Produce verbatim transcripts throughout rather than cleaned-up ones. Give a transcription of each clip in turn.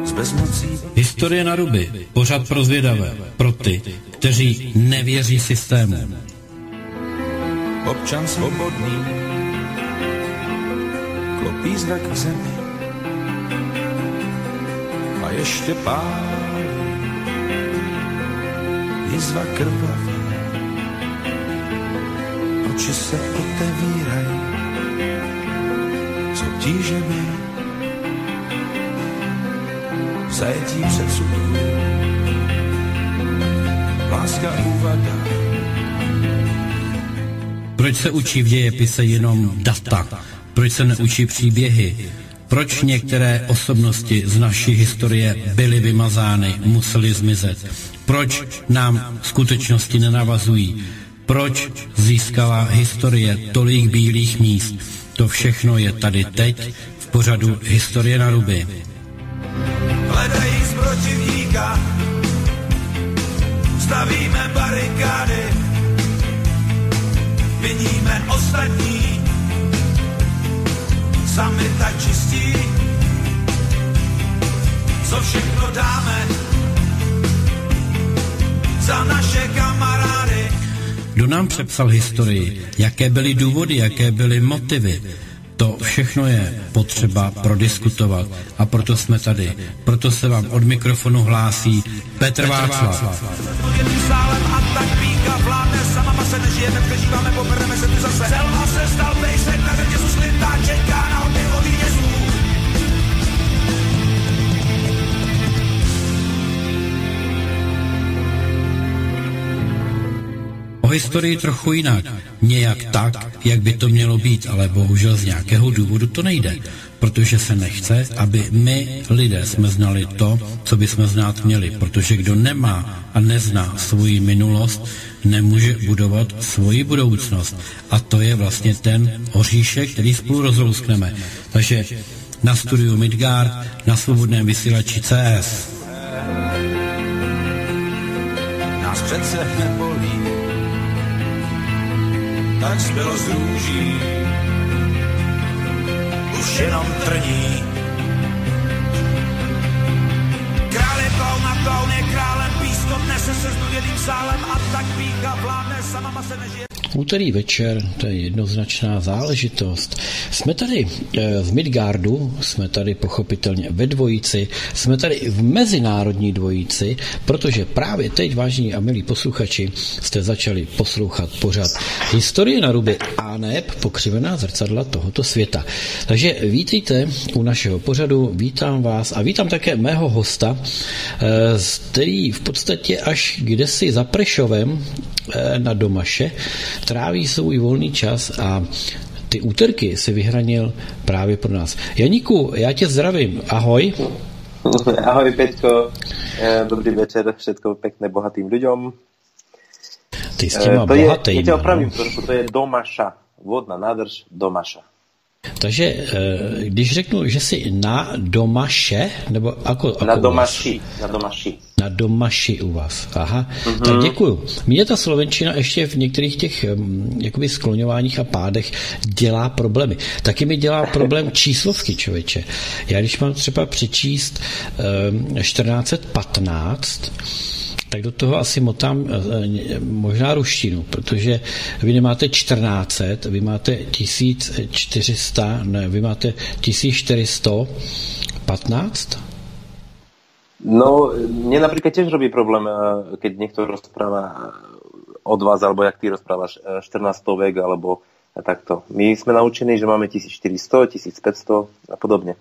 s bezmocí. Historie na ruby, pořad pro zvědavé, pro ty, kteří nevěří systému. Občan svobodný, klopí zrak k zemi a ještě pálí jizva krvavá. Oči se otevírají, co tížemi v zajetí předsudků. Láska úvada. Proč se učí v dějepise jenom data? Proč se neučí příběhy? Proč některé osobnosti z naší historie byly vymazány, musely zmizet? Proč nám skutečnosti nenavazují? Proč získala historie tolik bílých míst? To všechno je tady teď v pořadu Historie na ruby. Hledají z protivníka, stavíme barikády, viníme ostatní, sami tak čistí, co všechno dáme za naše kamarády. Kdo nám přepsal historii, jaké byly důvody, jaké byly motivy, to všechno je potřeba prodiskutovat a proto jsme tady. Proto se vám od mikrofonu hlásí Petr Václav. O historii trochu jinak, nějak tak, jak by to mělo být, ale bohužel z nějakého důvodu to nejde, protože se nechce, aby my, lidé, jsme znali to, co bychom znát měli, protože kdo nemá a nezná svoji minulost, nemůže budovat svoji budoucnost. A to je vlastně ten oříšek, který spolu rozlouskneme. Takže na studiu Midgard, na svobodném vysílači C S. Nás přece nebolí, tak zbylo z růží, už jenom trní. Král je kloun a kloun je králem, písko nese se znuděným sálem a tak pícha vládne, sama se nežije. Úterý večer, to je jednoznačná záležitost. Jsme tady v Midgardu, jsme tady pochopitelně ve dvojici, jsme tady v mezinárodní dvojici, protože právě teď, vážení a milí posluchači, jste začali poslouchat pořad Historie na ruby a neb pokřivená zrcadla tohoto světa. Takže vítejte u našeho pořadu, vítám vás a vítám také mého hosta, který v podstatě až kdesi za Prešovem na Domaše tráví svůj volný čas a ty úterky si vyhranil právě pro nás. Janíku, já tě zdravím. Ahoj. Ahoj, Peťko. Dobrý večer všetko pekné bohatým ľuďom. Ty s těma to bohatým. Je, já tě opravím trošku, to je Domaša. Vodná nádrž Domaša. Takže když řeknu, že jsi na Domaše, nebo ako, ako na Domaši, na Domaši. Na Domaši u vás, aha. Mm-hmm. Tak děkuju. Mně ta slovenčina ještě v některých těch jakoby skloňováních a pádech dělá problémy. Taky mi dělá problém číslovky, člověče. Já když mám třeba přečíst um, čtrnáct patnáct, tak do toho asi motám možná ruštinu, protože vy nemáte čtrnáct, vy máte tisíc čtyři sta, ne, vy máte tisíc čtyři sta patnáct? No, mne napríklad tiež robí problém, keď niekto rozpráva od vás, alebo jak ty rozprávaš, štrnásty vek, alebo takto. My sme naučení, že máme tisíc štyri sta, tisíc päť sta a podobne.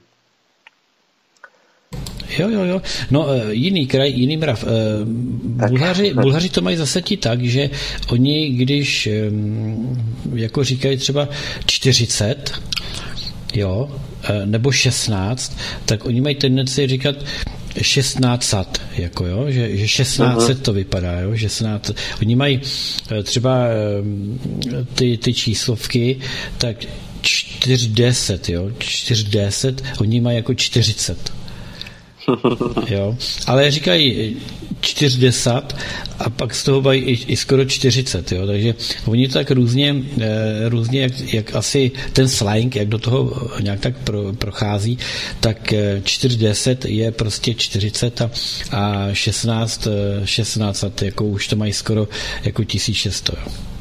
Jo, jo, jo. No, jiný kraj, jiný mrav. Bulhaři, Bulhaři to mají zase ti tak, že oni, když jako říkají třeba čtyřicet, jo, nebo šestnáct, tak oni mají tendenci říkat šestnáct, jako jo, že, že šestnáct to vypadá, jo, šestnáct. Oni mají třeba ty, ty číslovky, tak čtyři deset, jo, čtyři deset, oni mají jako čtyřicet. Jo? Ale říkají čtyřdesát a pak z toho mají i, i skoro čtyřicet. Jo? Takže oni tak různě, různě jak, jak asi ten slang, jak do toho nějak tak pro, prochází, tak čtyřicet je prostě čtyřicet a, a šestnáct, šestnáct, jako už to mají skoro jako tisíc šest set.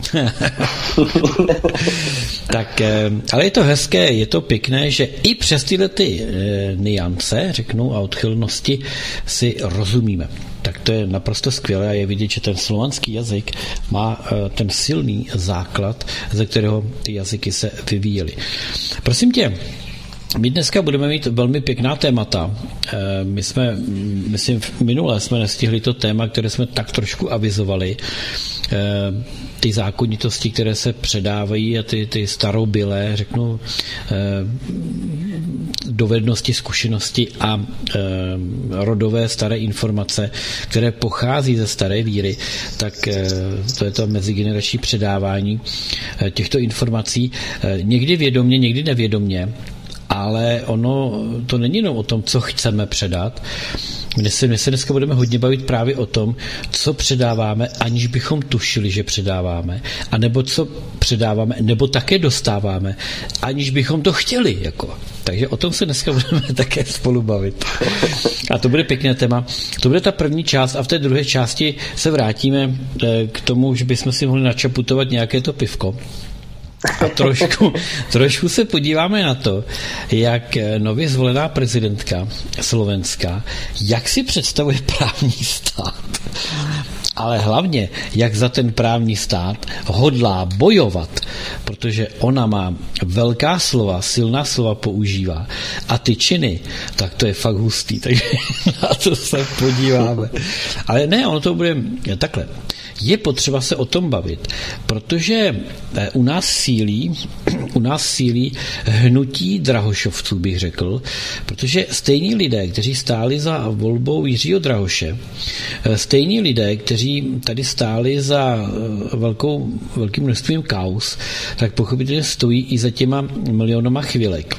Tak, ale je to hezké, je to pěkné, že i přes tyhle ty e, niance, řeknu, a odchylnosti si rozumíme. Tak to je naprosto skvělé a je vidět, že ten slovanský jazyk má e, ten silný základ, ze kterého ty jazyky se vyvíjely. Prosím tě, my dneska budeme mít velmi pěkná témata. My jsme, myslím, v minule jsme nestihli to téma, které jsme tak trošku avizovali. Ty zákonitosti, které se předávají a ty, ty starobylé, řeknu, dovednosti, zkušenosti a rodové staré informace, které pochází ze staré víry, tak to je to mezigenerační předávání těchto informací. Někdy vědomně, někdy nevědomně, ale ono to není jenom o tom, co chceme předat. My se, my se dneska budeme hodně bavit právě o tom, co předáváme, aniž bychom tušili, že předáváme, anebo co předáváme, nebo také dostáváme, aniž bychom to chtěli. Jako. Takže o tom se dneska budeme také spolu bavit. A to bude pěkné téma. To bude ta první část a v té druhé části se vrátíme k tomu, že bychom si mohli načaputovat nějaké to pivko. A trošku, trošku se podíváme na to, jak nově zvolená prezidentka Slovenska, jak si představuje právní stát, ale hlavně, jak za ten právní stát hodlá bojovat, protože ona má velká slova, silná slova používá a ty činy, tak to je fakt hustý, takže na to se podíváme. Ale ne, ono to bude takhle. Je potřeba se o tom bavit, protože u nás sílí, u nás sílí hnutí drahošovců, bych řekl, protože stejní lidé, kteří stáli za volbou Jiřího Drahoše, stejní lidé, kteří tady stáli za velkou, velkým množstvím kauz, tak pochopitelně stojí i za těma milionama chvilek.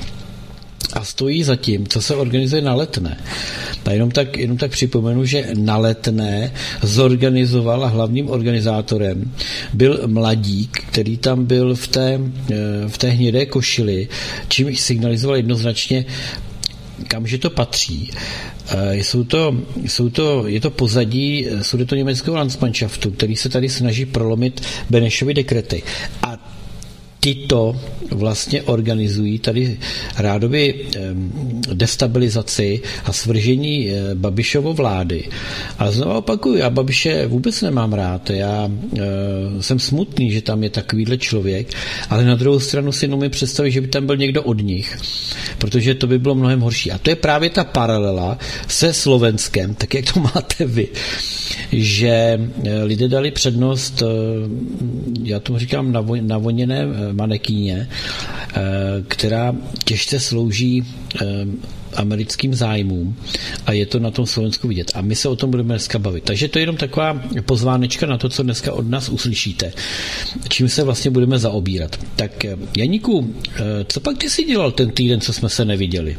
A stojí za tím, co se organizuje na Letné. A jenom tak, jenom tak připomenu, že na Letné zorganizoval a hlavním organizátorem byl mladík, který tam byl v té, v té hnědé košili, čím signalizoval jednoznačně, kamže to patří. Jsou to, jsou to, je to pozadí sudetoněmeckého Landsmannschaftu, který se tady snaží prolomit Benešovy dekrety. A tito vlastně organizují tady rádoby destabilizaci a svržení Babišovo vlády. A znovu opakuju, já Babiše vůbec nemám rád. Já jsem smutný, že tam je takovýhle člověk, ale na druhou stranu si nemůžu představit, že by tam byl někdo od nich, protože to by bylo mnohem horší. A to je právě ta paralela se Slovenskem, tak jak to máte vy, že lidé dali přednost, já tomu říkám navoněné manekýně, která těžce slouží americkým zájmům a je to na tom Slovensku vidět. A my se o tom budeme dneska bavit. Takže to je jenom taková pozvánečka na to, co dneska od nás uslyšíte. Čím se vlastně budeme zaobírat. Tak Janíku, co pak ty si dělal ten týden, co jsme se neviděli?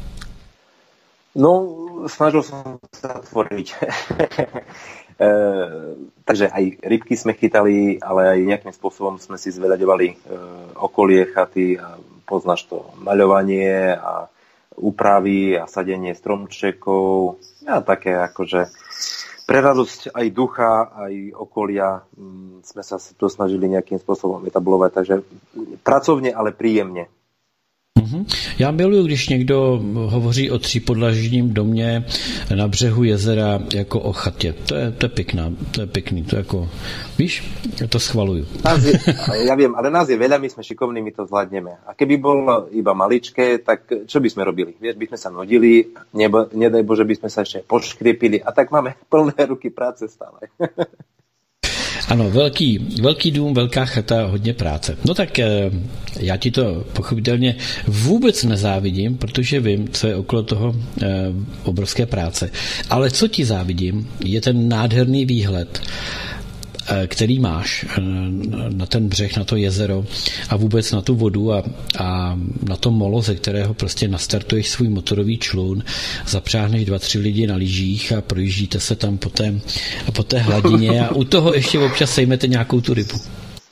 No, snažil som sa tvoriť. E, takže aj rybky sme chytali, ale aj nejakým spôsobom sme si zveľaďovali e, okolie chaty a poznáš to maľovanie a úpravy a sadenie stromčekov a také akože pre radosť aj ducha, aj okolia m, sme sa to snažili nejakým spôsobom etablovať, takže pracovne, ale príjemne. Já miluju, když někdo hovoří o třípodlažním domě na břehu jezera jako o chatě. To je, to je pěkná, to je pěkný, to jako, víš, já to schvaluju. Nás je, ja viem, ale nás je veľa, my sme šikovní, my to zvládneme. A keby bolo iba maličké, tak čo by sme robili? Vieš, by sme sa nudili, nebo, nedaj Bože, by sme sa ešte poškriepili a tak máme plné ruky práce stále. Ano, velký, velký dům, velká chata, hodně práce. No tak já ti to pochopitelně vůbec nezávidím, protože vím, co je okolo toho eh, obrovské práce. Ale co ti závidím, je ten nádherný výhled který máš na ten břeh, na to jezero a vůbec na tu vodu a, a na to molo, ze kterého prostě nastartuješ svůj motorový člun, zapřáhneš dva, tři lidi na lyžích a projíždíte se tam po té, po té hladině a u toho ještě občas sejmete nějakou tu rybu.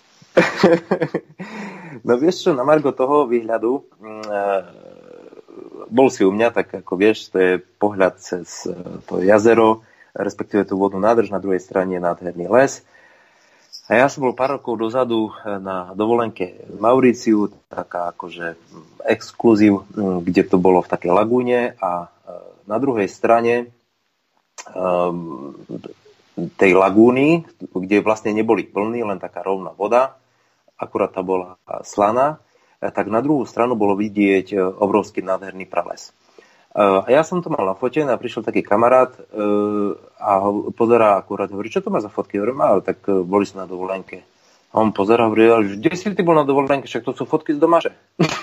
No vieš čo, na margo toho výhľadu, e, bol si u mňa, tak ako vieš, to je pohľad cez to jazero, respektíve tú vodnú nádrž, na druhej strane je nádherný les. A ja som bol pár rokov dozadu na dovolenke v Mauriciu, taká akože exkluzív, kde to bolo v takej lagúne a na druhej strane um, tej lagúny, kde vlastne neboli plný, len taká rovná voda, akurát tá bola slaná, tak na druhú stranu bolo vidieť obrovský nádherný prales. A ja som to mal na fote a prišiel taký kamarát a pozerá akurát, hovorí, čo to má za fotky? Hovorím, ale tak boli sme na dovolenke. A on pozerá, hovorí, že kde si ty bol na dovolenke, však to sú fotky z domaže.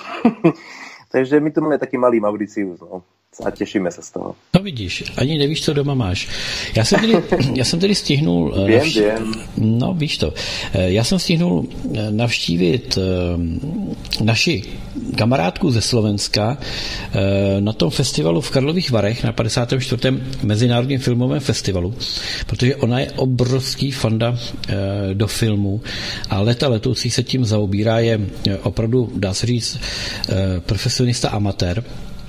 Takže my tu máme taký malý Mauricius, no. A těšíme se z toho. No vidíš, ani nevíš, co doma máš. Já jsem tedy, já jsem tedy stihnul... Vím, navští... vím. No, víš to. Já jsem stihnul navštívit naši kamarádku ze Slovenska na tom festivalu v Karlových Varech na padesátém čtvrtém Mezinárodním filmovém festivalu, protože ona je obrovský fanda do filmu a leta letoucí se tím zaobírá, je opravdu, dá se říct, profesionista amatér.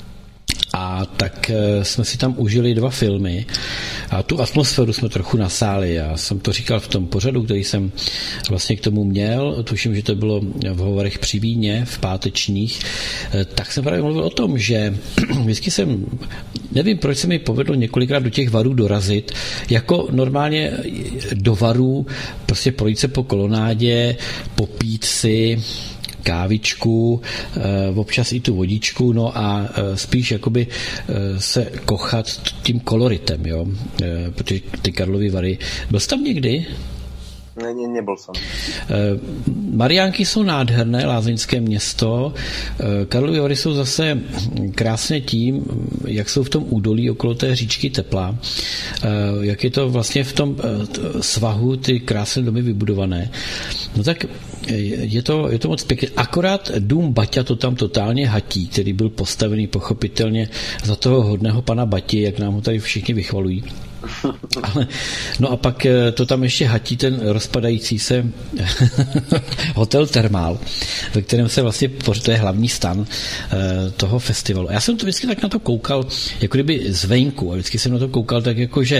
A tak jsme si tam užili dva filmy a tu atmosféru jsme trochu nasáli. Já jsem to říkal v tom pořadu, který jsem vlastně k tomu měl, tuším, že to bylo v Hovorech při víně, v pátečních, tak jsem právě mluvil o tom, že vždycky jsem, nevím, proč se mi povedlo několikrát do těch varů dorazit, jako normálně do varů, prostě projít se po kolonádě, popít si kávičku, občas i tu vodičku, no a spíš jakoby se kochat tím koloritem, jo, protože ty Karlovy Vary. Byl jsi tam někdy? Ne, ne, nebyl jsem. Mariánky jsou nádherné, lázeňské město. Karlovy Vary jsou zase krásné tím, jak jsou v tom údolí okolo té říčky Tepla, jak je to vlastně v tom svahu ty krásné domy vybudované. No tak je to, je to moc pěkné. Akorát dům Baťa to tam totálně hatí, který byl postavený pochopitelně za toho hodného pana Bati, jak nám ho tady všichni vychvalují. Ale, no a pak to tam ještě hatí ten rozpadající se hotel Termál, ve kterém se vlastně, to je hlavní stan toho festivalu. Já jsem to vždycky tak na to koukal, jako kdyby zvenku, a vždycky jsem na to koukal tak jako, že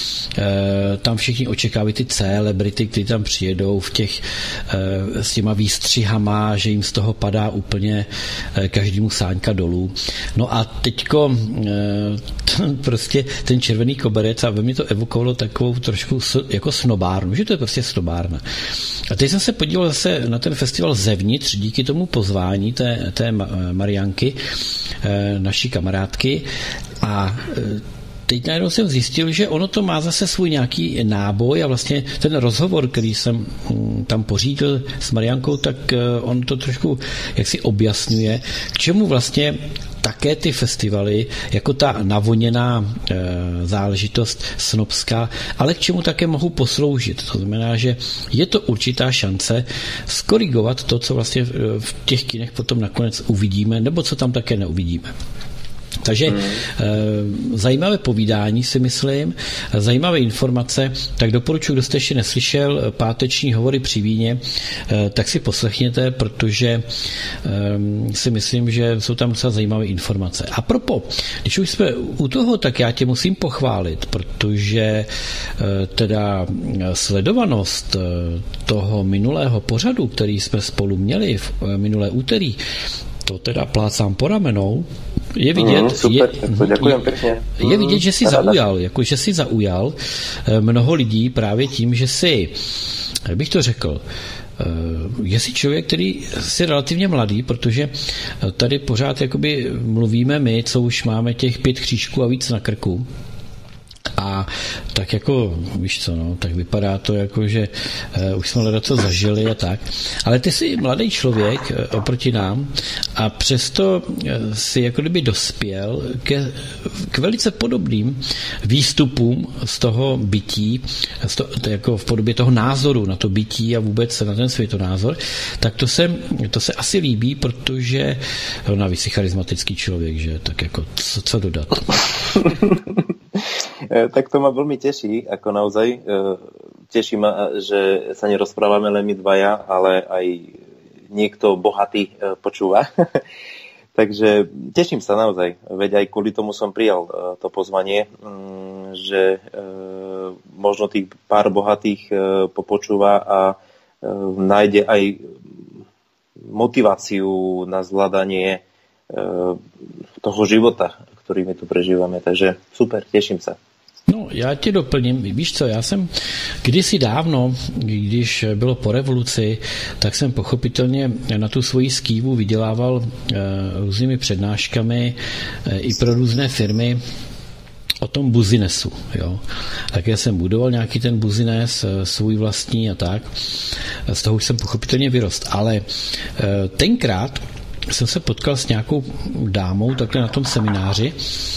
tam všichni očekávají ty celebrity, kteří tam přijedou v těch, s těma výstřihama, že jim z toho padá úplně každému sáňka dolů. No a teďko ten, prostě ten červený koberec a ve mně to evokovalo takovou trošku jako snobárnu, že to je prostě snobárna. A teď jsem se podíval zase na ten festival zevnitř díky tomu pozvání té, té Mariánky, naší kamarádky, a teď najednou jsem zjistil, že ono to má zase svůj nějaký náboj a vlastně ten rozhovor, který jsem tam pořídil s Mariánkou, tak on to trošku jaksi objasňuje, k čemu vlastně také ty festivaly, jako ta navoněná e, záležitost snobská, ale k čemu také mohou posloužit. To znamená, že je to určitá šance skorigovat to, co vlastně v těch kinech potom nakonec uvidíme, nebo co tam také neuvidíme. Takže hmm. e, zajímavé povídání, si myslím, zajímavé informace, tak doporučuji, kdo jste ještě neslyšel páteční Hovory při víně, e, tak si poslechněte, protože e, si myslím, že jsou tam docela zajímavé informace. A propos, když už jsme u toho, tak já tě musím pochválit, protože e, teda sledovanost toho minulého pořadu, který jsme spolu měli v minulé úterý, to teda plácám po ramenou, je vidět, mm, super, je, děkujem pěkně. Je vidět, že jsi zaujal, jako že jsi zaujal mnoho lidí právě tím, že jsi, jak bych to řekl, je jsi člověk, který jsi relativně mladý, protože tady pořád jakoby mluvíme my, co už máme těch pět křížků a víc na krku. A tak jako, víš co, no, tak vypadá to jako, že uh, už jsme leda co zažili a tak. Ale ty jsi mladý člověk uh, oproti nám a přesto uh, si jako kdyby dospěl ke, k velice podobným výstupům z toho bytí, z to, jako v podobě toho názoru na to bytí a vůbec na ten světonázor, tak to se, to se asi líbí, protože navíc si charismatický člověk, že tak jako co, co dodat. Tak to ma veľmi teší, ako naozaj. Teší ma, že sa nerozprávame len my dvaja, ale aj niekto bohatý počúva. Takže teším sa naozaj. Veď aj kvôli tomu som prijal to pozvanie, že možno tých pár bohatých popočúva a nájde aj motiváciu na zvládanie toho života, ktorý my tu prežívame. Takže super, teším sa. No, já tě doplním. Víš co, já jsem kdysi dávno, když bylo po revoluci, tak jsem pochopitelně na tu svoji skývu vydělával e, různými přednáškami e, i pro různé firmy o tom businessu. Jo. Také jsem budoval nějaký ten business, e, svůj vlastní a tak. Z toho už jsem pochopitelně vyrost. Ale e, tenkrát jsem se potkal s nějakou dámou takhle na tom semináři.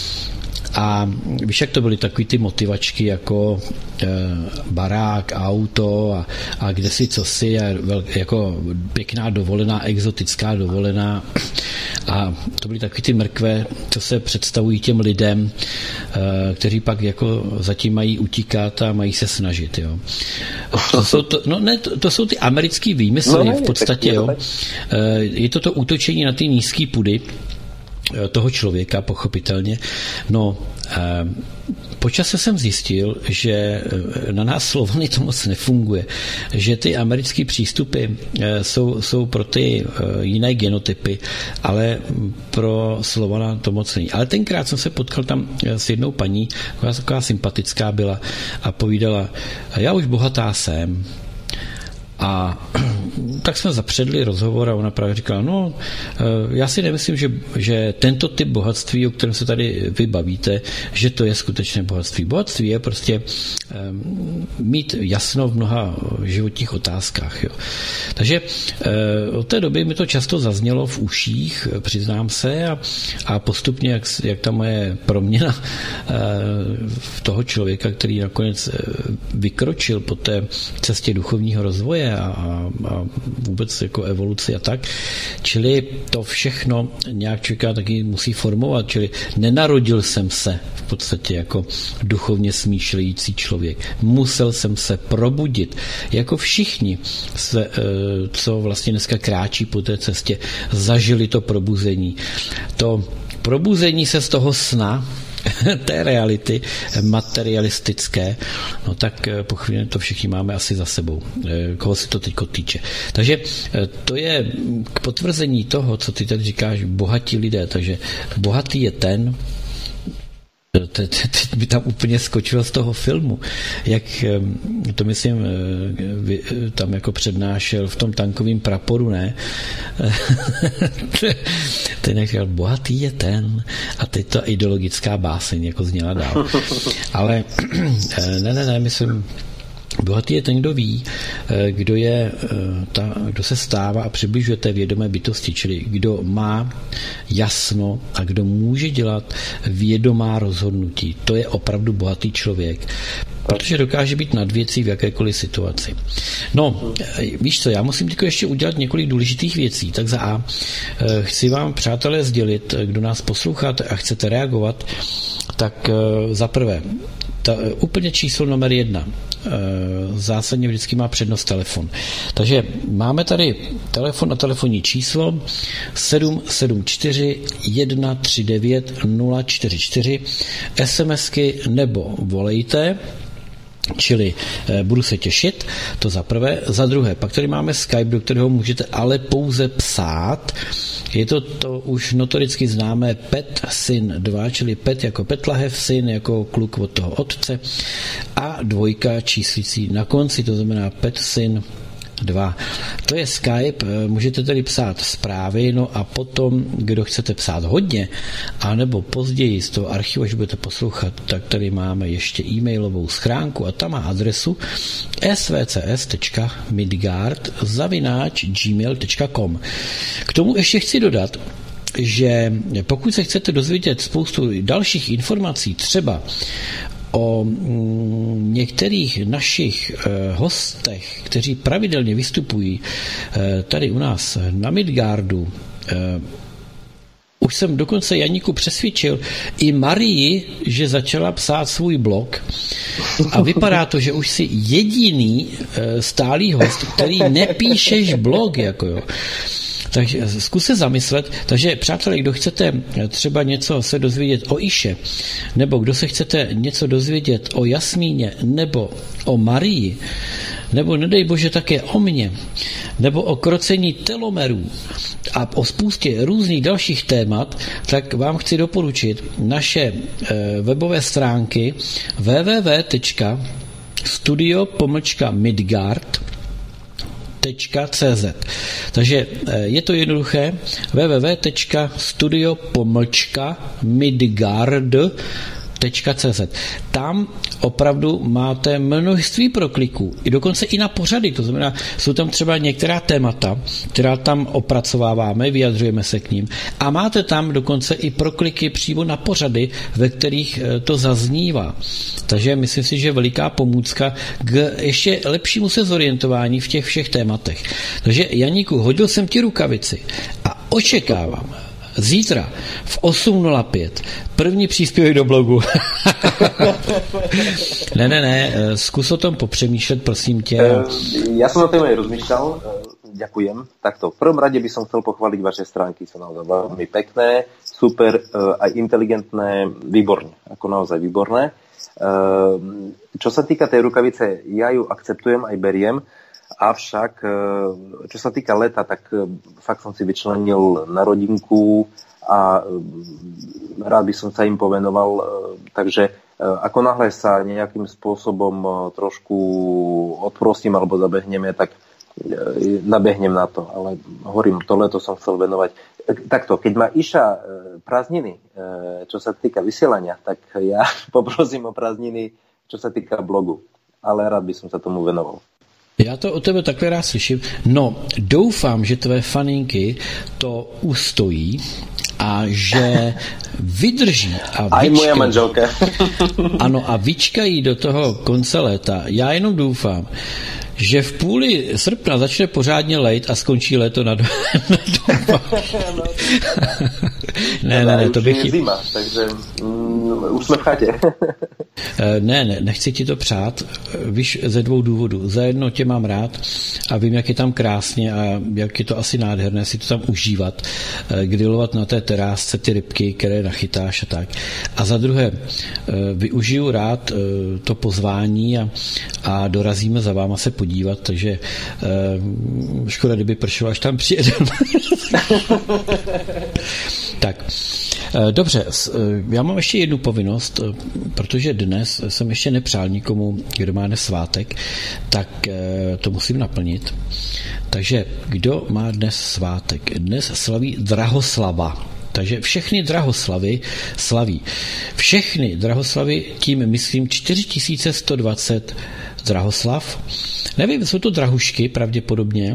A víš, jak to byly takový ty motivačky jako e, barák, auto a, a kde si co si a vel, jako pěkná dovolená, exotická dovolená a to byly takový ty mrkve, co se představují těm lidem, e, kteří pak jako zatím mají utíkat a mají se snažit, jo. To jsou, to, no ne, to, to jsou ty americký výmysly no, v podstatě, jo. E, je to to útočení na ty nízký pudy toho člověka, pochopitelně. No, eh, po čase jsem zjistil, že na nás Slovany to moc nefunguje, že ty americké přístupy eh, jsou, jsou pro ty eh, jiné genotypy, ale pro Slovana to moc není. Ale tenkrát jsem se potkal tam s jednou paní, která taková sympatická byla a povídala, já už bohatá jsem. A tak jsme zapředli rozhovor a ona právě říkala, no, já si nemyslím, že, že tento typ bohatství, o kterém se tady vy bavíte, že to je skutečné bohatství. Bohatství je prostě um, mít jasno v mnoha životních otázkách. Jo. Takže uh, od té doby mi to často zaznělo v uších, přiznám se, a, a postupně, jak, jak ta moje proměna uh, toho člověka, který nakonec vykročil po té cestě duchovního rozvoje, A, a vůbec jako evoluci a tak. Čili to všechno nějak člověka taky musí formovat, čili nenarodil jsem se v podstatě jako duchovně smýšlející člověk. Musel jsem se probudit. Jako všichni, se, co vlastně dneska kráčí po té cestě, zažili to probuzení. To probuzení se z toho sna té reality materialistické, no tak po chvíli to všichni máme asi za sebou, koho se to teď týče. Takže to je k potvrzení toho, co ty tady říkáš, bohatí lidé, takže bohatý je ten, teď by tam úplně skočil z toho filmu, jak to myslím tam jako přednášel v tom tankovém praporu, ne? Ten jak říkal, bohatý je ten a teď ta ideologická báseň jako zněla dál. Ale ne, ne, ne, myslím, bohatý je ten, kdo ví, kdo, je, ta, kdo se stává a přibližuje té vědomé bytosti, čili kdo má jasno a kdo může dělat vědomá rozhodnutí. To je opravdu bohatý člověk, protože dokáže být nad věcí v jakékoliv situaci. No, víš co, já musím teď ještě udělat několik důležitých věcí. Tak za A, chci vám, přátelé, sdělit, kdo nás posloucháte a chcete reagovat, tak za prvé, ta, úplně číslo numer jedna. Zásadně vždycky má přednost telefon. Takže máme tady telefon a telefonní číslo sedm sedm čtyři jedna tři devět nula čtyři čtyři, SMSky nebo volejte, čili e, budu se těšit, to za prvé. Za druhé, pak tady máme Skype, do kterého můžete ale pouze psát. Je to, to už notoricky známé Pet Syn dva, čili Pet jako Petlahev, Syn jako kluk od toho otce a dvojka číslící na konci, to znamená Pet Syn dva. To je Skype, můžete tedy psát zprávy, no a potom, kdo chcete psát hodně, anebo později z toho archivu, až budete poslouchat, tak tady máme ještě e-mailovou schránku a tam má adresu s v c s tečka midgard zavináč gmail tečka com. K tomu ještě chci dodat, že pokud se chcete dozvědět spoustu dalších informací, třeba o některých našich hostech, kteří pravidelně vystupují tady u nás na Midgardu, už jsem dokonce Janíku přesvědčil i Marii, že začala psát svůj blog a vypadá to, že už si jediný stálý host, který nepíšeš blog, jako jo. Takže zkus se zamyslet. Takže, přátelé, kdo chcete třeba něco se dozvědět o Iše, nebo kdo se chcete něco dozvědět o Jasmíně, nebo o Marii, nebo nedej bože také o mně, nebo o krocení telomerů a o spoustě různých dalších témat, tak vám chci doporučit naše webové stránky w w w tečka studio pomlčka midgard tečka c z. Takže je to jednoduché w w w tečka studio pomlčka midgard tečka c z. Tam opravdu máte množství prokliků, i dokonce i na pořady, to znamená, jsou tam třeba některá témata, která tam opracováváme, vyjadřujeme se k ním a máte tam dokonce i prokliky přímo na pořady, ve kterých to zaznívá. Takže myslím si, že veliká pomůcka k ještě lepšímu se zorientování v těch všech tématech. Takže Janíku, hodil jsem ti rukavici a očekávám zítra v osm nula pět první příspěvek do blogu. ne, ne, ne, zkus o tom popřemýšlet, prosím tě. Ja som na tým aj rozmýšľal, ďakujem. Takto, v prvom rade by som chcel pochváliť vaše stránky, sú naozaj veľmi pekné, super, aj inteligentné, výborne, ako naozaj výborné. Čo sa týka tej rukavice, ja ju akceptujem, aj beriem, avšak, čo sa týka leta, tak fakt som si vyčlenil na rodinku a rád by som sa im povenoval, takže ako náhle sa nejakým spôsobom trošku odprostím alebo zabehneme, tak nabehnem na to, ale hovorím, to leto som chcel venovať. Takto, keď má Iša prázdniny, čo sa týka vysielania, tak ja poprosím o prázdniny, čo sa týka blogu, ale rád by som sa tomu venoval. Já to o tebe takhle rád slyším. No, doufám, že tvé faninky to ustojí a že vydrží a vyčkají. Aj moja manželka. Ano, a vyčkají do toho konce léta. Já jenom doufám, že v půli srpna začne pořádně lejt a skončí léto na, do, na doba. ne, ne, ne, to bych... je zima, takže mm, už jsme v chatě. ne, ne, nechci ti to přát, víš, ze dvou důvodů. Za jedno tě mám rád a vím, jak je tam krásně a jak je to asi nádherné si to tam užívat, grilovat na té terásce ty rybky, které nachytáš a tak. A za druhé, využiju rád to pozvání a, a dorazíme za váma se podívat dívat, takže uh, škoda, kdyby pršelo, až tam přijedeme. tak, uh, dobře, uh, já mám ještě jednu povinnost, uh, protože dnes jsem ještě nepřál nikomu, kdo má dnes svátek, tak uh, to musím naplnit. Takže kdo má dnes svátek? Dnes slaví Drahoslava. Takže všechny drahoslavy slaví. Všechny drahoslavy, tím myslím čtyři tisíce sto dvacet drahoslav. Nevím, jsou to drahušky pravděpodobně.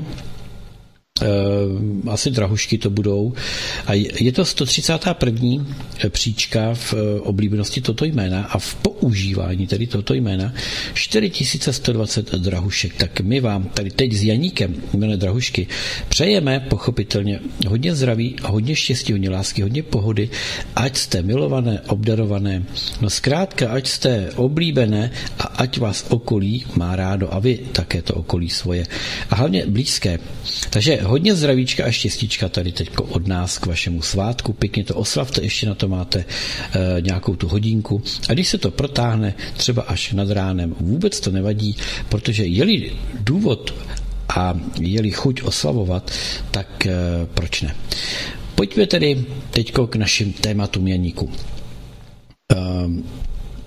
E, asi drahušky to budou. A je to sto třicátá první příčka v oblíbenosti toto jména a v používání tedy toto jména čtyři tisíce sto dvacet drahušek. Tak my vám tady teď s Janíkem, milé drahušky, přejeme pochopitelně hodně zdraví, hodně štěstí, hodně lásky, hodně pohody, ať jste milované, obdarované, no zkrátka, ať jste oblíbené a ať vás okolí má rádo a vy také to okolí svoje. A hlavně blízké. Takže hodně zdravíčka a štěstíčka tady teď od nás k vašemu svátku. Pěkně to oslavte, ještě na to máte e, nějakou tu hodinku. A když se to protáhne třeba až nad ránem, vůbec to nevadí, protože je-li důvod a je-li chuť oslavovat, tak e, proč ne? Pojďme tedy teďko k našim tématům, Janíku. E,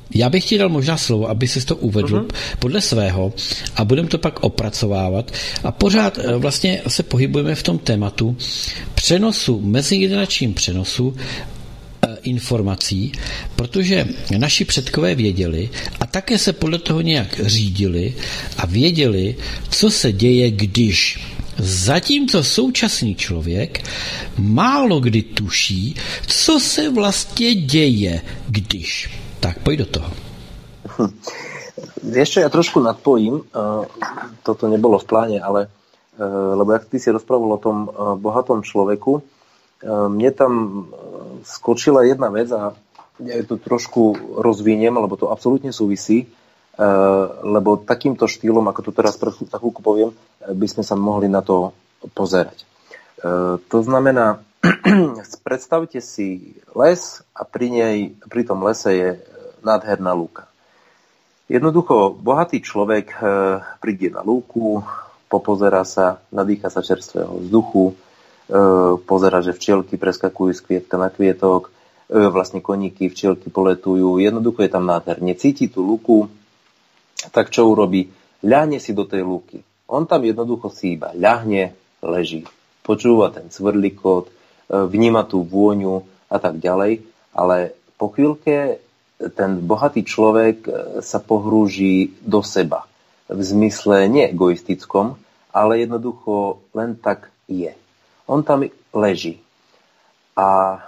Já bych ti dal možná slovo, aby si to uvedl uh-huh. podle svého a budeme to pak opracovávat. A pořád vlastně se pohybujeme v tom tématu přenosu, mezigeneračním přenosu informací, protože naši předkové věděli a také se podle toho nějak řídili a věděli, co se děje, když. Zatímco současný člověk málo kdy tuší, co se vlastně děje, když. Tak pojď do toho. Hm. Vieš čo, ja trošku nadpojím, uh, toto nebolo v pláne, ale uh, lebo jak ty si rozprával o tom uh, bohatom človeku, uh, mne tam skočila jedna vec a ja to trošku rozviniem, lebo to absolútne súvisí, uh, lebo takýmto štýlom, ako to teraz pre chvíľku poviem, by sme sa mohli na to pozerať. Uh, to znamená, predstavte si les a pri nej, pri tom lese je nádherná lúka. Jednoducho, bohatý človek e, príde na lúku, popozerá sa, nadýcha sa čerstvého vzduchu, e, pozerá, že včielky preskakujú z kvietka na kvietok, e, vlastne koníky, včielky poletujú, jednoducho je tam nádherne. Cíti tú lúku, tak čo urobí? Ľahne si do tej lúky. On tam jednoducho si iba ľahne, leží. Počúva ten cvrlikot, vníma tú vôňu a tak ďalej, ale po chvíľke ten bohatý človek sa pohrúži do seba. V zmysle nie egoistickom, ale jednoducho len tak je. On tam leží. A e,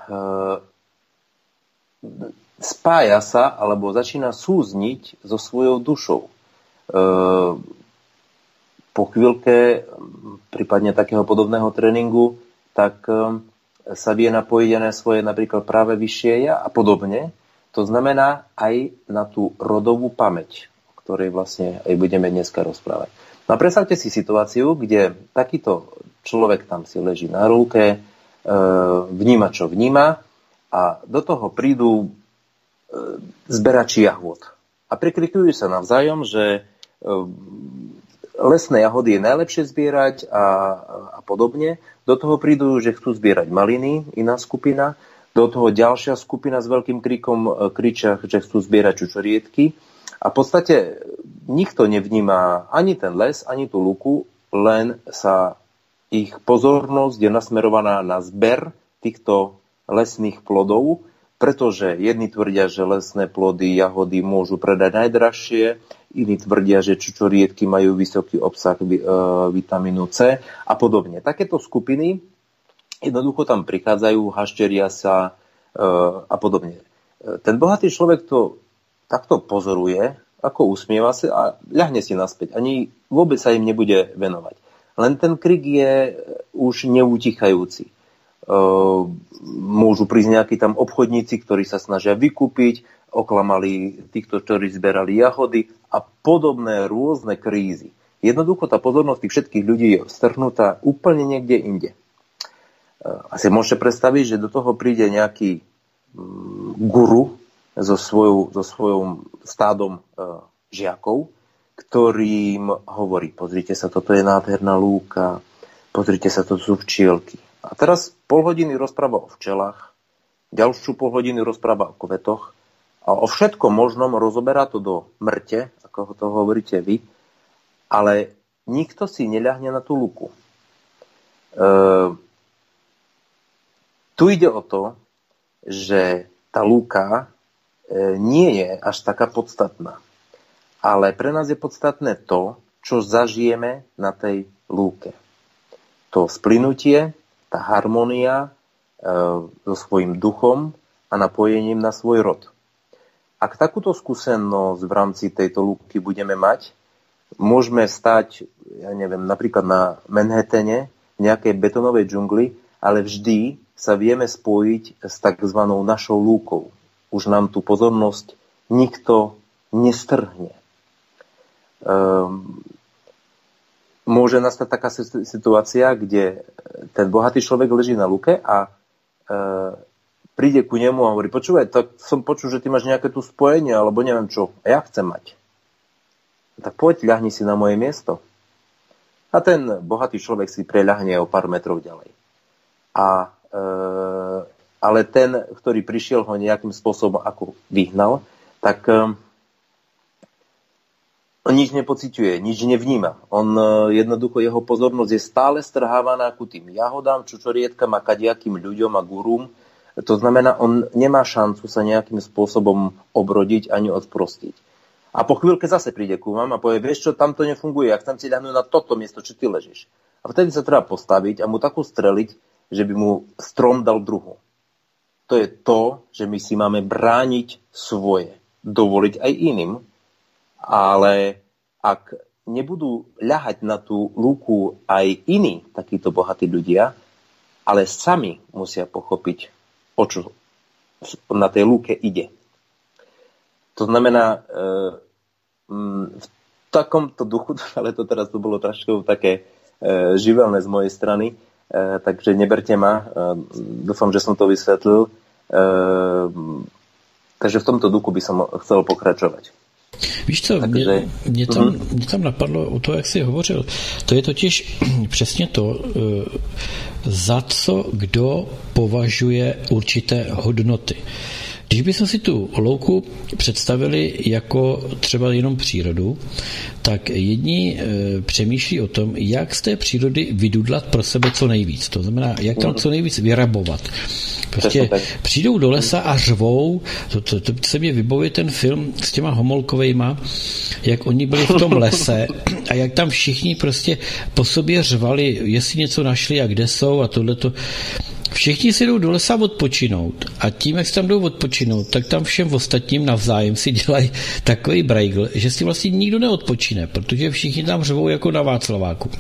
spája sa, alebo začína súzniť so svojou dušou. E, po chvíľke, prípadne takého podobného tréningu, tak e, sa vie napojiť na svoje napríklad práve vyššie ja a podobne. To znamená aj na tú rodovú pamäť, o ktorej vlastne aj budeme dneska rozprávať. No a predstavte si situáciu, kde takýto človek tam si leží na rúke, e, vníma, čo vníma a do toho prídu e, zberači jahôd. A prikrikujú sa navzájom, že e, lesné jahody je najlepšie zbierať a, a podobne. Do toho prídu, že chcú zbierať maliny, iná skupina. Do toho ďalšia skupina s veľkým krikom kričia, že chcú zbierať čučoriedky. A v podstate nikto nevníma ani ten les, ani tú lúku, len sa ich pozornosť je nasmerovaná na zber týchto lesných plodov, pretože jedni tvrdia, že lesné plody, jahody môžu predať najdražšie, iní tvrdia, že čučoriedky majú vysoký obsah vitamínu C a podobne. Takéto skupiny jednoducho tam prichádzajú, hašteria sa e, a podobne. Ten bohatý človek to takto pozoruje, ako usmieva sa a ľahne si naspäť. Ani vôbec sa im nebude venovať. Len ten krik je už neutichajúci. E, môžu prísť nejakí tam obchodníci, ktorí sa snažia vykúpiť, oklamali týchto, ktorí zberali jahody a podobné rôzne krízy. Jednoducho tá pozornosť tých všetkých ľudí je strhnutá úplne niekde inde. Asi môžete predstaviť, že do toho príde nejaký guru so, svojou, so svojou stádom e, žiakov, ktorým hovorí, pozrite sa, toto je nádherná lúka, pozrite sa, to sú včielky. A teraz pol hodiny rozpráva o včelách, ďalšiu pol hodiny rozpráva o kvetoch a o všetkom možnom rozoberá to do mŕte, ako to hovoríte vy, ale nikto si neľahne na tú lúku. E, Tu ide o to, že tá lúka nie je až taká podstatná. Ale pre nás je podstatné to, čo zažijeme na tej lúke. To splynutie, tá harmónia e, so svojím duchom a napojením na svoj rod. Ak takúto skúsenosť v rámci tejto lúky budeme mať, môžeme stať, ja neviem, napríklad na Manhattane, v nejakej betonovej džungli, ale vždy sa vieme spojiť s takzvanou našou lúkou. Už nám tú pozornosť nikto nestrhne. Um, môže nastať taká situácia, kde ten bohatý človek leží na lúke a uh, príde ku nemu a hovorí, počúvaj, tak som počul, že ty máš nejaké tu spojenie, alebo neviem čo, a ja chcem mať. Tak poď, ľahni si na moje miesto. A ten bohatý človek si preľahne o pár metrov ďalej. A ale ten, ktorý prišiel, ho nejakým spôsobom ako vyhnal, tak on nič nepociťuje, nič nevníma. On jednoducho, jeho pozornosť je stále strhávaná ku tým jahodám, čučorietkam a kadiakým ľuďom a gurúm. To znamená, on nemá šancu sa nejakým spôsobom obrodiť ani odsprostiť. A po chvíľke zase príde ku vám a povie, vieš čo, tamto nefunguje, ja chcem si ľahnúť na toto miesto, čo ty ležíš. A vtedy sa treba postaviť a mu takú streliť, že by mu strom dal druhu. To je to, že my si máme brániť svoje, dovoliť aj iným, ale ak nebudú ľahať na tú lúku aj iní takíto bohatí ľudia, ale sami musia pochopiť, o čo na tej lúke ide. To znamená, v takomto duchu, ale to teraz to bolo trošku také živelné z mojej strany, takže neberte ma, dúfam, že som to vysvetlil. Takže v tomto duchu by som chcel pokračovať. Víš co, mě, mě, tam, mě tam napadlo o to, jak jsi hovořil. To je totiž přesně to, za co kdo považuje určité hodnoty. Když bychom si tu louku představili jako třeba jenom přírodu, tak jedni e, přemýšlí o tom, jak z té přírody vydudlat pro sebe co nejvíc. To znamená, jak tam co nejvíc vyrabovat. Prostě přijdou do lesa a řvou, to, to, to se mě vybavuje ten film s těma homolkovejma, jak oni byli v tom lese a jak tam všichni prostě po sobě řvali, jestli něco našli a kde jsou a tohleto. Všichni si jdou do lesa odpočinout a tím, jak si tam jdou odpočinout, tak tam všem ostatním navzájem si dělají takový brajgl, že si vlastně nikdo neodpočine, protože všichni tam řvou jako na Václaváku.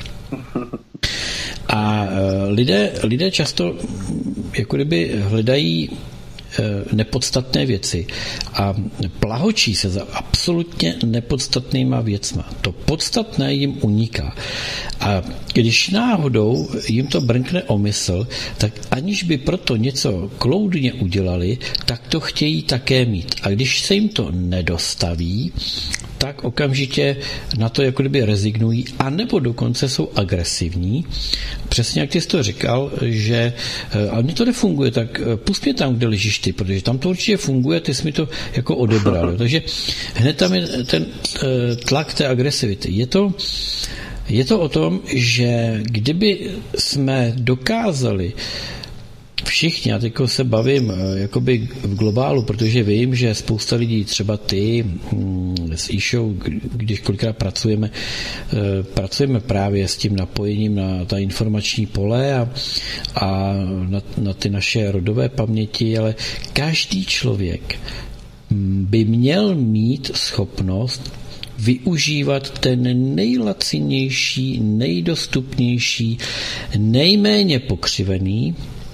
A lidé, lidé často jako kdyby hledají nepodstatné věci a plahočí se za absolutně nepodstatnýma věcma. To podstatné jim uniká. A když náhodou jim to brnkne o mysl, tak aniž by proto něco kloudně udělali, tak to chtějí také mít. A když se jim to nedostaví, tak okamžitě na to jako kdyby rezignují, anebo dokonce jsou agresivní. Přesně jak ty jsi to říkal, že ale mně to nefunguje, tak pust mě tam, kde ležíš ty, protože tam to určitě funguje, ty jsi mi to jako odebral. Takže hned tam je ten tlak té agresivity. Je to, je to o tom, že kdyby jsme dokázali všichni, já teďko se bavím jakoby v globálu, protože vím, že spousta lidí, třeba ty s Išou, když kolikrát pracujeme, pracujeme právě s tím napojením na ta informační pole a, a na, na ty naše rodové paměti, ale každý člověk by měl mít schopnost využívat ten nejlacinější, nejdostupnější, nejméně pokřivený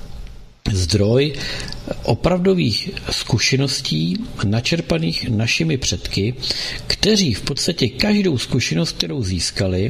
zdroj opravdových zkušeností načerpaných našimi předky, kteří v podstatě každou zkušenost, kterou získali,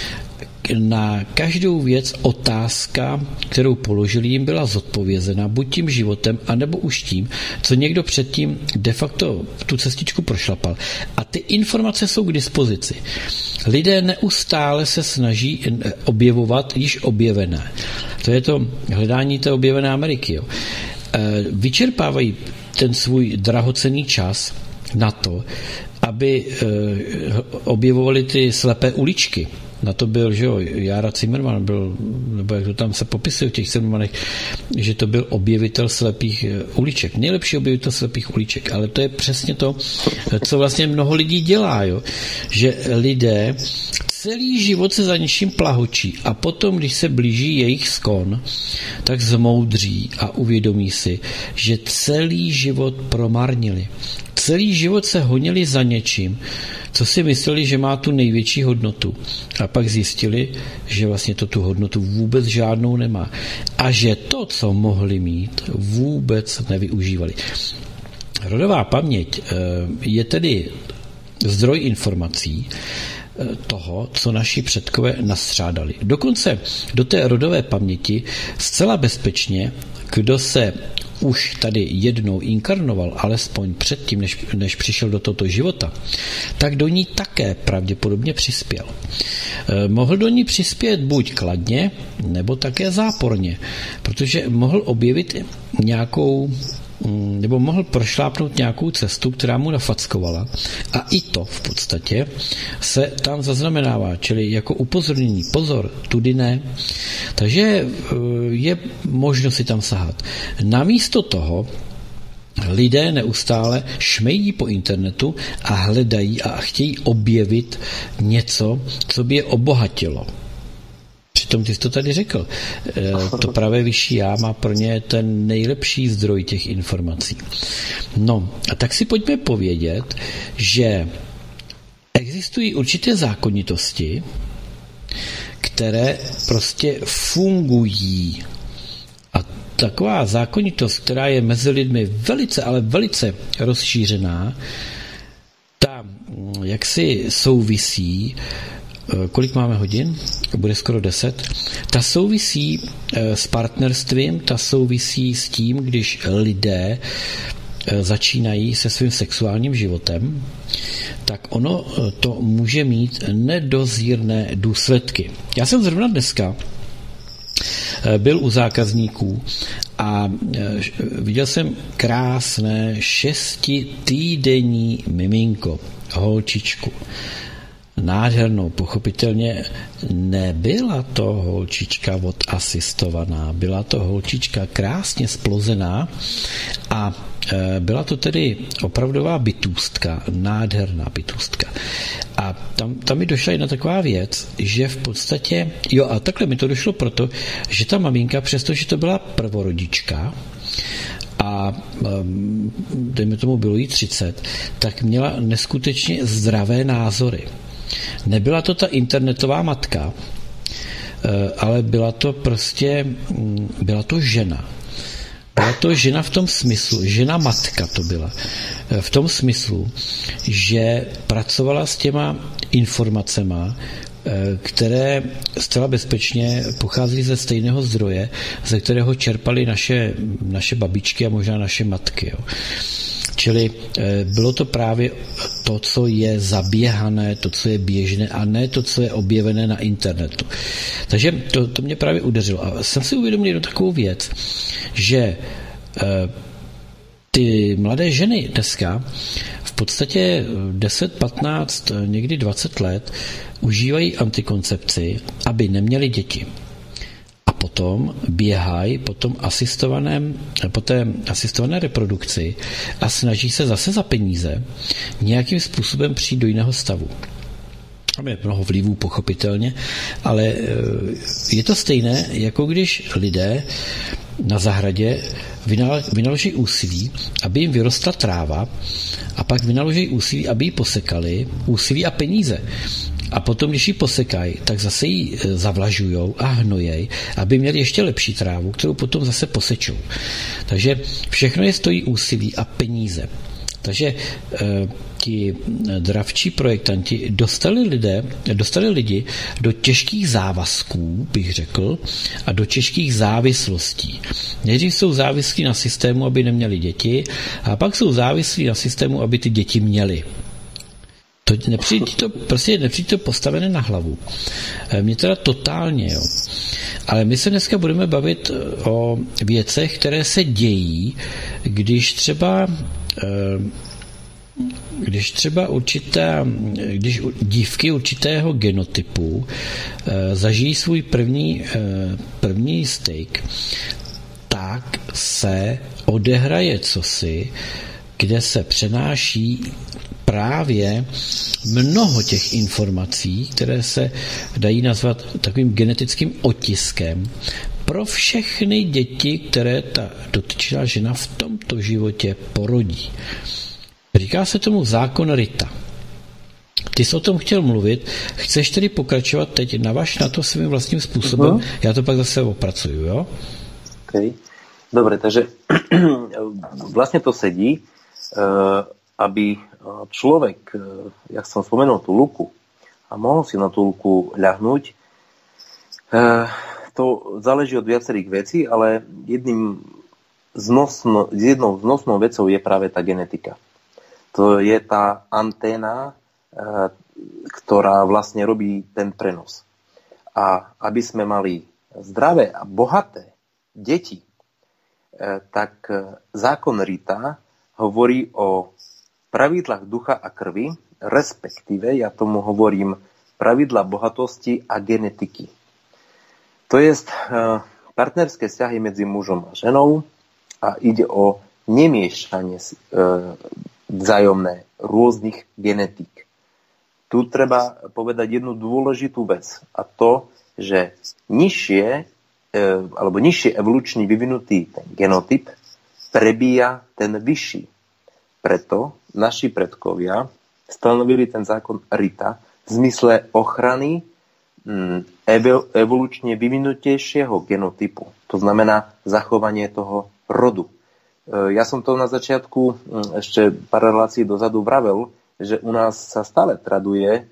na každou věc otázka, kterou položili, jim byla zodpovězena buď tím životem, anebo už tím, co někdo předtím de facto tu cestičku prošlapal. A ty informace jsou k dispozici. Lidé neustále se snaží objevovat již objevené. To je to hledání té objevené Ameriky. Jo. Vyčerpávají ten svůj drahocenný čas na to, aby objevovali ty slepé uličky. Na to byl, že jo, Jára Zimmerman byl, nebo jak to tam se popisuje v těch Zimmermanech, že to byl objevitel slepých uliček. Nejlepší objevitel slepých uliček, ale to je přesně to, co vlastně mnoho lidí dělá, jo. Že lidé celý život se za něčím plahočí a potom, když se blíží jejich skon, tak zmoudří a uvědomí si, že celý život promarnili. Celý život se honili za něčím, co si mysleli, že má tu největší hodnotu. A pak zjistili, že vlastně to tu hodnotu vůbec žádnou nemá. A že to, co mohli mít, vůbec nevyužívali. Rodová paměť je tedy zdroj informací toho, co naši předkové nastřádali. Dokonce do té rodové paměti zcela bezpečně, kdo se už tady jednou inkarnoval, alespoň předtím, než, než přišel do tohoto života, tak do ní také pravděpodobně přispěl. E, mohl do ní přispět buď kladně, nebo také záporně, protože mohl objevit nějakou nebo mohl prošlápnout nějakou cestu, která mu nafackovala. A i to v podstatě se tam zaznamenává, čili jako upozornění, pozor, tudy ne. Takže je možno si tam sahat. Namísto toho lidé neustále šmejí po internetu a hledají a chtějí objevit něco, co by je obohatilo. Přitom ty jsi to tady řekl. To pravé vyšší já má pro ně ten nejlepší zdroj těch informací. No, a tak si pojďme povědět, že existují určité zákonitosti, které prostě fungují. A taková zákonitost, která je mezi lidmi velice, ale velice rozšířená, ta jaksi souvisí. Kolik máme hodin? Bude skoro deset. Ta souvisí s partnerstvím, ta souvisí s tím, když lidé začínají se svým sexuálním životem, tak ono to může mít nedozírné důsledky. Já jsem zrovna dneska byl u zákazníků a viděl jsem krásné šestitýdenní miminko, holčičku. Nádhernou, pochopitelně nebyla to holčička odasistovaná, byla to holčička krásně splozená a byla to tedy opravdová bytůstka, nádherná bytůstka. A tam, tam mi došla jedna taková věc, že v podstatě, jo a takhle mi to došlo proto, že ta maminka, přestože to byla prvorodička, a dejme tomu bylo jí třicet, tak měla neskutečně zdravé názory. Nebyla to ta internetová matka, ale byla to prostě, byla to žena. Byla to žena v tom smyslu, žena matka to byla, v tom smyslu, že pracovala s těma informacema, které zcela bezpečně pochází ze stejného zdroje, ze kterého čerpali naše, naše babičky a možná naše matky. Jo. Čili bylo to právě to, co je zaběhané, to, co je běžné a ne to, co je objevené na internetu. Takže to, to mě právě udeřilo. A jsem si uvědomil jednu takovou věc, že ty mladé ženy dneska v podstatě deset, patnáct, někdy dvacet let užívají antikoncepci, aby neměli děti. A potom běhají po tom asistovaném, po té asistované reprodukci a snaží se zase za peníze nějakým způsobem přijít do jiného stavu. Tam je mnoho vlivů, pochopitelně, ale je to stejné, jako když lidé na zahradě vynaloží úsilí, aby jim vyrostla tráva a pak vynaloží úsilí, aby ji posekali, úsilí a peníze. A potom, když ji posekají, tak zase ji zavlažujou a hnojej, aby měli ještě lepší trávu, kterou potom zase posečou. Takže všechno je stojí úsilí a peníze. Takže e, ti dravčí projektanti dostali, lidé, dostali lidi do těžkých závazků, bych řekl, a do těžkých závislostí. Nejdřív jsou závislí na systému, aby neměli děti, a pak jsou závislí na systému, aby ty děti měli. To nepřijde to, prostě nepřijde to postavené na hlavu. Mně teda totálně, jo. Ale my se dneska budeme bavit o věcech, které se dějí, když třeba když třeba určité, když dívky určitého genotypu zažijí svůj první, první styk, tak se odehraje cosi, kde se přenáší právě mnoho těch informací, které se dají nazvat takovým genetickým otiskem pro všechny děti, které ta dotyčná žena v tomto životě porodí. Říká se tomu zákon Rita. Ty jsi o tom chtěl mluvit, chceš tedy pokračovat teď, navaž na to svým vlastním způsobem, uh-huh. Já to pak zase opracuju, jo? Okay. Dobre, takže vlastne to sedí, aby človek, jak som spomenul tú luku, a mohol si na tú luku ľahnúť, to záleží od viacerých vecí, ale jedným znosno, jednou znosnou vecou je práve tá genetika. To je tá anténa, ktorá vlastne robí ten prenos. A aby sme mali zdravé a bohaté deti, tak zákon Rita hovorí o pravidlách ducha a krvi, respektíve, ja tomu hovorím, pravidla bohatosti a genetiky. To je partnerské vzťahy medzi mužom a ženou a ide o nemiešanie vzájomné rôznych genetík. Tu treba povedať jednu dôležitú vec a to, že nižšie alebo nižšie evolučný vyvinutý ten genotyp prebíja ten vyšší. Preto naši predkovia stanovili ten zákon Rita v zmysle ochrany evolučne vyvinutejšieho genotypu. To znamená zachovanie toho rodu. Ja som to na začiatku ešte pár relácií dozadu vravel, že u nás sa stále traduje,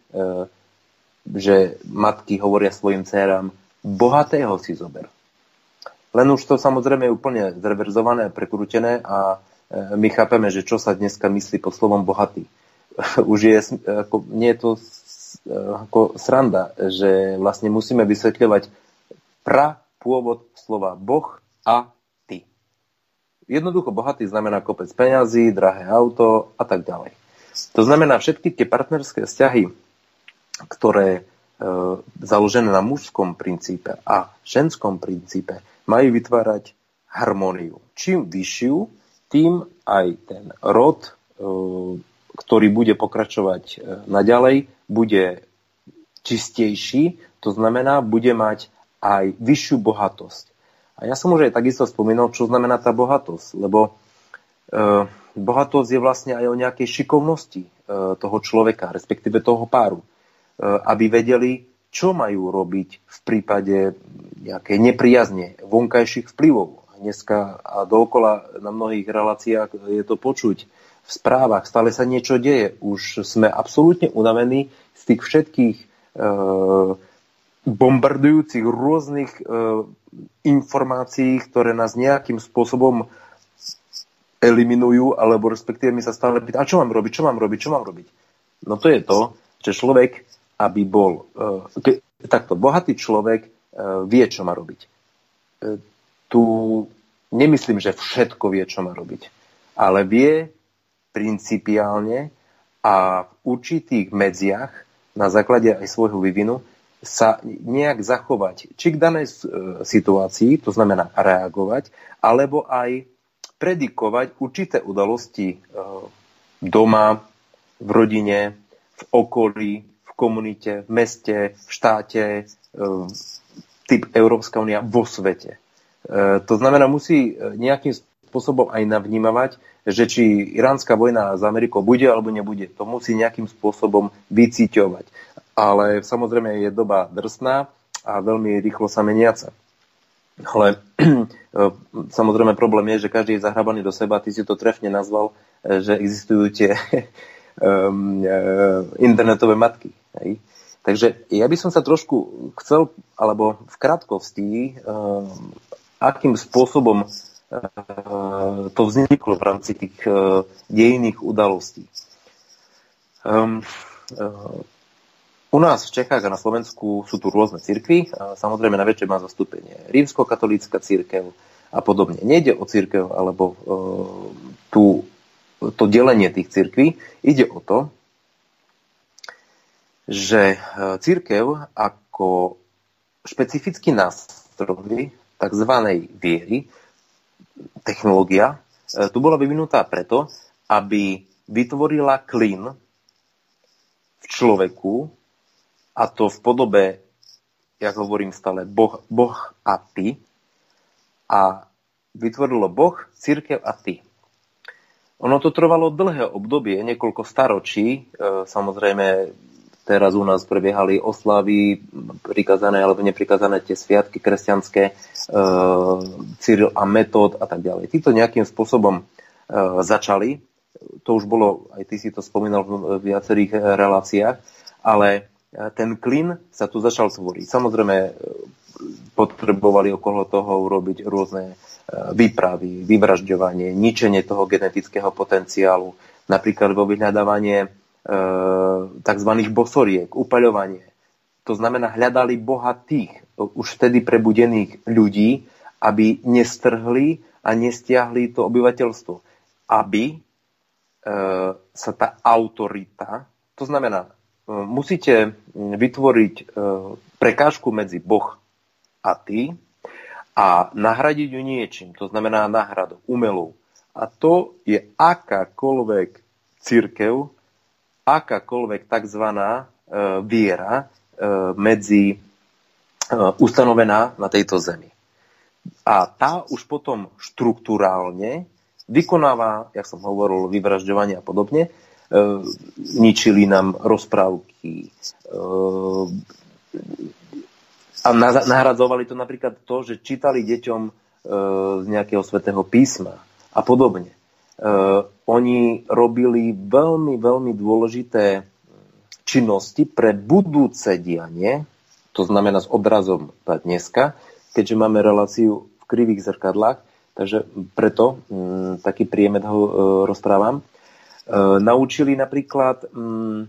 že matky hovoria svojim dcéram, bohatého si zober. Len už to samozrejme je úplne zreverzované a prekrútené a my chápeme, že čo sa dneska myslí pod slovom bohatý. Už je, ako, nie je to ako sranda, že vlastne musíme vysvetľovať pra pôvod slova boh a ty. Jednoducho bohatý znamená kopec peňazí, drahé auto a tak ďalej. To znamená všetky tie partnerské vzťahy, ktoré e, založené na mužskom princípe a ženskom princípe majú vytvárať harmóniu. Čím vyššiu, tým aj ten rod, ktorý bude pokračovať naďalej, bude čistejší, to znamená, bude mať aj vyššiu bohatosť. A ja som už aj takisto spomínal, čo znamená tá bohatosť, lebo e, bohatosť je vlastne aj o nejakej šikovnosti e, toho človeka, respektíve toho páru, e, aby vedeli, čo majú robiť v prípade nejakej nepriazne, vonkajších vplyvov. Dneska a dookola na mnohých reláciách je to počuť v správach, stále sa niečo deje. Už sme absolútne unavení z tých všetkých e, bombardujúcich rôznych e, informácií, ktoré nás nejakým spôsobom eliminujú, alebo respektíve my sa stále pýta, a čo mám robiť, čo mám robiť, čo mám robiť? No to je to, že človek, aby bol e, takto bohatý človek, e, vie, čo má robiť. E, tu nemyslím, že všetko vie, čo má robiť, ale vie principiálne a v určitých medziach na základe aj svojho vývinu sa nejak zachovať, či k danej situácii, to znamená reagovať, alebo aj predikovať určité udalosti doma, v rodine, v okolí, v komunite, v meste, v štáte, typ Európska únia, vo svete. To znamená, musí nejakým spôsobom aj navnímavať, že či iránska vojna s Amerikou bude alebo nebude. To musí nejakým spôsobom vycíťovať. Ale samozrejme je doba drsná a veľmi rýchlo sa meniaca. Ale samozrejme problém je, že každý je zahrabaný do seba. Ty si to trefne nazval, že existujú tie um, internetové matky. Hej? Takže ja by som sa trošku chcel, alebo v krátkosti, um, akým spôsobom uh, to vzniklo v rámci tých uh, dejinných udalostí. Um, uh, u nás v Čechách a na Slovensku sú tu rôzne cirkvi. Uh, samozrejme najväčšie má zastúpenie rímskokatolícka cirkev a podobne. Nejde o cirkev alebo uh, tú, to delenie tých cirkví. Ide o to, že uh, cirkev ako špecifický nástroj takzvanej viery, technológia, tu bola vyvinutá preto, aby vytvorila klin v človeku, a to v podobe, jak hovorím stále, boh, boh a ty, a vytvorilo Boh, cirkev a ty. Ono to trvalo dlhé obdobie, niekoľko staročí, samozrejme teraz u nás prebiehali oslavy, prikazané alebo neprikazané tie sviatky kresťanské, e, Cyril a Metod a tak ďalej. Títo nejakým spôsobom e, začali. To už bolo, aj ty si to spomínal v viacerých reláciách, ale ten klin sa tu začal tvoriť. Samozrejme, potrebovali okolo toho urobiť rôzne výpravy, vyvražďovanie, ničenie toho genetického potenciálu, napríklad vo vyhľadávanie takzvaných bosoriek, upaľovanie. To znamená, hľadali bohatých, už vtedy prebudených ľudí, aby nestrhli a nestiahli to obyvateľstvo, aby e, sa tá autorita, to znamená, e, musíte vytvoriť e, prekážku medzi Boh a ty a nahradiť ju niečím, to znamená náhradu, umelou. A to je akákoľvek cirkev, akákoľvek takzvaná e, viera e, medzi e, ustanovená na tejto zemi. A tá už potom štruktúrálne vykonáva, jak som hovoril, vyvražďovanie a podobne, e, ničili nám rozprávky, e, a nahradzovali to napríklad to, že čítali deťom e, z nejakého svätého písma a podobne. E, oni robili veľmi, veľmi dôležité činnosti pre budúce dianie, to znamená s odrazom na dneska, keďže máme reláciu v krivých zrkadlách, takže preto m, taký priemed ho e, rozprávam. E, naučili napríklad m,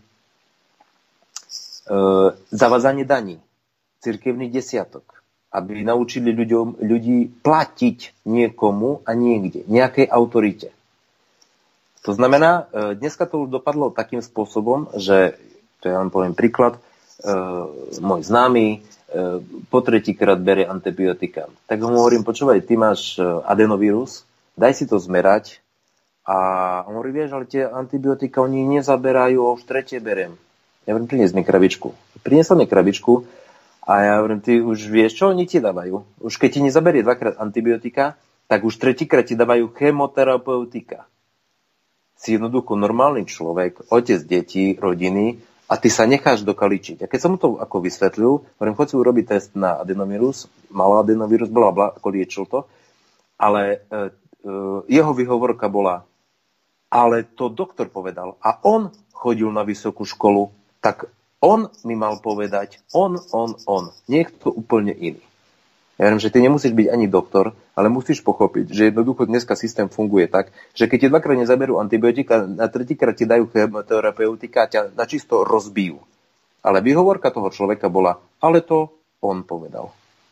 e, zavadzanie daní, cirkevný desiatok, aby naučili ľuďom, ľudí platiť niekomu a niekde, nejakej autorite. To znamená, dneska to už dopadlo takým spôsobom, že, to ja vám poviem príklad, môj známy po tretíkrát berie antibiotika. Tak ho hovorím, počúvaj, ty máš adenovírus, daj si to zmerať. A on hovorí, vieš, ale tie antibiotika oni nezaberajú, a už tretie beriem. Ja hovorím, prinies mi krabičku. Priniesol mi krabičku. A ja hovorím, ty už vieš, čo oni ti dávajú? Už keď ti nezaberie dvakrát antibiotika, tak už tretíkrát ti dávajú chemoterapeutika. Si jednoducho normálny človek, otec detí, rodiny a ty sa necháš dokaličiť. A keď som mu to ako vysvetlil, hovorím, choď si urobiť test na adenovírus, mal adenovírus, bla bla, ako liečil to, ale e, e, jeho výhovorka bola, ale to doktor povedal a on chodil na vysokú školu, tak on mi mal povedať, on, on, on. Niekto úplne iný. Ja viem, že ty nemusíš byť ani doktor, ale musíš pochopiť, že jednoducho dneska systém funguje tak, že keď ti dvakrát nezaberú antibiotika, na tretíkrát ti dajú chemoterapeutika a ťa načisto rozbijú. Ale výhovorka toho človeka bola, ale to on povedal.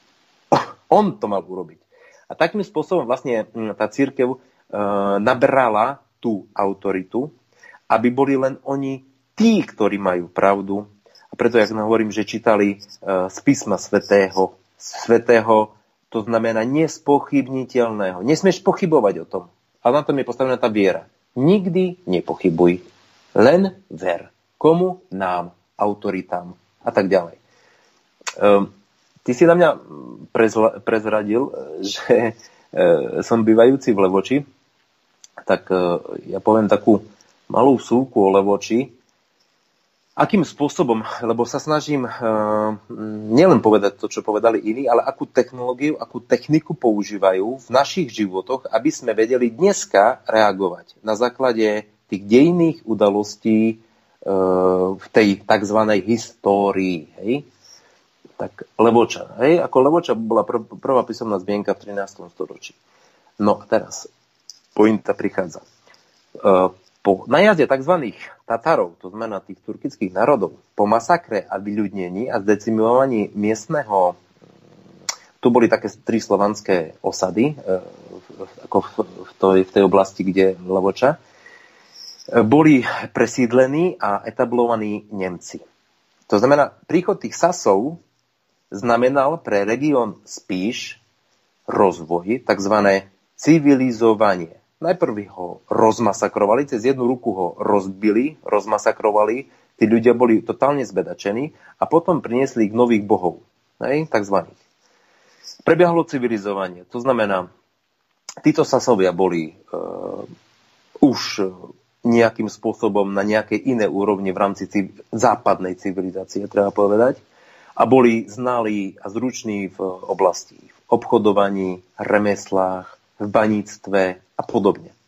On to mal urobiť. A takým spôsobom vlastne tá cirkev e, nabrala tú autoritu, aby boli len oni tí, ktorí majú pravdu. A preto, jak hovorím, že čítali uh, z písma svätého, svätého, to znamená nespochybniteľného. Nesmieš pochybovať o tom. Ale na tom je postavená tá viera. Nikdy nepochybuj. Len ver. Komu? Nám, autoritám a tak ďalej. Um, ty si na mňa prezla, prezradil, že uh, som bývajúci v Levoči, tak uh, ja poviem takú malú súku o Levoči. Akým spôsobom, lebo sa snažím uh, nielen povedať to, čo povedali iní, ale akú technológiu, akú techniku používajú v našich životoch, aby sme vedeli dneska reagovať na základe tých dejinných udalostí uh, v tej tzv. Histórii. Hej? Tak Levoča. Hej? Ako Levoča bola pr- prvá písomná zmienka v trinástom storočí. No a teraz pointa prichádza. Uh, Po najazde tzv. Tatarov, to znamená tých turkických národov, po masakre a vyľudnení a zdecimovaní miestneho, tu boli také tri slovanské osady, ako v tej, v tej oblasti, kde Levoča, boli presídlení a etablovaní Nemci. To znamená, príchod tých Sasov znamenal pre región Spíš rozvoj, tzv. Civilizovanie. Najprv ho rozmasakrovali, cez jednu ruku ho rozbili, rozmasakrovali, tí ľudia boli totálne zbedačení a potom priniesli ich nových bohov, hej, takzvaných. Prebiehlo civilizovanie, to znamená, títo Sasovia boli uh, už nejakým spôsobom na nejakej inej úrovni v rámci civ- západnej civilizácie, treba povedať, a boli znalí a zruční v oblasti, v obchodovaní, remeslách, v baníctve a podobne. E,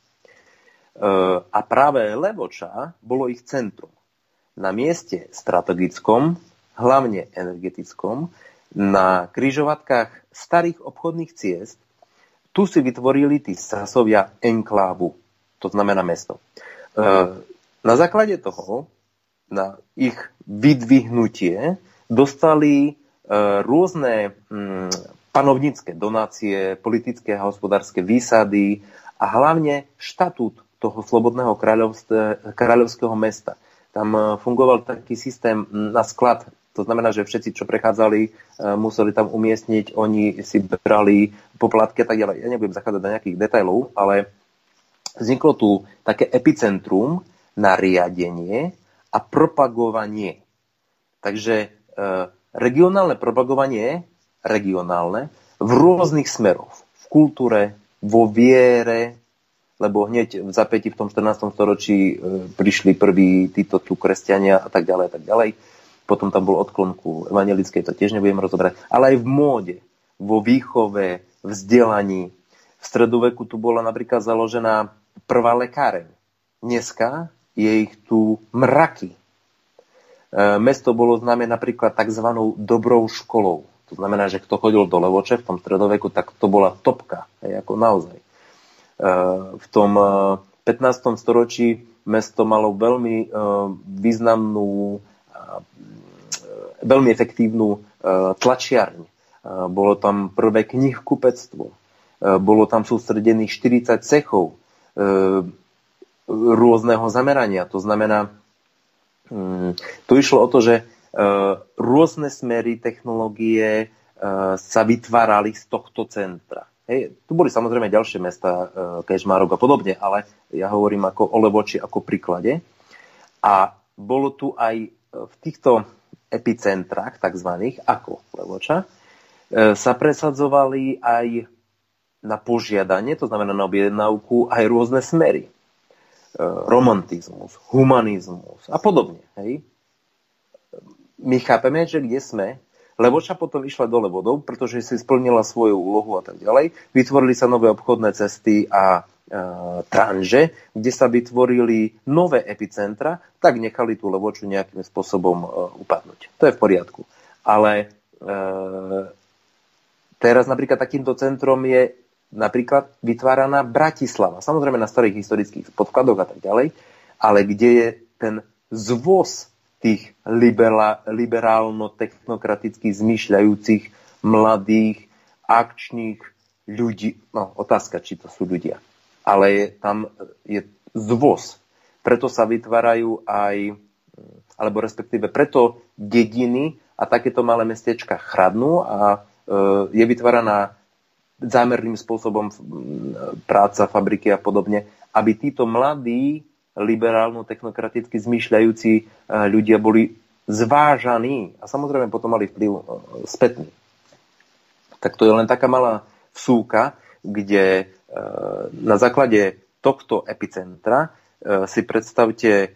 a práve Levoča bolo ich centrum. Na mieste strategickom, hlavne energetickom, na križovatkách starých obchodných ciest, tu si vytvorili tí Sasovia enklávu, to znamená mesto. E, na základe toho, na ich vydvihnutie, dostali e, rôzne mm, panovnícke donácie, politické a hospodárske výsady a hlavne štatút toho slobodného kráľovského mesta. Tam fungoval taký systém na sklad. To znamená, že všetci, čo prechádzali, museli tam umiestniť, oni si brali poplatky a tak ďalej. Ja nebudem zachádzať do nejakých detailov, ale vzniklo tu také epicentrum na riadenie a propagovanie. Takže e, regionálne propagovanie, regionálne, v rôznych smeroch. V kultúre, vo viere, lebo hneď v zapätí v tom štrnástom storočí e, prišli prví títo tu kresťania a tak ďalej a tak ďalej. Potom tam bol odklon ku evangelickej, to tiež nebudem rozoberať. Ale aj v móde, vo výchove, vzdelaní. V stredoveku tu bola napríklad založená prvá lekáreň. Dneska je ich tu mraky. E, mesto bolo známe napríklad tzv. Dobrou školou. To znamená, že kto chodil do Levoče v tom stredoveku, tak to bola topka. Hej, ako naozaj. E, v tom pätnástom storočí mesto malo veľmi e, významnú, e, veľmi efektívnu e, tlačiarň. E, bolo tam prvé knihkupectvo. E, bolo tam sústredených štyridsať cechov. E, rôzneho zamerania. To znamená, tu išlo o to, že rôzne smery technológie sa vytvárali z tohto centra. Hej, tu boli samozrejme ďalšie mesta, Kežmarok a podobne, ale ja hovorím ako o Levoči, ako príklade. A bolo tu aj v týchto epicentrách, takzvaných, ako Levoča, sa presadzovali aj na požiadanie, to znamená na objednávku, aj rôzne smery. Romantizmus, humanizmus a podobne. Hej. My chápeme, že kde sme, Levoča potom išla dole vodou, pretože si splnila svoju úlohu a tak ďalej. Vytvorili sa nové obchodné cesty a e, tranže, kde sa vytvorili nové epicentra, tak nechali tú Levoču nejakým spôsobom e, upadnúť. To je v poriadku. Ale e, teraz napríklad takýmto centrom je napríklad vytváraná Bratislava. Samozrejme na starých historických podkladoch a tak ďalej, ale kde je ten zvoz tých liberá, liberálno-technokratických zmýšľajúcich mladých, akčných ľudí. No, otázka, či to sú ľudia. Ale je, tam je zvoz. Preto sa vytvárajú aj, alebo respektíve preto dediny a takéto malé mestečka chradnú a e, je vytváraná zámerným spôsobom práca, fabriky a podobne, aby títo mladí, liberálno-technokraticky zmýšľajúci ľudia boli zvážaní a samozrejme potom mali vplyv spätný. Tak to je len taká malá vsúka, kde na základe tohto epicentra si predstavte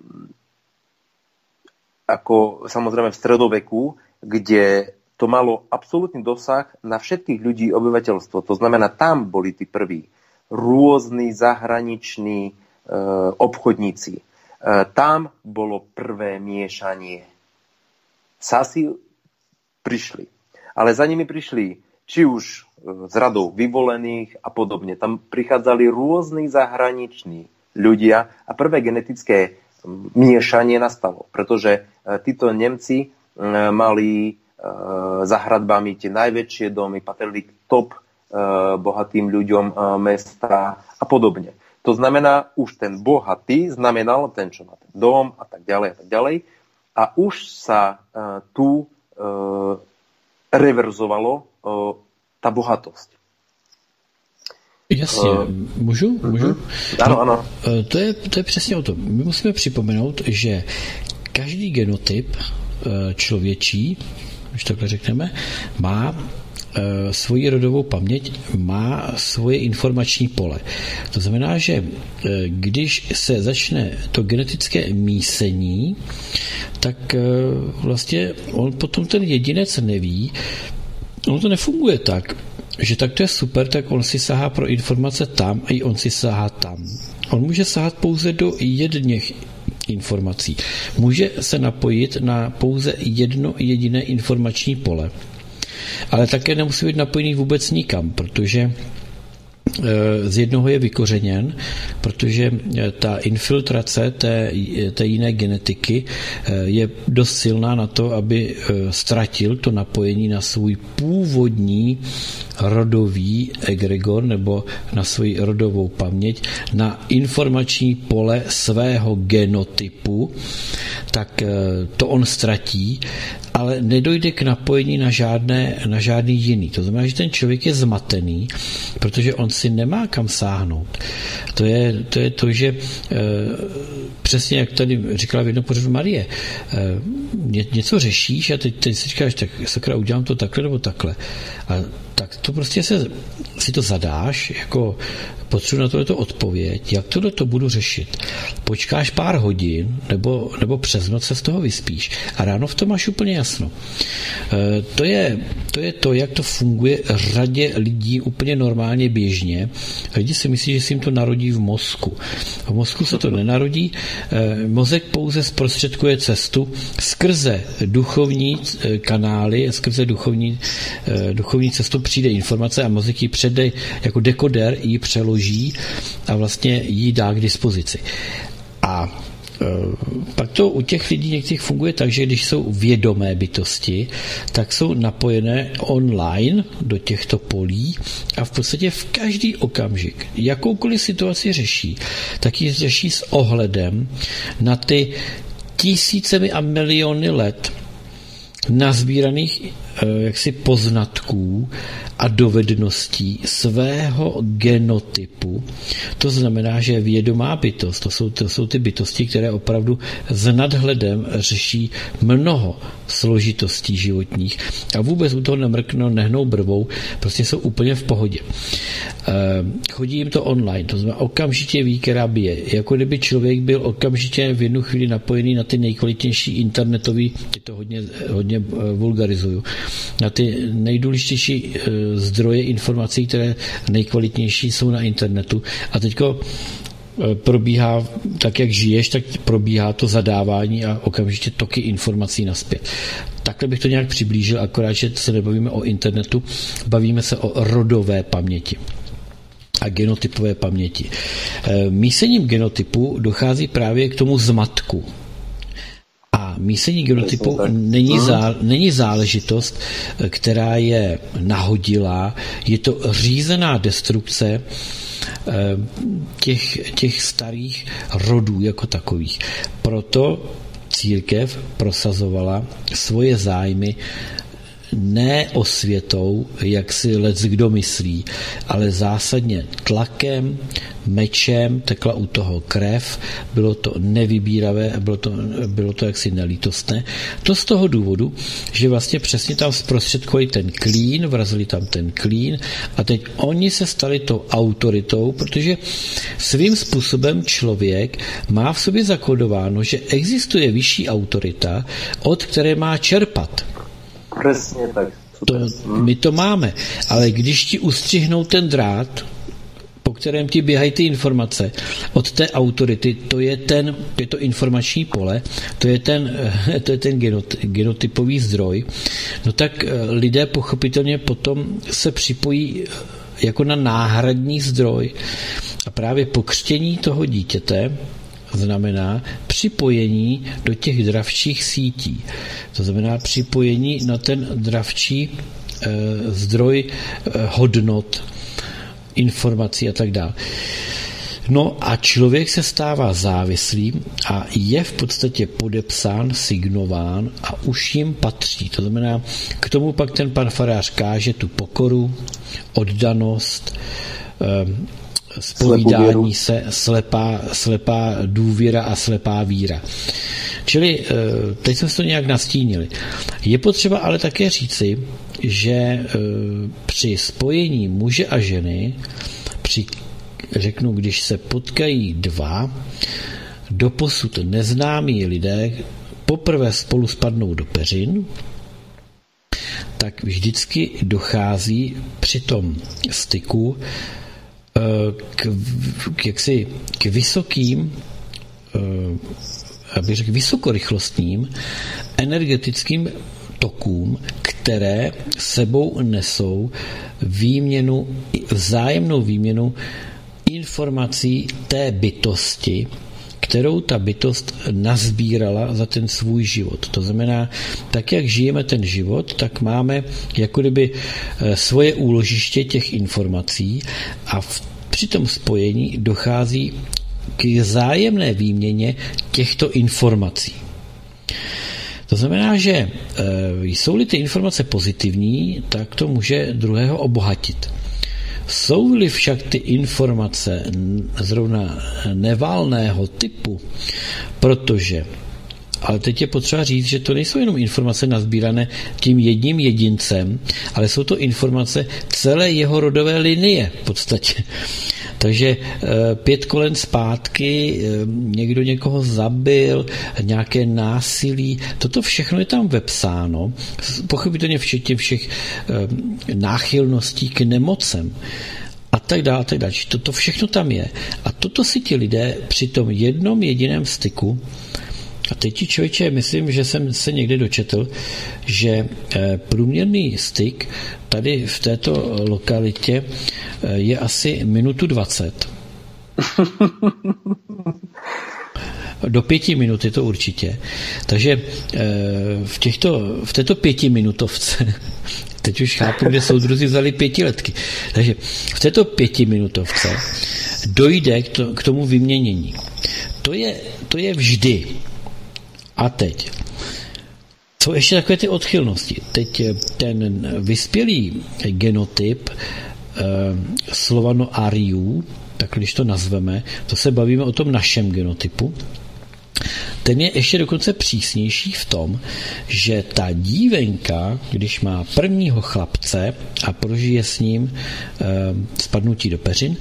ako samozrejme v stredoveku, kde to malo absolútny dosah na všetkých ľudí obyvateľstvo. To znamená, tam boli tí prví rôzni zahraniční e, obchodníci. E, tam bolo prvé miešanie. Sasi prišli. Ale za nimi prišli či už e, z radou vyvolených a podobne. Tam prichádzali rôzni zahraniční ľudia a prvé genetické miešanie nastalo. Pretože e, títo Nemci e, mali za hradbami tie najväčšie domy, patrili top bohatým ľuďom mesta a podobne. To znamená, už ten bohatý znamenal ten, čo má ten dom a tak ďalej a tak ďalej. A už sa tu reverzovalo tá bohatosť. Jasně, můžu? můžu? Ano, ano. No, to, je, to je přesně o tom. My musíme připomenout, že každý genotyp člověčí, když takhle řekneme, má e, svoji rodovou paměť, má svoje informační pole. To znamená, že e, když se začne to genetické mísení, tak e, vlastně on potom ten jedinec neví, ono to nefunguje tak, že tak to je super, tak on si sahá pro informace tam a i on si sahá tam. On může sahat pouze do jedněch informací. Může se napojit na pouze jedno jediné informační pole. Ale také nemusí být napojený vůbec nikam, protože z jednoho je vykořeněn protože ta infiltrace té, té jiné genetiky je dost silná na to, aby ztratil to napojení na svůj původní rodový egregor nebo na svoji rodovou paměť, na informační pole svého genotypu, tak to on ztratí, ale nedojde k napojení na, žádné, na žádný jiný. To znamená, že ten člověk je zmatený, protože on si nemá kam sáhnout. To je to, je to že e, přesně jak tady říkala v jednom pořadu Marie, e, ně, něco řešíš a teď, teď si říkáš, tak sakra, udělám to takhle nebo takhle. A tak to prostě se, si to zadáš, jako potřebuji na tohleto odpověď, jak tohle to budu řešit. Počkáš pár hodin, nebo, nebo přes noc se z toho vyspíš a ráno v tom máš úplně jasno. E, to, je, to je to, jak to funguje řadě lidí úplně normálně běžně. Lidi si myslí, že si jim to narodí v mozku. V mozku se to nenarodí. E, mozek pouze zprostředkuje cestu skrze duchovní kanály, skrze duchovní, e, duchovní cestu přijde informace a mozek ji přede, jako dekoder ji přeloží a vlastně ji dá k dispozici. A e, pak to u těch lidí některých funguje tak, že když jsou vědomé bytosti, tak jsou napojené online do těchto polí a v podstatě v každý okamžik jakoukoliv situaci řeší, tak ji řeší s ohledem na ty tisícemi a miliony let nazbíraných jaksi poznatků a dovedností svého genotypu. To znamená, že vědomá bytost, to jsou, to jsou ty bytosti, které opravdu s nadhledem řeší mnoho složitostí životních a vůbec u toho nemrknou, nehnou brvou, prostě jsou úplně v pohodě. Chodí jim to online, to znamená okamžitě ví, která bije. Jako kdyby člověk byl okamžitě v jednu chvíli napojený na ty nejkvalitnější internetový, ty to hodně, hodně vulgarizuju, na ty nejdůležitější zdroje informací, které nejkvalitnější jsou na internetu. A teďko probíhá, tak jak žiješ, tak probíhá to zadávání a okamžitě toky informací nazpět. Takhle bych to nějak přiblížil, akorát, že se nebavíme o internetu, bavíme se o rodové paměti a genotypové paměti. Mísením genotypu dochází právě k tomu zmatku. A mísení genotypu není, zá, není záležitost, která je nahodilá, je to řízená destrukce těch, těch starých rodů jako takových. Proto církev prosazovala svoje zájmy ne osvětou, jak si leckdo myslí, ale zásadně tlakem, mečem, tekla u toho krev, bylo to nevybíravé, bylo to, bylo to jaksi nelítostné. To z toho důvodu, že vlastně přesně tam zprostředkovali ten klín, vrazili tam ten klín a teď oni se stali tou autoritou, protože svým způsobem člověk má v sobě zakodováno, že existuje vyšší autorita, od které má čerpat. Přesně tak. To, my to máme, ale když ti ustřihnou ten drát, po kterém ti běhají ty informace od té autority, to je ten, je to informační pole, to je ten, to je ten genot, genotypový zdroj, no tak lidé pochopitelně potom se připojí jako na náhradní zdroj a právě pokřtění toho dítěte znamená připojení do těch dravčích sítí. To znamená připojení na ten dravčí e, zdroj e, hodnot, informací a tak dále. No a člověk se stává závislým a je v podstatě podepsán, signován a už jim patří. To znamená, k tomu pak ten pan farář káže tu pokoru, oddanost, e, zpovídání se, slepá, slepá důvěra a slepá víra. Čili teď jsme se to nějak nastínili. Je potřeba ale také říci, že při spojení muže a ženy, při, řeknu, když se potkají dva, doposud neznámí lidé poprvé spolu spadnou do peřin, tak vždycky dochází při tom styku K, k, jaksi, k vysokým, abych řekl, vysokorychlostním energetickým tokům, které sebou nesou výměnu, vzájemnou výměnu informací informací té bytosti, kterou ta bytost nazbírala za ten svůj život. To znamená, tak jak žijeme ten život, tak máme jako kdyby svoje úložiště těch informací a v, při tom spojení dochází k vzájemné výměně těchto informací. To znamená, že e, jsou-li ty informace pozitivní, tak to může druhého obohatit. Jsou-li však ty informace zrovna nevalného typu, protože, ale teď je potřeba říct, že to nejsou jenom informace nazbírané tím jedním jedincem, ale jsou to informace celé jeho rodové linie v podstatě. Takže pět kolen zpátky, někdo někoho zabil, nějaké násilí, toto všechno je tam vepsáno, pochopitelně včetně všech náchylností k nemocem a tak dále, a tak dále. Toto všechno tam je. A toto si ti lidé při tom jednom jediném styku, a teď ti člověče, myslím, že jsem se někde dočetl, že průměrný styk tady v této lokalitě je asi minutu dvacet. Do pěti minut je to určitě. Takže v, těchto, v této pětiminutovce, teď už chápu, kde soudruzi vzali pětiletky, takže v této pětiminutovce dojde k tomu vyměnění. To je, to je vždy. A teď. Jsou ještě takové ty odchylnosti. Teď ten vyspělý genotyp eh, Slovano-Ariů, tak když to nazveme, to se bavíme o tom našem genotypu, ten je ještě dokonce přísnější v tom, že ta dívenka, když má prvního chlapce a prožije s ním eh, spadnutí do peřin,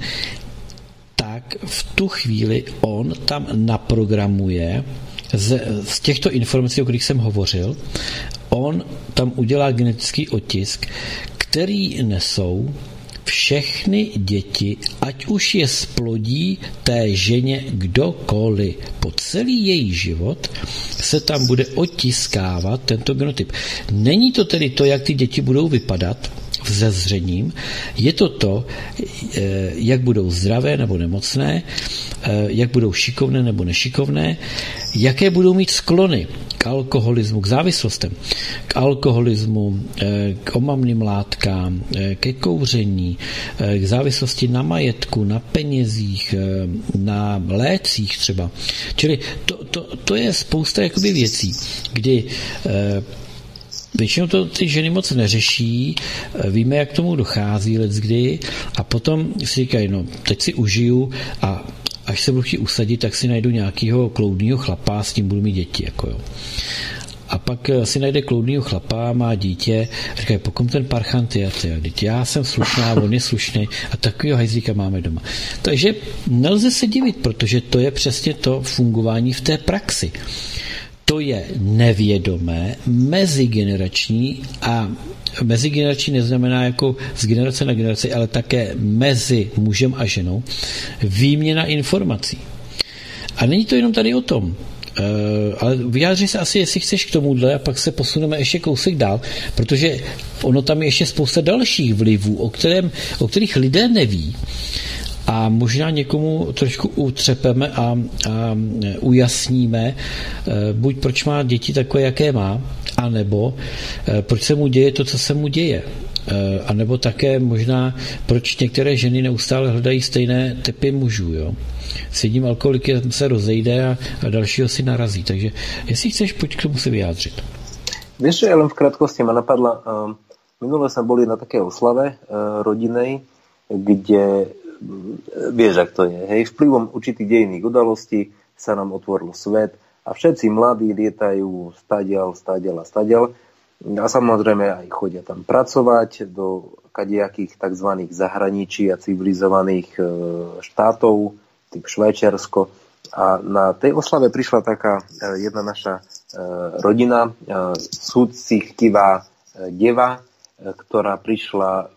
tak v tu chvíli on tam naprogramuje Z, z těchto informací, o kterých jsem hovořil, on tam udělá genetický otisk, který nesou všechny děti, ať už je splodí té ženě kdokoliv. Po celý její život se tam bude otiskávat tento genotyp. Není to tedy to, jak ty děti budou vypadat se zřením, je to to, jak budou zdravé nebo nemocné, jak budou šikovné nebo nešikovné, jaké budou mít sklony k alkoholismu, k závislostem, k alkoholismu, k omamným látkám, ke kouření, k závislosti na majetku, na penězích, na lécích třeba. Čili to, to, to je spousta jakoby věcí, kdy většinou to ty ženy moc neřeší, víme, jak k tomu dochází leckdy a potom si říkají, no teď si užiju a až se budu chtít usadit, tak si najdu nějakého kloudného chlapa, s tím budu mít děti. Jako jo. A pak si najde kloudného chlapa, má dítě, říkají, pokom ten parchant je, teď já jsem slušná, on je slušný a takovýho hajzlíka máme doma. Takže nelze se divit, protože to je přesně to fungování v té praxi. To je nevědomé, mezigenerační a mezigenerační neznamená jako z generace na generaci, ale také mezi mužem a ženou výměna informací. A není to jenom tady o tom, ale vyjádři se asi, jestli chceš k tomuhle a pak se posuneme ještě kousek dál, protože ono tam je ještě spousta dalších vlivů, o, kterém, o kterých lidé neví. A možná někomu trošku utřepeme a, a ujasníme, buď proč má děti takové, jaké má, anebo proč se mu děje to, co se mu děje. A nebo také možná, proč některé ženy neustále hledají stejné typy mužů. Jo? S jedním alkoholikem se rozejde a, a dalšího si narazí. Takže jestli chceš, pojď k tomu se vyjádřit. Vieš, len v krátkosti ma napadla, uh, minule sme boli na také oslave uh, rodinej, kde vieš, ak to je. Hej, vplyvom určitých dejinných udalostí sa nám otvoril svet a všetci mladí lietajú stadiaľ, stadiaľ a stadiaľ. A samozrejme aj chodia tam pracovať do kadejakých tzv. Zahraničí a civilizovaných štátov, typ Švajčiarsko. A na tej oslave prišla taká jedna naša rodina, súcichtivá deva, ktorá prišla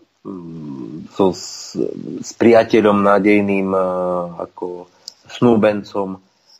so s, s priateľom nádejným ako snúbencom,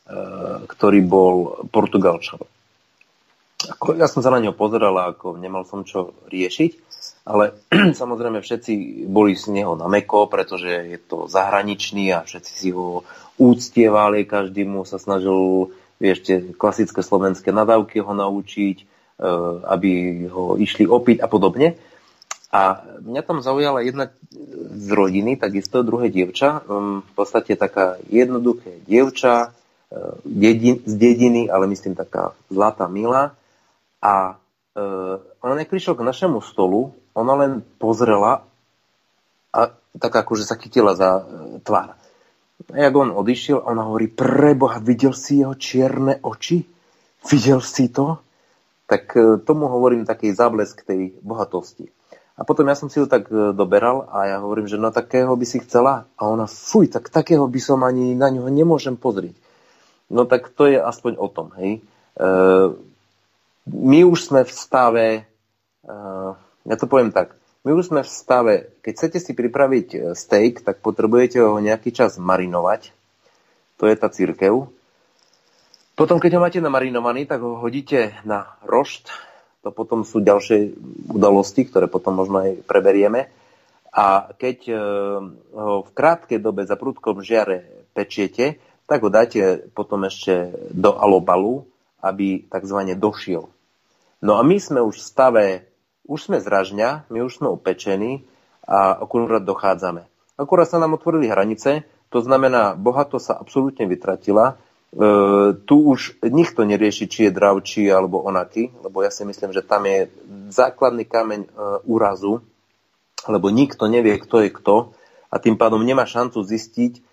ktorý bol Portugalčan. Ako, ja som sa na ňo pozeral, ako nemal som čo riešiť ale samozrejme všetci boli z neho na mäkko, pretože je to zahraničný a všetci si ho úctievali, každý mu sa snažil, vieš, tie klasické slovenské nadávky ho naučiť, aby ho išli opiť a podobne. A mňa tam zaujala jedna z rodiny, takisto druhé dievča, v podstate taká jednoduché dievča dedin, z dediny, ale myslím taká zlatá milá. A e, ona neprišla k našemu stolu, ona len pozrela a tak akože sa chytila za e, tvár. A jak on odišiel, ona hovorí, preboha, videl si jeho čierne oči? Videl si to? Tak e, tomu hovorím taký záblesk tej bohatosti. A potom ja som si ho tak doberal a ja hovorím, že no takého by si chcela. A ona, fuj, tak takého by som ani na ňoho nemôžem pozrieť. No tak to je aspoň o tom, hej. E, my už sme v stave, e, ja to poviem tak, my už sme v stave, keď chcete si pripraviť steak, tak potrebujete ho nejaký čas marinovať. To je tá cirkev. Potom, keď ho máte namarinovaný, tak ho hodíte na rošt. To potom sú ďalšie udalosti, ktoré potom možno aj preberieme. A keď ho v krátkej dobe za prudkom žiare pečiete, tak ho dáte potom ešte do alobalu, aby takzvané došiel. No a my sme už v stave, už sme z ražňa, my už sme upečení a akurát dochádzame. Akurát sa nám otvorili hranice, to znamená, bohatosť sa absolútne vytratila. E, tu už nikto nerieši, či je dravčí alebo onaký, lebo ja si myslím, že tam je základný kameň e, úrazu, lebo nikto nevie, kto je kto a tým pádom nemá šancu zistiť e,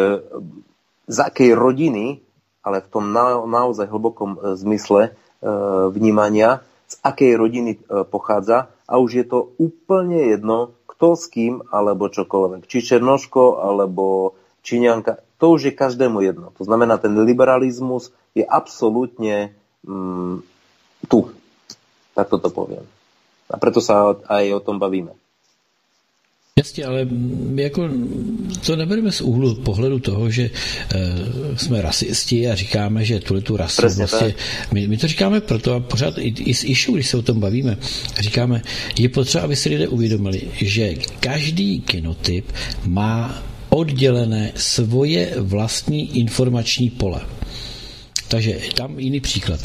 z akej rodiny, ale v tom na, naozaj hlbokom e, zmysle e, vnímania, z akej rodiny e, pochádza a už je to úplne jedno, kto s kým alebo čokoľvek. Či Černoško alebo Číňanka, to už je každému jedno. To znamená, ten liberalizmus je absolútne mm, tu. Takto to poviem. A preto sa aj o tom bavíme. Jasně, ale jako to nebereme z úhlu pohledu toho, že e, jsme rasisti a říkáme, že tuhle tu rasu vlastně, my, my to říkáme proto a pořád i, i s Išou, když se o tom bavíme, říkáme, je potřeba, aby si lidé uvědomili, že každý genotyp má oddělené svoje vlastní informační pole. Takže tam jiný příklad.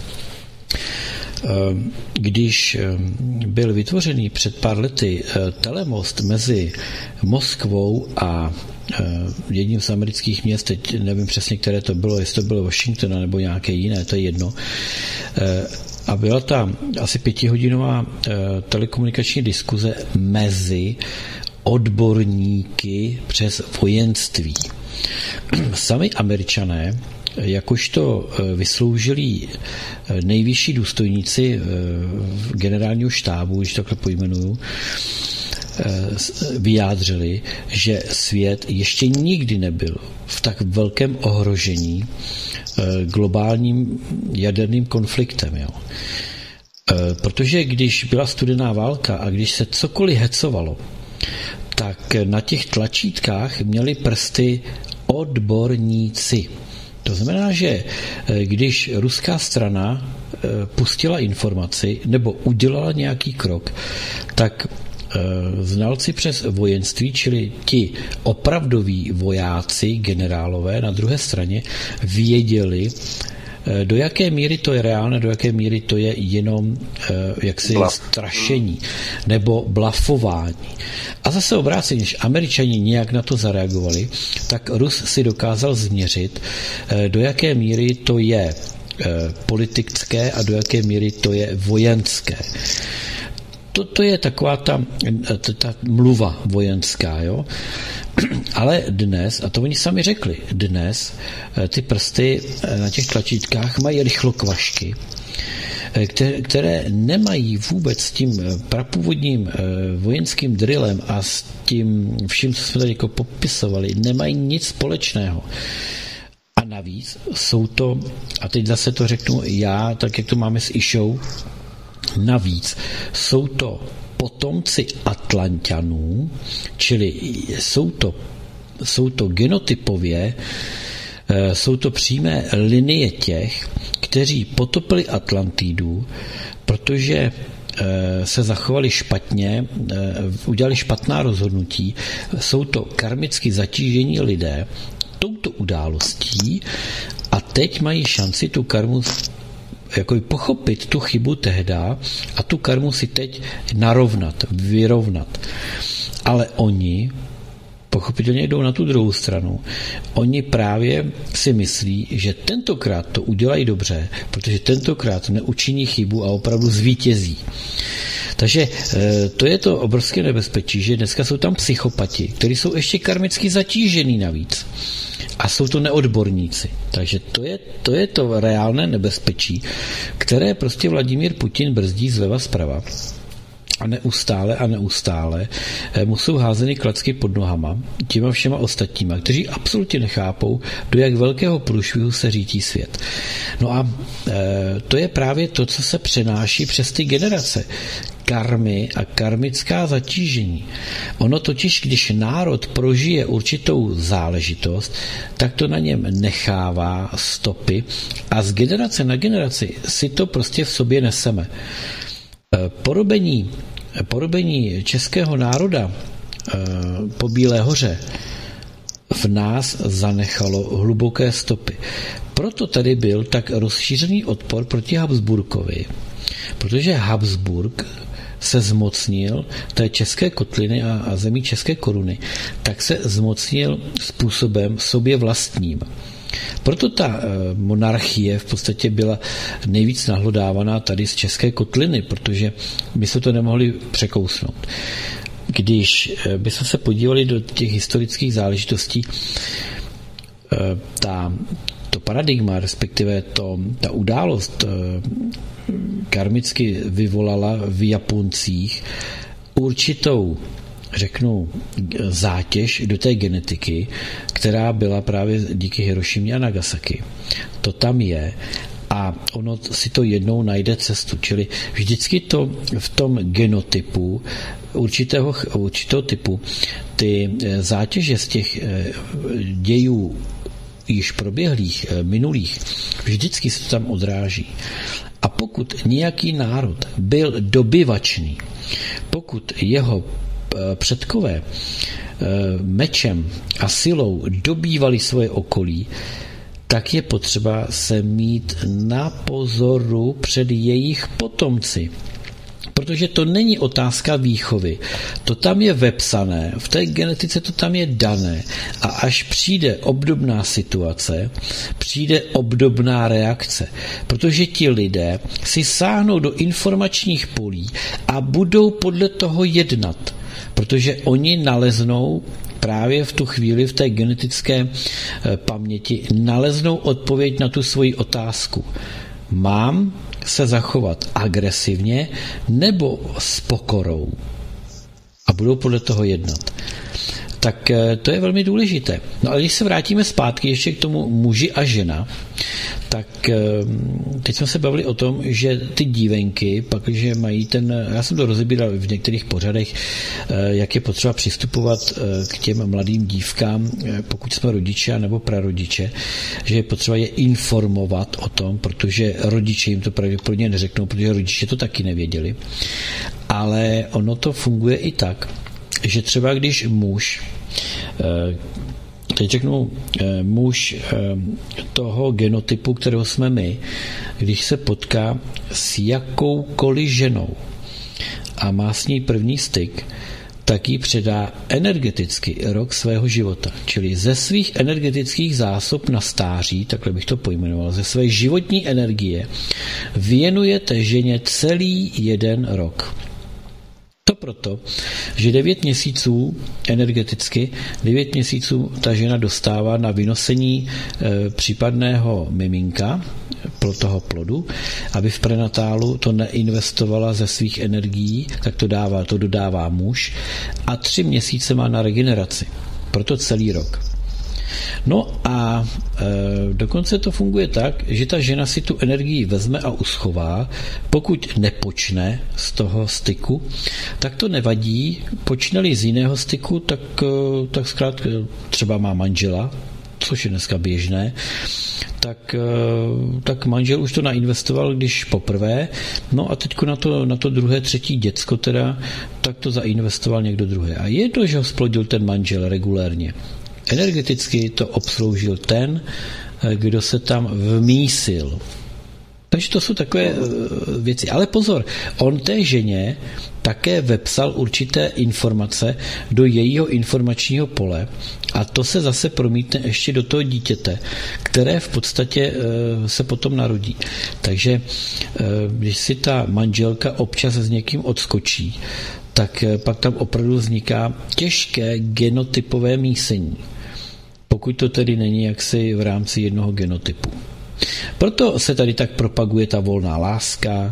Když byl vytvořený před pár lety telemost mezi Moskvou a jedním z amerických měst, teď nevím přesně, které to bylo, jestli to bylo Washington nebo nějaké jiné, to je jedno, a byla tam asi pětihodinová telekomunikační diskuze mezi odborníky přes vojenství. Sami Američané, jakožto vysloužilí nejvyšší důstojníci generálního štábu, když takhle pojmenuju, vyjádřili, že svět ještě nikdy nebyl v tak velkém ohrožení globálním jaderným konfliktem. Jo. Protože když byla studená válka a když se cokoliv hecovalo, tak na těch tlačítkách měli prsty odborníci. To znamená, že když ruská strana pustila informaci nebo udělala nějaký krok, tak znalci přes vojenství, čili ti opravdoví vojáci, generálové na druhé straně, věděli, do jaké míry to je reálné, do jaké míry to je jenom jaksi strašení nebo blafování. A zase obráceně, když Američani nějak na to zareagovali, tak Rus si dokázal změřit, do jaké míry to je politické a do jaké míry to je vojenské. To je taková ta, ta, ta mluva vojenská, jo? Ale dnes, a to oni sami řekli, dnes ty prsty na těch tlačítkách mají rychlokvašky, které, které nemají vůbec s tím prapůvodním vojenským drillem a s tím vším, co jsme tady jako popisovali, nemají nic společného. A navíc jsou to, a teď zase to řeknu já, tak jak to máme s Išou, navíc jsou to potomci Atlanťanů, čili jsou to, jsou to genotypově, jsou to přímé linie těch, kteří potopili Atlantidu, protože se zachovali špatně, udělali špatná rozhodnutí, jsou to karmicky zatížení lidé touto událostí a teď mají šanci tu karmu jako pochopit tu chybu tehda a tu karmu si teď narovnat, vyrovnat. Ale oni pochopitelně jdou na tu druhou stranu. Oni právě si myslí, že tentokrát to udělají dobře, protože tentokrát neučiní chybu a opravdu zvítězí. Takže to je to obrovské nebezpečí, že dneska jsou tam psychopati, kteří jsou ještě karmicky zatížený navíc. A jsou to neodborníci. Takže to je, to je to reálné nebezpečí, které prostě Vladimír Putin brzdí zleva zprava. A neustále a neustále mu jsou házeny klacky pod nohama těma všema ostatníma, kteří absolutně nechápou, do jak velkého průšvihu se řítí svět. No a e, to je právě to, co se přenáší přes ty generace. Karmy a karmická zatížení. Ono totiž, když národ prožije určitou záležitost, tak to na něm nechává stopy a z generace na generaci si to prostě v sobě neseme. Porobení, porobení českého národa po Bílé hoře v nás zanechalo hluboké stopy. Proto tady byl tak rozšířený odpor proti Habsburkovi, protože Habsburg se zmocnil té české kotliny a, a zemí české koruny, tak se zmocnil způsobem sobě vlastním. Proto ta monarchie v podstatě byla nejvíc nahlodávaná tady z české kotliny, protože my se to nemohli překousnout. Když bychom se podívali do těch historických záležitostí, ta, to paradigma, respektive to, ta událost karmicky vyvolala v Japoncích určitou, řeknu, zátěž do té genetiky, která byla právě díky Hirošimě a Nagasaki. To tam je a ono si to jednou najde cestu. Čili vždycky to v tom genotypu určitého, určitého typu ty zátěže z těch dějů již proběhlých, minulých, vždycky se to tam odráží. A pokud nějaký národ byl dobyvačný, pokud jeho předkové mečem a silou dobývali svoje okolí, tak je potřeba se mít na pozoru před jejich potomci. Protože to není otázka výchovy. To tam je vepsané, v té genetice to tam je dané a až přijde obdobná situace, přijde obdobná reakce. Protože ti lidé si sáhnou do informačních polí a budou podle toho jednat. Protože oni naleznou právě v tu chvíli v té genetické paměti naleznou odpověď na tu svoji otázku. Mám se zachovat agresivně nebo s pokorou? A budou podle toho jednat. Tak to je velmi důležité. No ale když se vrátíme zpátky ještě k tomu muži a žena, tak teď jsme se bavili o tom, že ty dívenky, pak, že mají ten, já jsem to rozebíral v některých pořadech, jak je potřeba přistupovat k těm mladým dívkám, pokud jsme rodiče nebo prarodiče, že je potřeba je informovat o tom, protože rodiče jim to pravděpodobně neřeknou, protože rodiče to taky nevěděli. Ale ono to funguje i tak, že třeba když muž, teď řeknu muž toho genotypu, kterého jsme my, když se potká s jakoukoliv ženou a má s ní první styk, tak jí předá energeticky rok svého života. Čili ze svých energetických zásob na stáří, takhle bych to pojmenoval, ze své životní energie věnuje té ženě celý jeden rok. To proto, že devět měsíců energeticky, devět měsíců ta žena dostává na vynosení e, případného miminka, pro toho plodu, aby v prenatálu to neinvestovala ze svých energií, tak to dává, to dodává muž a tři měsíce má na regeneraci. Proto celý rok. No a e, dokonce to funguje tak, že ta žena si tu energii vezme a uschová. Pokud nepočne z toho styku, tak to nevadí. Počne-li z jiného styku, tak, tak zkrátka třeba má manžela, což je dneska běžné, tak, tak manžel už to nainvestoval, když poprvé, no a teďko na to, na to druhé, třetí děcko teda, tak to zainvestoval někdo druhý. A je to, že ho splodil ten manžel regulérně. Energeticky to obsloužil ten, kdo se tam vmísil. Takže to jsou takové věci. Ale pozor, on té ženě také vepsal určité informace do jejího informačního pole a to se zase promítne ještě do toho dítěte, které v podstatě se potom narodí. Takže když si ta manželka občas s někým odskočí, tak pak tam opravdu vzniká těžké genotypové mísení. Pokud to tedy není jaksi v rámci jednoho genotypu. Proto se tady tak propaguje ta volná láska,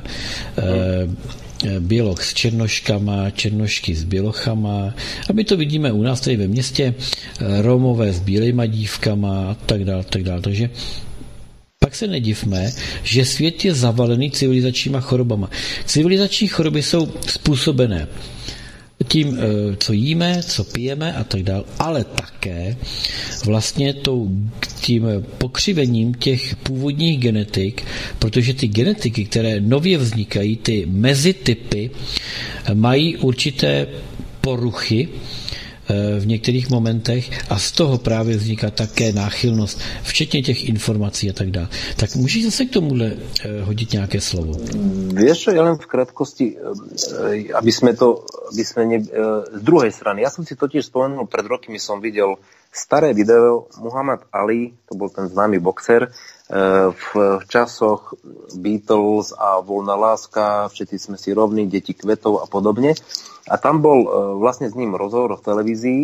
e, běloch s černoškama, černošky s bělochama, a my to vidíme u nás tady ve městě, Romové s bílejma dívkama a tak dále, tak dále. Takže pak se nedivme, že svět je zavalený civilizačníma chorobama. Civilizační choroby jsou způsobené tím, co jíme, co pijeme a tak dále, ale také vlastně tou, tím pokřivením těch původních genetik, protože ty genetiky, které nově vznikají, ty mezitypy, mají určité poruchy v některých momentech a z toho právě vzniká také náchylnost, včetně těch informací a tak dále. Tak můžeš zase k tomuhle hodit nějaké slovo? Vieš čo, ja len v krátkosti, aby sme to, aby sme ne, z druhej strany, ja som si totiž spomenul, pred rokmi som videl staré video, Muhammad Ali, to bol ten známy boxer, v časoch Beatles a voľná láska, všetci sme si rovní, deti kvetov a podobne. A tam bol vlastne s ním rozhovor v televízii,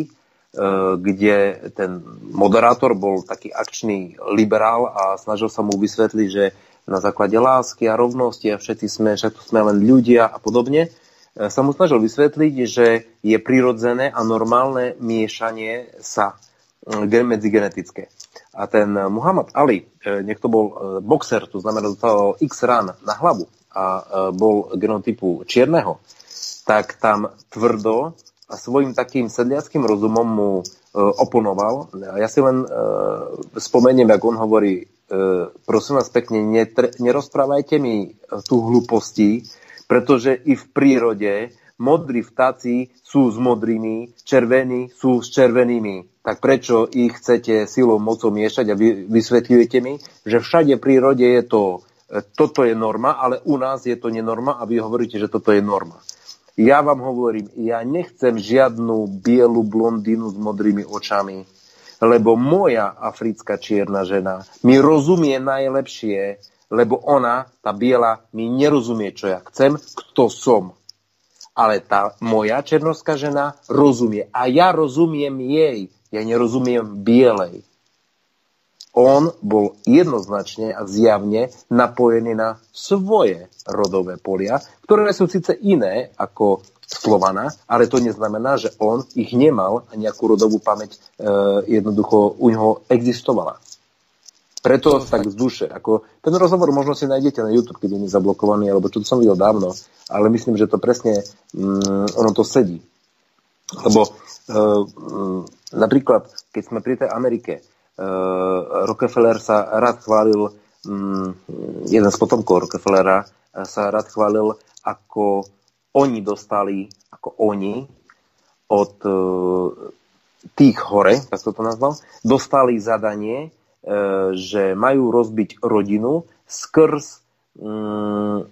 kde ten moderátor bol taký akčný liberál a snažil sa mu vysvetliť, že na základe lásky a rovnosti a všetci sme, že tu sme len ľudia a podobne, sa mu snažil vysvetliť, že je prirodzené a normálne miešanie sa medzi genetické. A ten Muhammad Ali, nech to bol boxer, to znamená, dostal X rán na hlavu a bol genotypu čierneho, tak tam tvrdo a svojím takým sedliackým rozumom mu oponoval. Ja si len spomeniem, jak on hovorí, prosím vás pekne, netr- nerozprávajte mi tú hlúpostí, pretože i v prírode modrí vtáci sú s modrými, červení sú s červenými. Tak prečo ich chcete silou, mocou miešať a vy vysvetľujete mi, že všade v prírode je to, toto je norma, ale u nás je to nenorma a vy hovoríte, že toto je norma. Ja vám hovorím, ja nechcem žiadnu bielu blondínu s modrými očami, lebo moja africká čierna žena mi rozumie najlepšie, lebo ona, tá biela, mi nerozumie, čo ja chcem, kto som. Ale tá moja černovská žena rozumie. A ja rozumiem jej. Ja nerozumiem bielej. On bol jednoznačne a zjavne napojený na svoje rodové polia, ktoré sú síce iné ako Slovana, ale to neznamená, že on ich nemal a nejakú rodovú pamäť e, jednoducho u neho existovala. Preto tak z duše. Ako, ten rozhovor možno si nájdete na YouTube, keď je zablokovaný, alebo čo to som videl dávno, ale myslím, že to presne mm, ono to sedí. Lebo e, mm, napríklad, keď sme pri tej Amerike, e, Rockefeller sa rád chválil, mm, jeden z potomkov Rockefellera sa rád chválil, ako oni dostali, ako oni od e, tých hore, tak to to nazval, dostali zadanie, že majú rozbiť rodinu skrz, mm,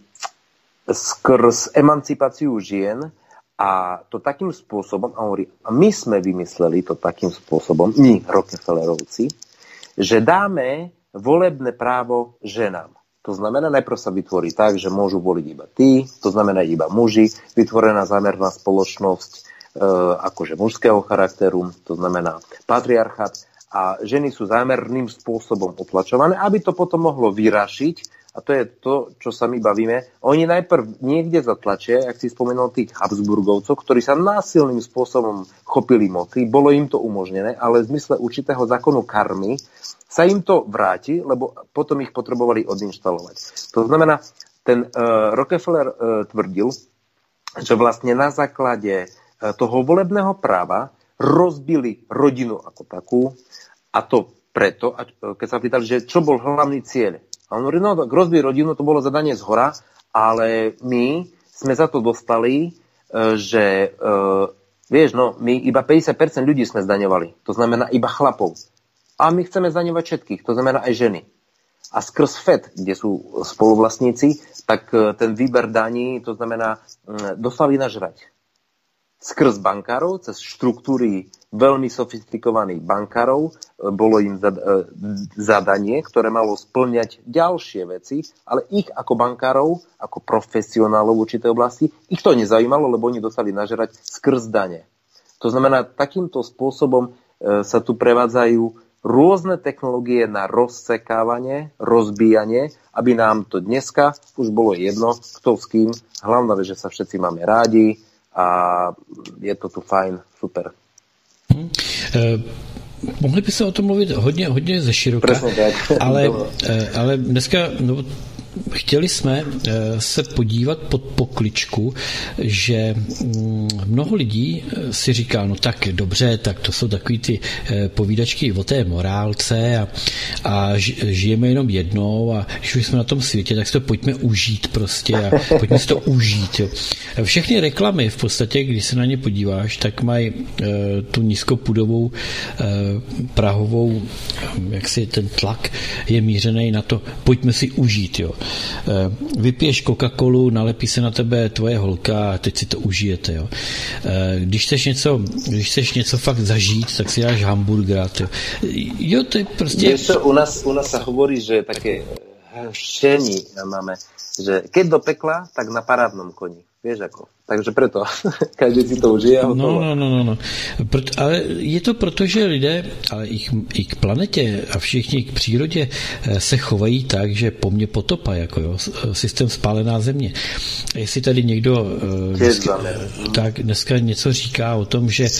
skrz emancipáciu žien a to takým spôsobom, a hovorí, a my sme vymysleli to takým spôsobom, my Rockefellerovci, že dáme volebné právo ženám. To znamená, najprv sa vytvorí tak, že môžu voliť iba tí, to znamená iba muži, vytvorená zámerná spoločnosť e, akože mužského charakteru, to znamená patriarchát, a ženy sú zámerným spôsobom potlačované, aby to potom mohlo vyrašiť, a to je to, čo sa my bavíme. Oni najprv niekde zatlačia, ak si spomenul tých Habsburgovcov, ktorí sa násilným spôsobom chopili moci, bolo im to umožnené, ale v zmysle určitého zákonu karmy sa im to vráti, lebo potom ich potrebovali odinštalovať. To znamená, ten uh, Rockefeller uh, tvrdil, že vlastne na základe uh, toho volebného práva rozbili rodinu ako takú, a to preto, a keď sa pýtali, že čo bol hlavný cieľ. A on hovorí, no tak rozbij rodinu, to bolo zadanie z hora, ale my sme za to dostali, že vieš, no my iba päťdesiat percent ľudí sme zdaňovali. To znamená iba chlapov. A my chceme zdaňovať všetkých, to znamená aj ženy. A skrz F E D, kde sú spoluvlastníci, tak ten výber daní, to znamená, dostali nažrať. Skrz bankárov, cez štruktúry veľmi sofistikovaných bankárov, bolo im zadanie, ktoré malo spĺňať ďalšie veci, ale ich ako bankárov, ako profesionálov v určitej oblasti, ich to nezaujímalo, lebo oni dostali nažrať skrz dane. To znamená, takýmto spôsobom sa tu prevádzajú rôzne technológie na rozsekávanie, rozbíjanie, aby nám to dneska už bolo jedno, kto s kým. Hlavná vec, že sa všetci máme rádi a je to tu fajn, super. Hmm. E, mohli by se o tom mluvit hodně, hodně ze široka, ale, e, ale dneska no, chtěli jsme se podívat pod pokličku, že mnoho lidí si říká, no tak dobře, tak to jsou takový ty povídačky o té morálce a, a žijeme jenom jednou a když už jsme na tom světě, tak si to pojďme užít prostě a pojďme si to užít. Jo. Všechny reklamy v podstatě, když se na ně podíváš, tak mají e, tu nízkopudovou e, prahovou, jak si ten tlak je mířený na to, pojďme si užít, jo. Vypiješ Coca-Colu, nalepí se na tebe tvoje holka a teď si to užijete. Jo. Když chceš něco, když chceš něco fakt zažít, tak si dáš hamburgera. Jo, jo to je prostě... Víš co, u nás, u nás sa hovorí, že také šení máme, že keď do pekla, tak na parádnom koni. Vieš ako. Takže preto. Každý si to užije. No, no, no, no, no. Proto, ale je to proto, že lidé, ale i k, i k planetě a všichni k přírodě se chovají tak, že po mně potopa, jako jo, systém spálená země. Jestli tady někdo dneska, tak dneska něco říká o tom, že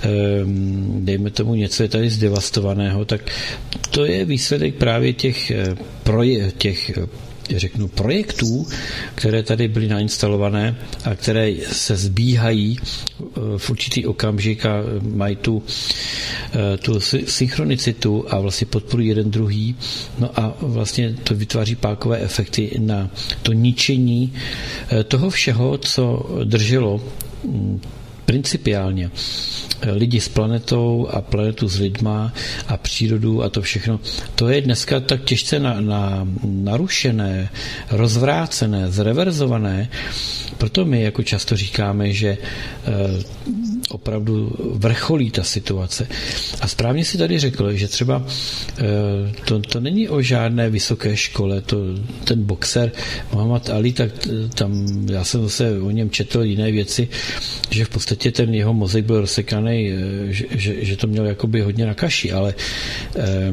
dejme tomu něco je tady zdevastovaného, tak to je výsledek právě těch, proje, těch řeknu, projektů, které tady byly nainstalované a které se zbíhají v určitý okamžik a mají tu, tu synchronicitu a vlastně podporují jeden druhý. No a vlastně to vytváří pákové efekty na to ničení toho všeho, co drželo principiálně lidi s planetou a planetu s lidma a přírodu a to všechno. To je dneska tak těžce na, na, narušené, rozvrácené, zreverzované. Proto my jako často říkáme, že eh, opravdu vrcholí ta situace. A správně si tady řekl, že třeba eh, to, to není o žádné vysoké škole. To, ten boxer Muhammad Ali, tak tam já jsem zase o něm četl jiné věci, že v podstatě ten jeho mozek byl rozsekaný, že, že, že to měl jakoby hodně na kaši, ale eh,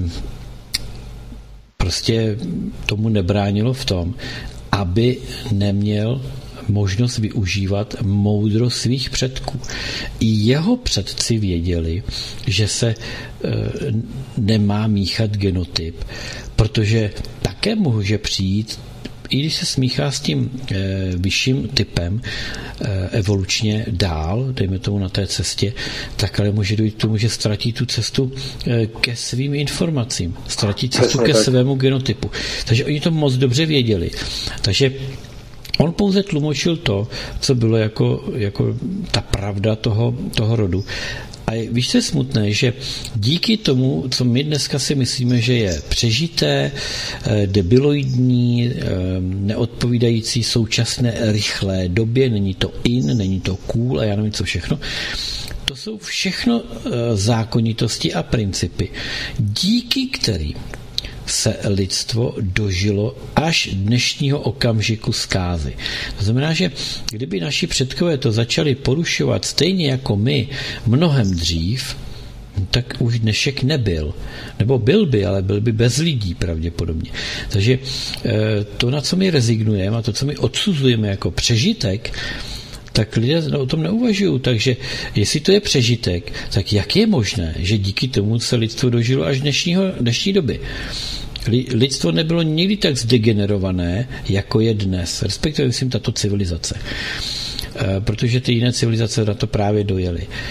prostě tomu nebránilo v tom, aby neměl možnost využívat moudrost svých předků. I jeho předci věděli, že se e, nemá míchat genotyp, protože také může přijít, i když se smíchá s tím e, vyšším typem e, evolučně dál, dejme tomu na té cestě, tak ale může dojít k tomu, že ztratí tu cestu e, ke svým informacím, ztratí cestu ke svému genotypu. Takže oni to moc dobře věděli. Takže on pouze tlumočil to, co bylo jako, jako ta pravda toho, toho rodu. A víš, co je smutné, že díky tomu, co my dneska si myslíme, že je přežité, debiloidní, neodpovídající současné rychlé době, není to in, není to cool a já nevím co všechno, to jsou všechno zákonitosti a principy, díky kterým se lidstvo dožilo až dnešního okamžiku zkázy. To znamená, že kdyby naši předkové to začali porušovat stejně jako my mnohem dřív, tak už dnešek nebyl. Nebo byl by, ale byl by bez lidí pravděpodobně. Takže to, na co my rezignujeme a to, co my odsuzujeme jako přežitek, tak lidé o tom neuvažují. Takže jestli to je přežitek, tak jak je možné, že díky tomu se lidstvo dožilo až dnešního, dnešní doby? Lidstvo nebylo nikdy tak zdegenerované, jako je dnes. Respektive, myslím, tato civilizace. Protože ty jiné civilizace na to právě dojely.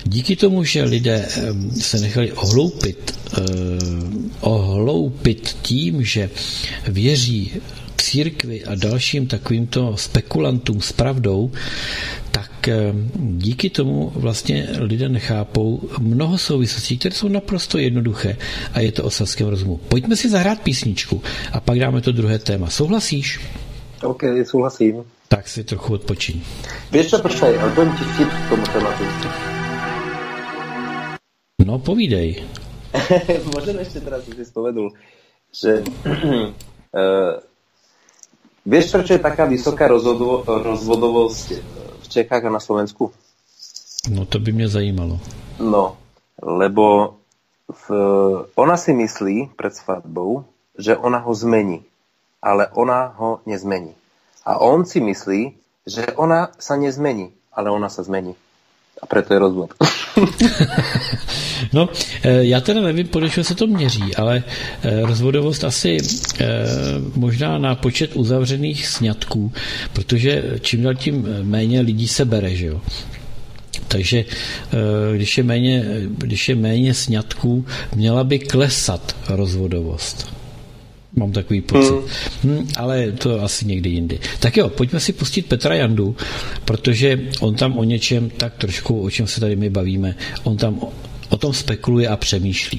díky tomu, že lidé se nechali ohloupit, ohloupit tím, že věří církvi a dalším takovýmto spekulantům s pravdou, tak díky tomu vlastně lidé nechápou mnoho souvislostí, které jsou naprosto jednoduché a je to o selském rozumu. Pojďme si zahrát písničku a pak dáme to druhé téma. Souhlasíš? OK, souhlasím. Tak si trochu odpočiň. Vieš čo, počkaj, ale poviem ti vtip k tomu tématu. No, povídej. Možno ešte teraz si spovedul, že uh, vieš, prečo je taká vysoká rozvodovo- rozvodovosť v Čechách a na Slovensku? No, to by mě zajímalo. No, lebo v, ona si myslí pred svadbou, že ona ho zmení, ale ona ho nezmení. A on si myslí, že ona sa nezmení, ale ona sa zmení. A preto je rozvod. No, já teda nevím, podle čeho se to měří, ale rozvodovost asi možná na počet uzavřených sňatků, protože čím dál tím méně lidí se bere, že jo. Takže když je méně, když je méně sňatků, měla by klesat rozvodovost. Mám takový pocit. Hmm. Hmm, ale to asi někdy jindy. Tak jo, pojďme si pustit Petra Jandu, protože on tam o něčem, tak trošku, o čem se tady my bavíme, on tam o, o tom spekuluje a přemýšlí.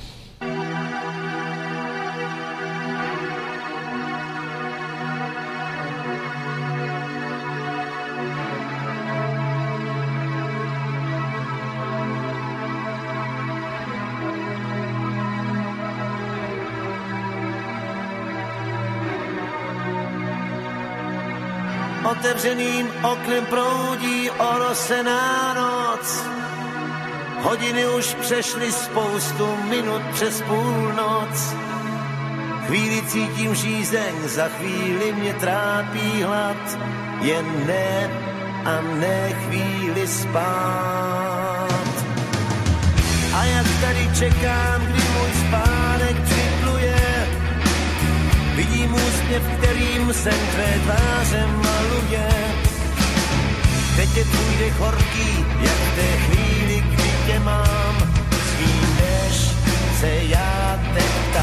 Otevřeným oknem proudí orosená noc. Hodiny už přešly spoustu minut přes půlnoc. Chvíli cítím žízeň, za chvíli mě trápí hlad. Jen ne a ne chvíli spát. A jak tady čekám, kdy můj spánek připluje, vidím úsměv, kterým sen tvé tváře maluje. Teď je tvůj dech horký, jak v té chvíli, kdy tě mám. Svídeš se, já te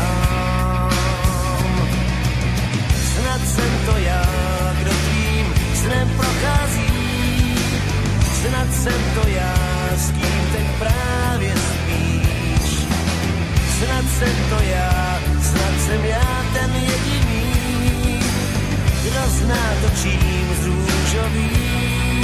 ptám. Snad jsem to já, kdo tvým snem prochází. Snad jsem to já, s kým teď právě spíš. Snad jsem to já, snad jsem já ten jediný, kdo zná to, čím zrůžovíš.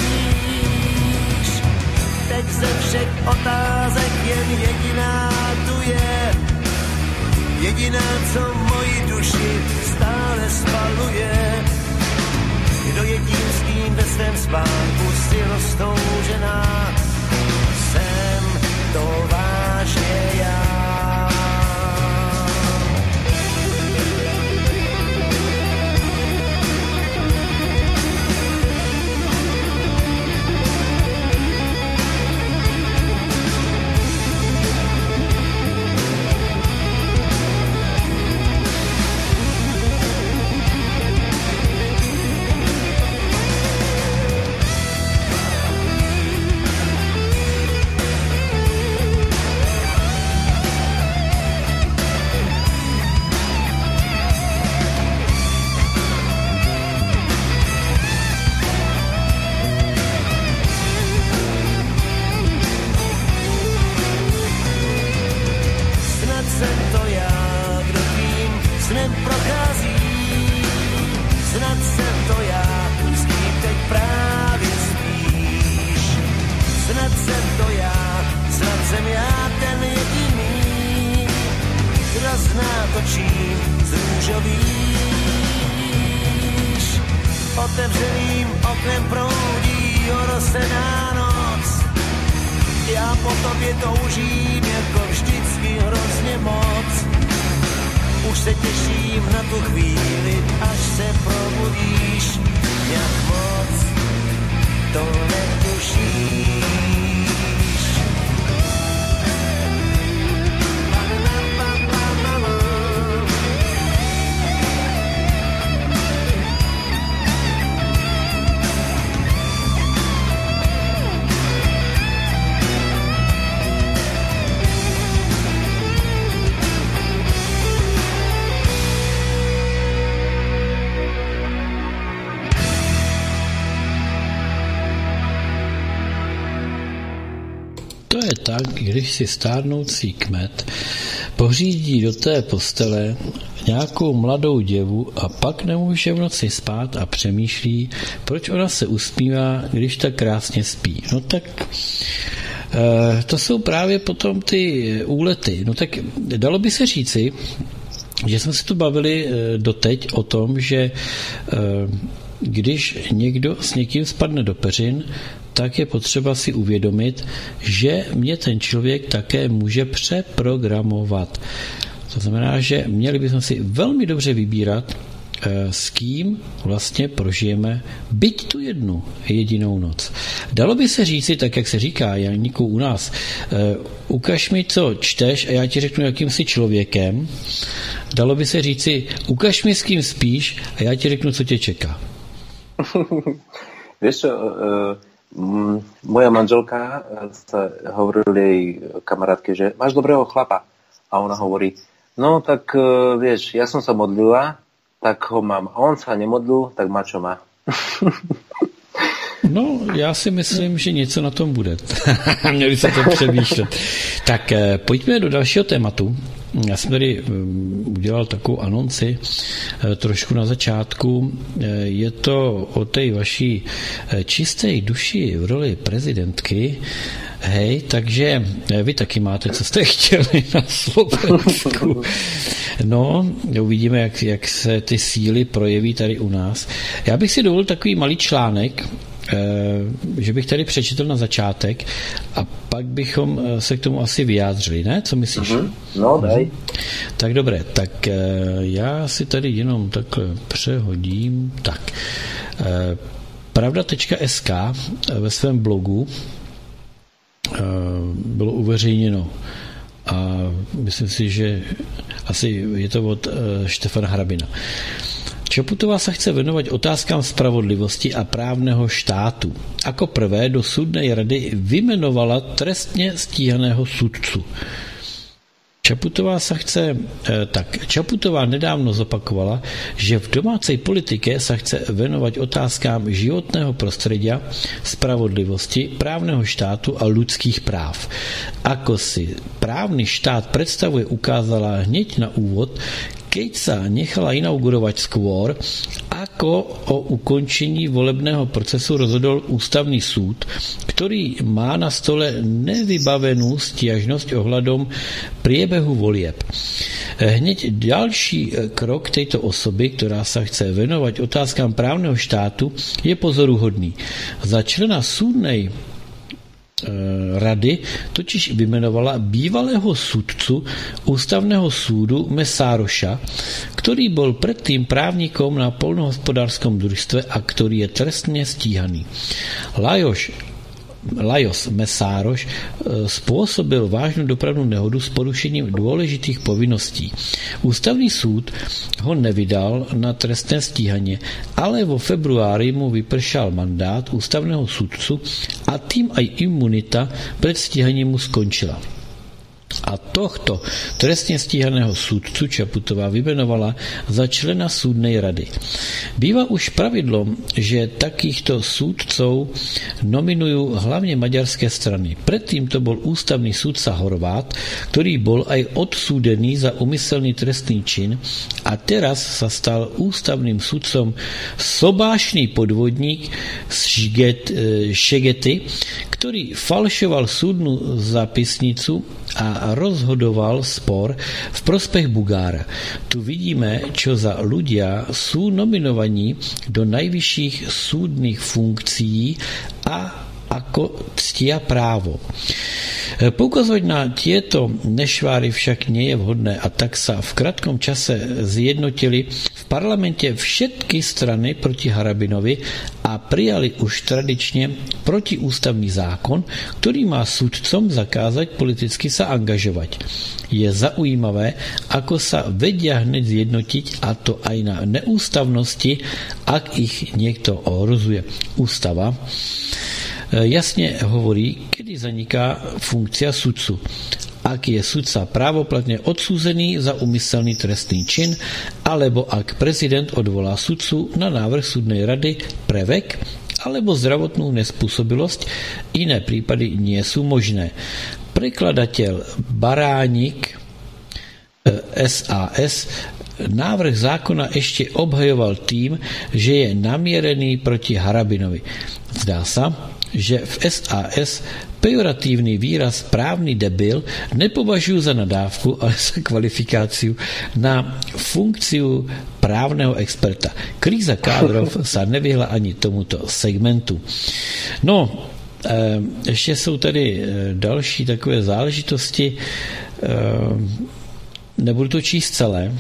Teď ze všech otázek jen jediná tu je, jediná, co moji duši stále spaluje. Kdo je tím, s kým ve svém spánku si roztoužená, jsem to vážně já. Otevřeným oknem proudí orosená noc. Já po tobě toužím, jako vždycky hrozně moc. Už se těším na tu chvíli, až se probudíš. Jak moc to netušíš. tak, když si stárnoucí kmet pořídí do té postele nějakou mladou děvu a pak nemůže v noci spát a přemýšlí, proč ona se usmívá, když tak krásně spí. No tak to jsou právě potom ty úlety. No tak dalo by se říci, že jsme se tu bavili doteď o tom, že když někdo s někým spadne do peřin, tak je potřeba si uvědomit, že mě ten člověk také může přeprogramovat. To znamená, že měli bychom si velmi dobře vybírat, s kým vlastně prožijeme byť tu jednu jedinou noc. Dalo by se říci, tak jak se říká, Janíku, u nás, ukaž mi, co čteš a já ti řeknu, jakým jsi člověkem. Dalo by se říci, ukaž mi, s kým spíš a já ti řeknu, co tě čeká. Vieš čo, uh, moja manželka sa hovorila jej kamarátke, že máš dobrého chlapa. A ona hovorí, no tak uh, vieš, ja som sa modlila, tak ho mám. A on sa nemodlil, tak má čo má. No, já si myslím, že něco na tom bude. Měli se to přemýšlet. Tak pojďme do dalšího tématu. Já jsem tady udělal takovou anonci trošku na začátku. Je to o té vaší čisté duši v roli prezidentky. Hej, takže vy taky máte, co jste chtěli na Slovensku. No, uvidíme, jak, jak se ty síly projeví tady u nás. Já bych si dovolil takový malý článek, že bych tady přečetl na začátek a pak bychom se k tomu asi vyjádřili, ne? Co myslíš? Mm-hmm. No, daj. Tak dobré, tak já si tady jenom takhle přehodím. Tak, pravda tečka es ká ve svém blogu bylo uveřejněno a myslím si, že asi je to od Štefana Hrabina. Čaputová sa chce venovať otázkám spravodlivosti a právneho štátu. Ako prvé do súdnej rady vymenovala trestne stíhaného sudcu. Čaputová sa chce, tak, Čaputová nedávno zopakovala, že v domácej politike sa chce venovať otázkám životného prostredia, spravodlivosti, právneho štátu a ľudských práv. Ako si právny štát predstavuje, ukázala hneď na úvod, keď sa nechala inaugurovať skôr, ako o ukončení volebného procesu rozhodol ústavný súd, ktorý má na stole nevybavenú stiažnosť ohľadom priebehu volieb. Hneď ďalší krok tejto osoby, ktorá sa chce venovať otázkam právneho štátu, je pozoruhodný. Za člena súdnej rady totiž vymenovala bývalého sudcu ústavného súdu Mesároša, ktorý bol predtým právnikom na poľnohospodárskom družstve a ktorý je trestne stíhaný. Lajoš Lajos Mesároš spôsobil vážnu dopravnú nehodu s porušením dôležitých povinností. Ústavný súd ho nevydal na trestné stíhanie, ale vo februári mu vypršal mandát ústavného sudcu a tým aj imunita pred stíhaním mu skončila. A tohto trestne stíhaného súdcu Čaputová vymenovala za člena súdnej rady. Býva už pravidlom, že takýchto súdcov nominujú hlavne maďarské strany. Predtým to bol ústavný súdca Horvát, ktorý bol aj odsúdený za úmyselný trestný čin a teraz sa stal ústavným súdcom sobášny podvodník Šegety, ktorý falšoval súdnu zápisnicu a rozhodoval spor v prospech Bugára. Tu vidíme, čo za ľudia sú nominovaní do najvyšších súdnych funkcií a ako ctia právo. Poukazovať na tieto nešváry však nie je vhodné a tak sa v krátkom čase zjednotili v parlamente všetky strany proti Harabinovi a prijali už tradične protiústavný zákon, ktorý má sudcom zakázať politicky sa angažovať. Je zaujímavé, ako sa vedia hneď zjednotiť, a to aj na neústavnosti, ak ich niekto ohrozuje. Ústava jasne hovorí, kedy zaniká funkcia sudcu. Ak je sudca právoplatne odsúzený za úmyselný trestný čin, alebo ak prezident odvolá sudcu na návrh súdnej rady pre vek alebo zdravotnú nespôsobilosť, iné prípady nie sú možné. Prekladateľ Baránik es a es návrh zákona ešte obhajoval tým, že je namierený proti Harabinovi. Zdá sa, že v es a es pejoratívny výraz právny debil nepovažujú za nadávku, ale za kvalifikáciu na funkciu právneho experta. Kríza kádrov sa nevyhla ani tomuto segmentu. No, ještě jsou tady další takové záležitosti. Nebudu to číst celé,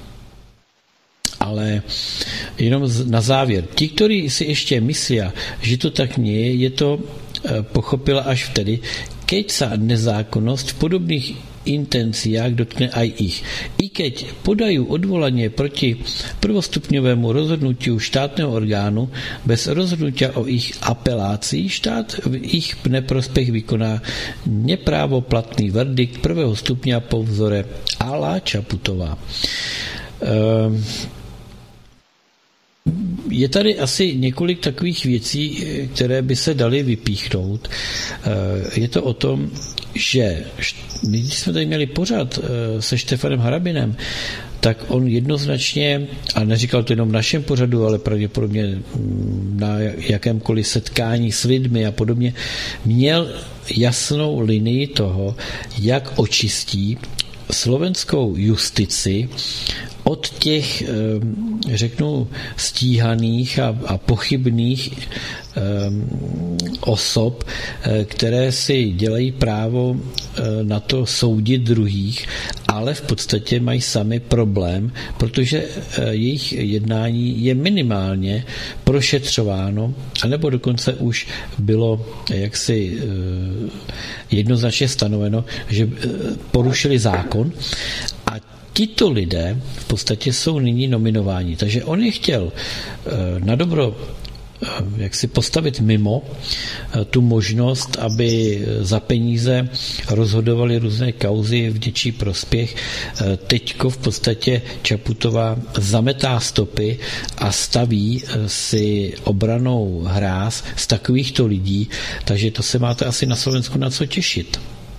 ale jenom na závěr. Ti, ktorí si ešte myslia, že to tak nie je, je to pochopila až vtedy, keď sa nezákonnosť v podobných intenciách dotkne aj ich. I keď podajú odvolanie proti prvostupňovému rozhodnutiu štátneho orgánu, bez rozhodnutia o ich apelácii štát v ich neprospech vykoná neprávoplatný verdikt prvého stupňa po vzore Ala Čaputová. Ehm Je tady asi několik takových věcí, které by se daly vypíchnout. Je to o tom, že my jsme tady měli pořad se Štefanem Harabinem, tak on jednoznačně, a neříkal to jenom v našem pořadu, ale pravděpodobně na jakémkoliv setkání s lidmi a podobně, měl jasnou linii toho, jak očistí slovenskou justici od těch, řeknu, stíhaných a, a pochybných um, osob, které si dělají právo na to soudit druhých, ale v podstatě mají sami problém, protože jejich jednání je minimálně prošetřováno, anebo dokonce už bylo jaksi jednoznačně stanoveno, že porušili zákon. A tito lidé v podstatě jsou nyní nominováni. Takže on je chtěl na dobro jak si postavit mimo tu možnost, aby za peníze rozhodovali různé kauzy v něčí prospěch. Teďko v podstatě Čaputová zametá stopy a staví si obranou hráz z takovýchto lidí, takže to se máte asi na Slovensku na co těšit.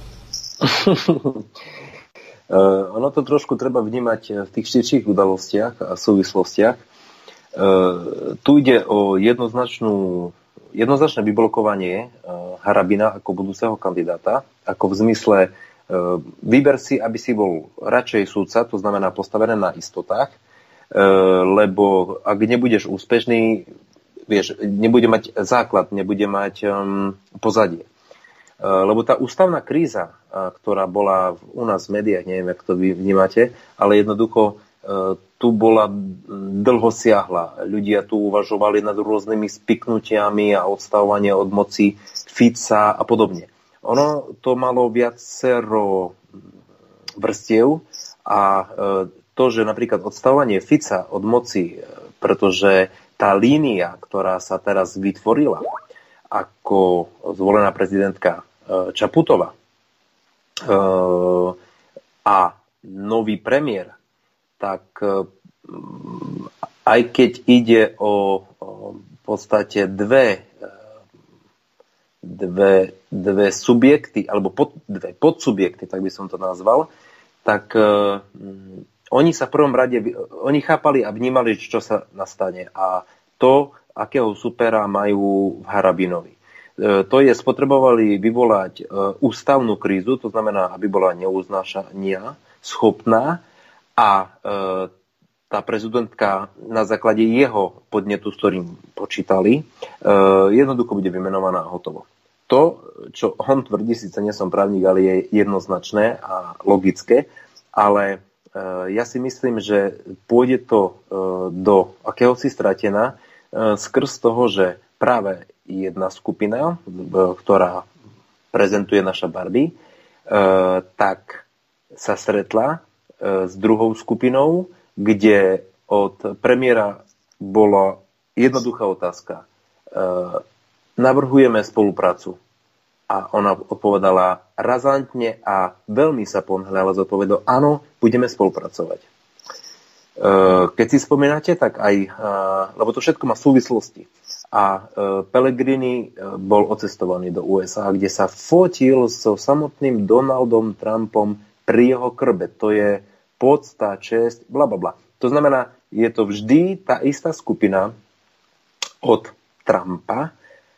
Uh, ono to trošku treba vnímať v tých širších udalostiach a súvislostiach. Uh, tu ide o jednoznačnú, jednoznačné vyblokovanie uh, Harabina ako budúceho kandidáta, ako v zmysle uh, vyber si, aby si bol radšej súdca, to znamená postavené na istotách, uh, lebo ak nebudeš úspešný, vieš, nebude mať základ, nebude mať um, pozadie. Lebo tá ústavná kríza, ktorá bola u nás v médiách, neviem, jak to vy vnímate, ale jednoducho tu bola dlho siahla. Ľudia tu uvažovali nad rôznymi spiknutiami a odstavovanie od moci Fica a podobne. Ono to malo viacero vrstiev a to, že napríklad odstavovanie Fica od moci, pretože tá línia, ktorá sa teraz vytvorila, ako zvolená prezidentka Čaputová a nový premiér, tak aj keď ide o v podstate dve, dve, dve subjekty, alebo pod, dve podsubjekty, tak by som to nazval, tak oni sa v prvom rade, oni chápali a vnímali, čo sa nastane a to, akého supera majú v Harabinovi. To je, spotrebovali vyvolať ústavnú krízu, to znamená, aby bola neuznášania schopná a tá prezidentka na základe jeho podnetu, s ktorým počítali, jednoducho bude vymenovaná a hotovo. To, čo on tvrdí, síce nie som právnik, ale je jednoznačné a logické, ale ja si myslím, že pôjde to do akéhosi stratena skrz toho, že práve jedna skupina, ktorá prezentuje naša Barbie, tak sa stretla s druhou skupinou, kde od premiéra bola jednoduchá otázka. Navrhujeme spoluprácu. A ona odpovedala razantne a veľmi sa pohnhľala, zodpovedala, áno, budeme spolupracovať. Keď si spomínate, tak aj, lebo to všetko má súvislosti. A Pellegrini bol ocestovaný do ú es á, kde sa fotil so samotným Donaldom Trumpom pri jeho krbe. To je podsta, česť, blablabla. To znamená, je to vždy tá istá skupina od Trumpa,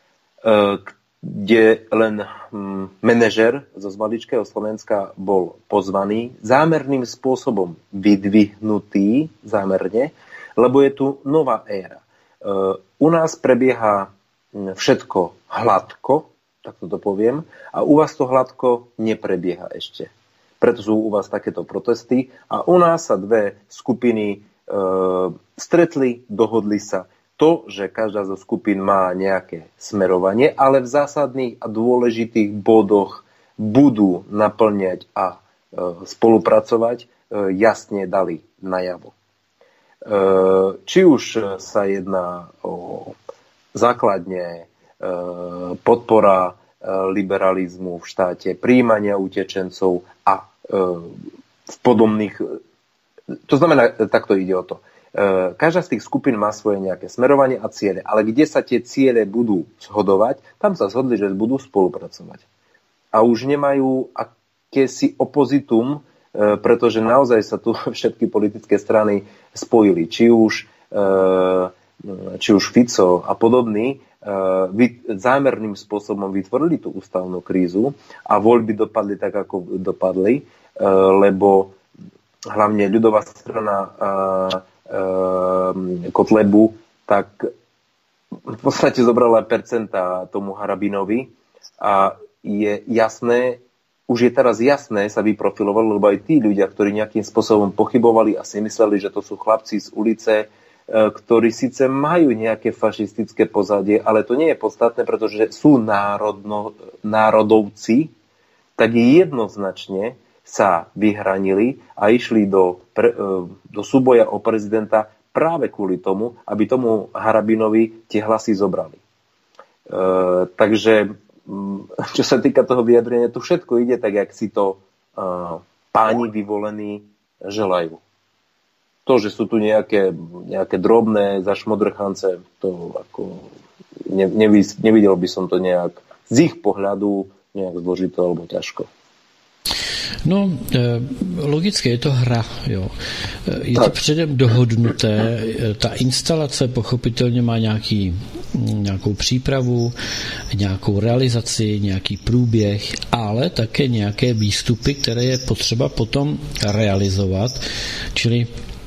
kde len manažer zo maličkého Slovenska bol pozvaný, zámerným spôsobom vydvihnutý, zámerne, lebo je tu nová éra. U nás prebieha všetko hladko, tak to poviem, a u vás to hladko neprebieha ešte. Preto sú u vás takéto protesty a u nás sa dve skupiny e, stretli, dohodli sa. To, že každá zo skupín má nejaké smerovanie, ale v zásadných a dôležitých bodoch budú naplňať a e, spolupracovať, e, jasne dali najavo. Či už sa jedná o základne podpora liberalizmu v štáte, prijímania utečencov a v podobných... To znamená, takto ide o to. Každá z tých skupín má svoje nejaké smerovanie a ciele, ale kde sa tie ciele budú zhodovať, tam sa zhodli, že budú spolupracovať. A už nemajú akési opozitum, pretože naozaj sa tu všetky politické strany spojili. Či už, či už Fico a podobní zámerným spôsobom vytvorili tú ústavnú krízu a voľby dopadli tak, ako dopadli, lebo hlavne ľudová strana Kotlebu tak v podstate zobrala percentá tomu Harabinovi a je jasné, už je teraz jasné, sa vyprofilovalo, lebo aj tí ľudia, ktorí nejakým spôsobom pochybovali a si mysleli, že to sú chlapci z ulice, ktorí síce majú nejaké fašistické pozadie, ale to nie je podstatné, pretože sú národno, národovci, tak jednoznačne sa vyhranili a išli do, pre, do súboja o prezidenta práve kvôli tomu, aby tomu Harabinovi tie hlasy zobrali. E, takže čo sa týka toho vyjadrenia, tu všetko ide tak, jak si to uh, páni vyvolení želajú. To, že sú tu nejaké, nejaké drobné zašmodrchance, to ako ne, nevy, nevidel by som to nejak z ich pohľadu nejak zložité alebo ťažko. No, logicky je to hra, jo. Je tak. To předem dohodnuté, ta instalace pochopitelně má nějaký, nějakou přípravu, nějakou realizaci, nějaký průběh, ale také nějaké výstupy, které je potřeba potom realizovat, čili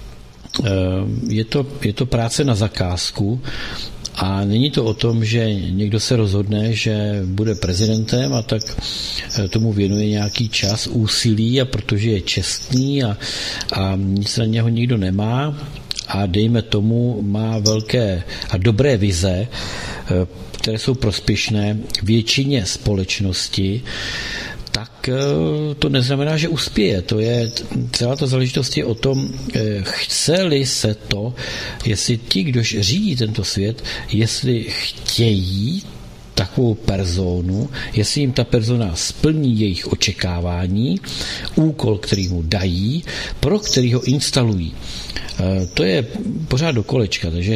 je to, je to práce na zakázku. A není to o tom, že někdo se rozhodne, že bude prezidentem a tak tomu věnuje nějaký čas, úsilí a protože je čestný a, a nic na něho nikdo nemá a dejme tomu má velké a dobré vize, které jsou prospěšné většině společnosti, tak to neznamená, že uspěje. To je, celá ta záležitost je o tom, chce-li se to, jestli ti, kdož řídí tento svět, jestli chtějí takovou personu, jestli jim ta persona splní jejich očekávání, úkol, který mu dají, pro který ho instalují. To je pořád do kolečka, takže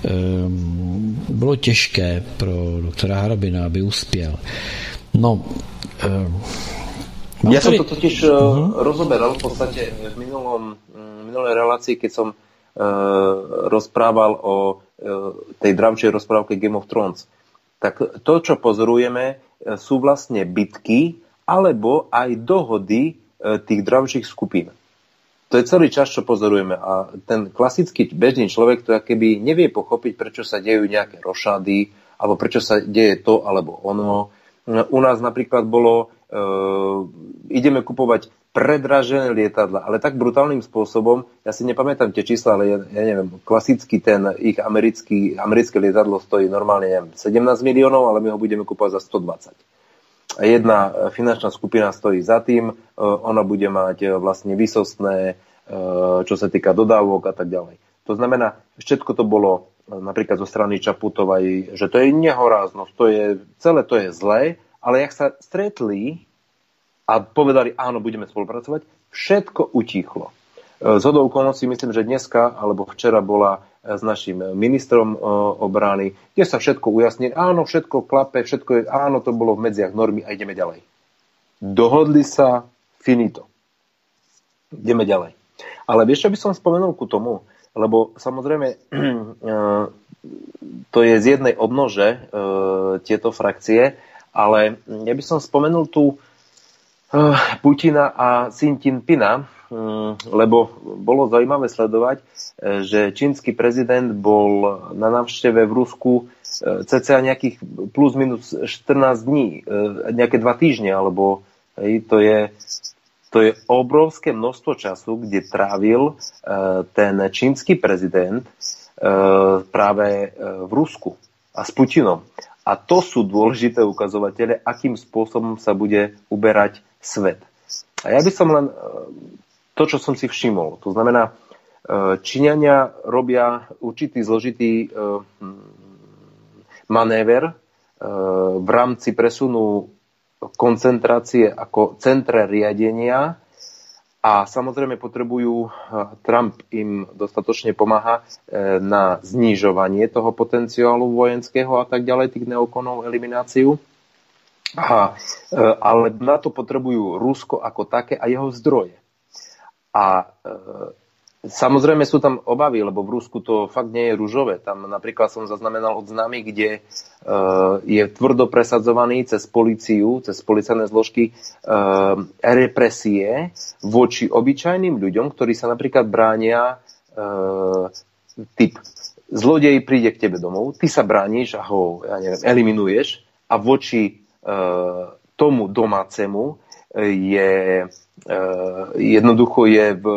bylo těžké pro doktora Harabina, aby uspěl. No, ja som to totiž uh-huh. rozoberal v podstate v minulom, minulej relácii, keď som uh, rozprával o uh, tej dravčej rozprávke Game of Thrones. Tak to, čo pozorujeme, uh, sú vlastne bitky alebo aj dohody uh, tých dravčích skupín. To je celý čas, čo pozorujeme. A ten klasický bežný človek to akéby nevie pochopiť, prečo sa dejú nejaké rošady, alebo prečo sa deje to alebo ono. U nás napríklad bolo, e, ideme kupovať predražené lietadla, ale tak brutálnym spôsobom, ja si nepamätám tie čísla, ale ja, ja neviem, klasicky ten ich americký, americké lietadlo stojí normálne, neviem, sedemnásť miliónov, ale my ho budeme kupovať za stodvadsať. A jedna finančná skupina stojí za tým, e, ona bude mať vlastne výsostné, e, čo sa týka dodávok a tak ďalej. To znamená, všetko to bolo napríklad zo strany Čaputovej, že to je nehoráznosť, to je, celé to je zlé, ale jak sa stretli a povedali, áno, budeme spolupracovať, všetko utichlo. Zhodou okolností myslím, že dneska alebo včera bola s našim ministrom obrany, kde sa všetko ujasní. Áno, všetko klape, všetko je, áno, to bolo v medziach normy a ideme ďalej. Dohodli sa, finito. Ideme ďalej. Ale vieš, čo by som spomenul ku tomu? Lebo samozrejme to je z jednej odnože tieto frakcie, ale ja by som spomenul tu Putina a Xi Jinpinga, lebo bolo zaujímavé sledovať, že čínsky prezident bol na návšteve v Rusku cca nejakých plus minus štrnásť dní, nejaké dva týždne, alebo hej, to je, to je obrovské množstvo času, kde trávil ten čínsky prezident práve v Rusku a s Putinom. A to sú dôležité ukazovatele, akým spôsobom sa bude uberať svet. A ja by som len to, čo som si všimol. To znamená, Číňania robia určitý zložitý manéver v rámci presunu koncentrácie ako centre riadenia a samozrejme potrebujú, Trump im dostatočne pomáha na znižovanie toho potenciálu vojenského a tak ďalej, tých neokonov, elimináciu. A, ale na to potrebujú Rusko ako také a jeho zdroje. A e, samozrejme sú tam obavy, lebo v Rusku to fakt nie je ružové. Tam napríklad som zaznamenal od známych, kde e, je tvrdo presadzovaný cez políciu, cez policajné zložky e, represie voči obyčajným ľuďom, ktorí sa napríklad bránia e, typ zlodej príde k tebe domov, ty sa brániš a ho, ja neviem, eliminuješ a voči e, tomu domácemu je jednoducho je v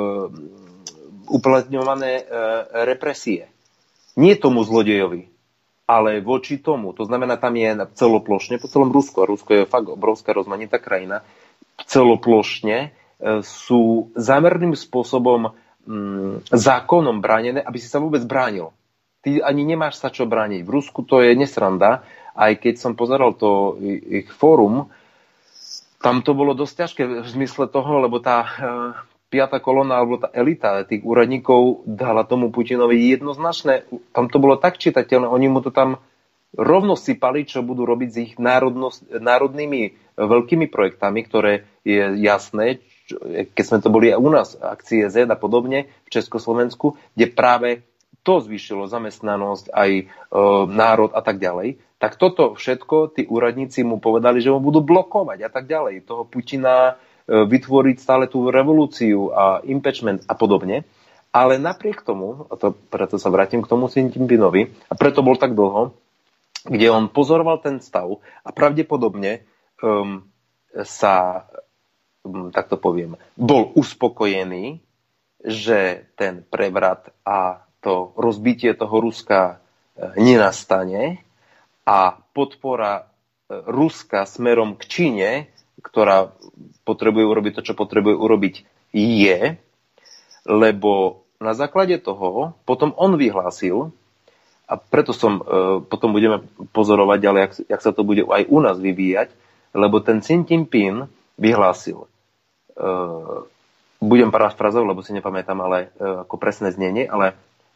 uplatňované represie. Nie tomu zlodejovi, ale voči tomu. To znamená, tam je celoplošne, po celom Rusku, a Rusko je fakt obrovská rozmanitá krajina, celoplošne sú zámerným spôsobom zákonom bránené, aby si sa vôbec bránil. Ty ani nemáš sa čo brániť. V Rusku to je nesranda, aj keď som pozeral to ich fórum, tam to bolo dosť ťažké v zmysle toho, lebo tá e, piata kolóna, alebo tá elita tých úradníkov dala tomu Putinovi jednoznačné, tam to bolo tak čitateľné, oni mu to tam rovno sypali, čo budú robiť s ich národnými veľkými projektami, ktoré je jasné, čo, keď sme to boli aj u nás, akcie Z a podobne v Československu, kde práve to zvýšilo zamestnanosť, aj e, národ a tak ďalej. Tak toto všetko tí úradníci mu povedali, že ho budú blokovať a tak ďalej. Toho Putina vytvoriť stále tú revolúciu a impeachment a podobne. Ale napriek tomu, a to, preto sa vrátim k tomu Xi Jinpingovi, a preto bol tak dlho, kde on pozoroval ten stav a pravdepodobne um, sa, um, tak to poviem, bol uspokojený, že ten prevrat a to rozbitie toho Ruska nenastane, a podpora Ruska smerom k Číne, ktorá potrebuje urobiť to, čo potrebuje urobiť, je, lebo na základe toho potom on vyhlásil, a preto som, potom budeme pozorovať ďalej, jak, jak sa to bude aj u nás vyvíjať, lebo ten Xi Jinping vyhlásil, budem parafrazovať, lebo si nepamätám, ale ako presné znenie, ale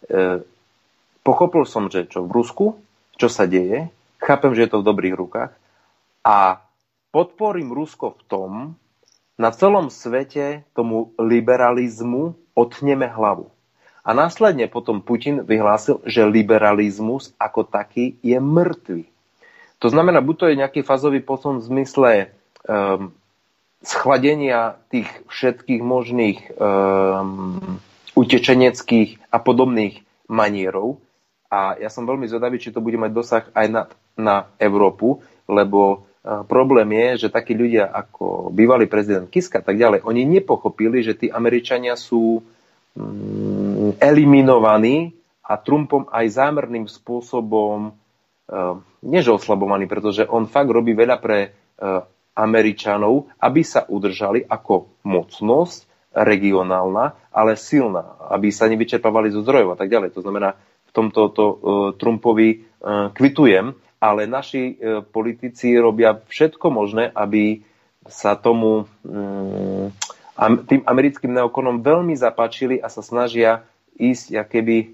pochopil som, že čo v Rusku, čo sa deje, chápem, že je to v dobrých rukách a podporím Rusko v tom, na celom svete tomu liberalizmu otneme hlavu. A následne potom Putin vyhlásil, že liberalizmus ako taký je mŕtvy. To znamená, buď to je nejaký fázový posun v zmysle um, schladenia tých všetkých možných um, utečeneckých a podobných manierov, a ja som veľmi zvedavý, či to bude mať dosah aj na, na Európu, lebo uh, problém je, že takí ľudia ako bývalý prezident Kiska a tak ďalej, oni nepochopili, že tí Američania sú um, eliminovaní a Trumpom aj zámerným spôsobom uh, než oslabovaní, pretože on fakt robí veľa pre uh, Američanov, aby sa udržali ako mocnosť regionálna, ale silná, aby sa nevyčerpávali zo zdrojov a tak ďalej. To znamená, tomto to, uh, Trumpovi uh, kvitujem, ale naši uh, politici robia všetko možné, aby sa tomu um, a tým americkým neokonom veľmi zapáčili a sa snažia ísť akéby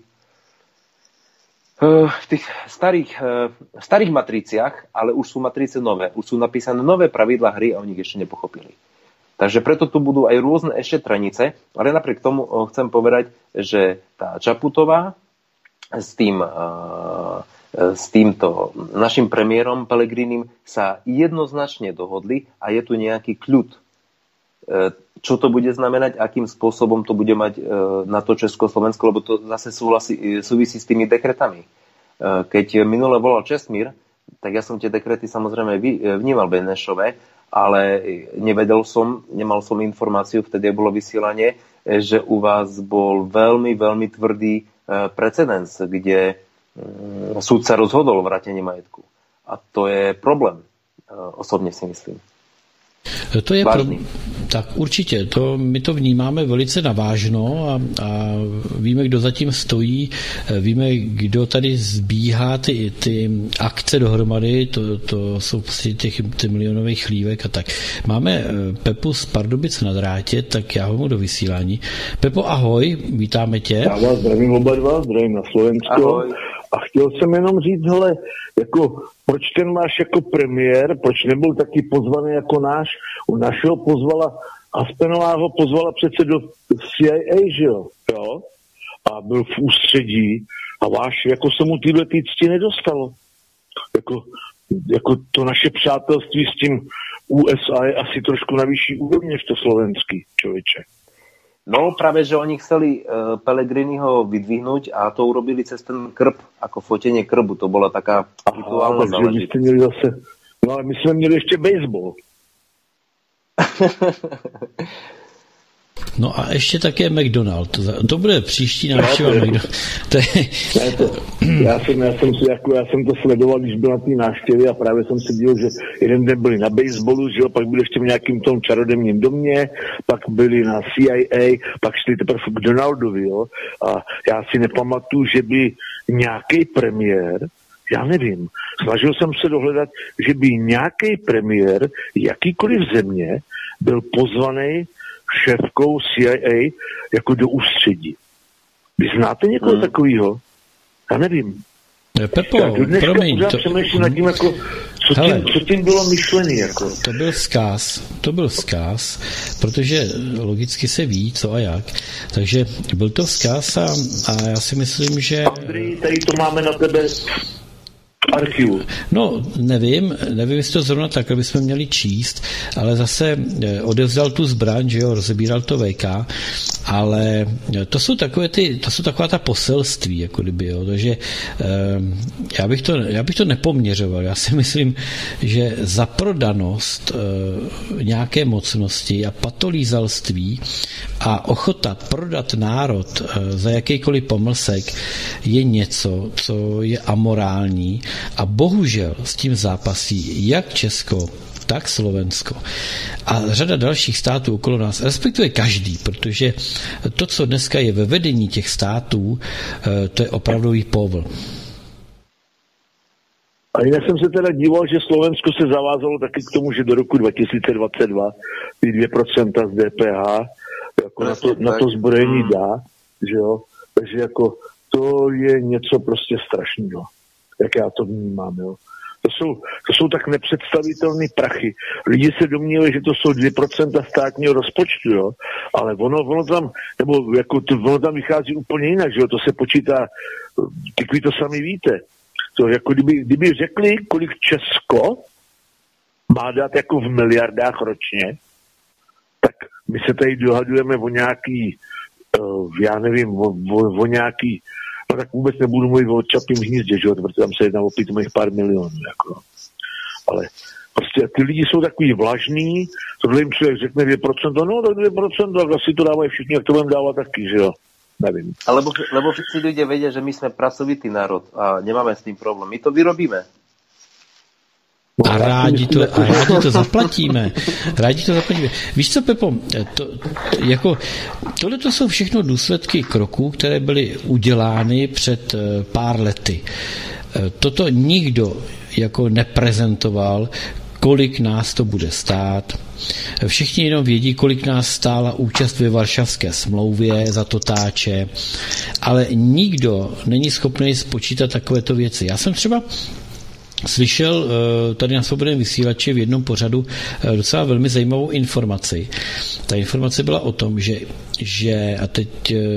v tých starých, v starých matriciach, ale už sú matrice nové. Už sú napísané nové pravidlá hry a oni ich ešte nepochopili. Takže preto tu budú aj rôzne ešetranice, ale napriek tomu chcem povedať, že tá Čaputová s tým, s týmto našim premiérom Pellegrinim sa jednoznačne dohodli a je tu nejaký kľud. Čo to bude znamenať, akým spôsobom to bude mať na to Československo, lebo to zase súvisí, súvisí s tými dekretami. Keď minule volal Čestmír, tak ja som tie dekrety samozrejme vnímal Benešové, ale nevedel som, nemal som informáciu, vtedy bolo vysielanie, že u vás bol veľmi, veľmi tvrdý precedens, kde súd sa rozhodol o vrátení majetku. A to je problém, osobne si myslím. To je pro... Tak určitě, to, my to vnímáme velice navážno a, a víme, kdo zatím stojí, víme, kdo tady zbíhá ty, ty akce dohromady, to, to jsou prostě těch ty milionových chlívek a tak. Máme Pepu z Pardubic na drátě, tak já ho do vysílání. Pepo, ahoj, vítáme tě. Já vás zdravím oba dva, zdravím na Slovensko. Ahoj. A chtěl jsem jenom říct, hele, jako, proč ten máš jako premiér, proč nebyl taky pozvaný jako náš, u našeho pozvala, Aspenová ho pozvala přece do C I A, že jo, jo? A byl v ústředí a váš, jako se mu tyhle ty cti nedostalo. Jako, jako to naše přátelství s tím U S A je asi trošku na vyšší úrovni než to slovenský, člověče. No práve, že oni chceli uh, Pellegriniho vydvihnúť a to urobili cez ten krb, ako fotenie krbu. To bola taká rituálna záležitosť. Zase... No ale my sme měli ešte baseball. No a ještě také McDonald. To bude příští návštěva McDonald. To je... já, jsem, já, jsem, jako, já jsem to sledoval, když byl na té návštěvě a právě jsem se díval, že jeden den byli na baseballu, že jo, pak byli ještě v nějakým tom čarodejním domě, pak byli na C I A, pak šli teprve v McDonaldovi, jo. A já si nepamatuju, že by nějaký premiér, já nevím, snažil jsem se dohledat, že by nějaký premiér jakýkoliv země byl pozvaný šéfkou C I A jako do ústředí. Vy znáte někoho hmm. takového? Já nevím. Pepo, promiň. Já to... přemýšlím nad tím, jako, co, hele, tím, co tím bylo myšlený. Jako. To byl vzkaz. To byl vzkaz, protože logicky se ví, co a jak. Takže byl to vzkaz a, a já si myslím, že... Andrej, tady to máme na tebe archivu. No, nevím, nevím, jestli to zrovna tak, bychom měli číst, ale zase odevzdal tu zbraň, že jo, rozebíral to V K, ale to jsou takové ty, to jsou taková ta poselství, jako kdyby, jo, takže eh, já bych to, já bych to nepoměřoval, já si myslím, že za prodanost eh, nějaké mocnosti a patolízalství a ochota prodat národ eh, za jakýkoliv pomlsek je něco, co je amorální. A bohužel s tím zápasí jak Česko, tak Slovensko a řada dalších států okolo nás, respektive každý, protože to, co dneska je ve vedení těch států, to je opravdový povl. A jinak jsem se teda díval, že Slovensko se zavázalo taky k tomu, že do roku dva tisíce dvacet dva ty dvě procenta z D P H jako na, to, na to zbrojení dá, že jo, takže jako to je něco prostě strašného. Jak já to vnímám, jo. To jsou, to jsou tak nepředstavitelné prachy. Lidi se domnívají, že to jsou dvě procenta státního rozpočtu, jo. Ale ono, ono tam, nebo jako to, ono tam vychází úplně jinak, že jo. To se počítá, ty vy to sami víte. To jako kdyby, kdyby řekli, kolik Česko má dát jako v miliardách ročně, tak my se tady dohadujeme o nějaký, já nevím, o, o, o nějaký, no tak vůbec nebudu mluvit o Čapím hnízdě, že jo, protože tam se jedná o pitomých pár milionů, jako. Ale prostě ty lidi jsou takový vlažný, tohle jim člověk řekne dvě procenta, no tak dvě procenta, tak asi to dávají všichni, jak to budeme dávat taky, že jo. Nevím. Lebo, lebo všetci ľudia vedia, že my sme pracovitý národ a nemáme s tým problém. My to vyrobíme. A rádi to, a rádi to zaplatíme. Rádi to zaplatíme. Víš co, Pepo, to, jako, tohle to jsou všechno důsledky kroků, které byly udělány před pár lety. Toto nikdo jako neprezentoval, kolik nás to bude stát. Všichni jenom vědí, kolik nás stála účast ve Varšavské smlouvě za totáče, ale nikdo není schopný spočítat takovéto věci. Já jsem třeba slyšel tady na Svobodném vysílači v jednom pořadu docela velmi zajímavou informaci. Ta informace byla o tom, že, že a teď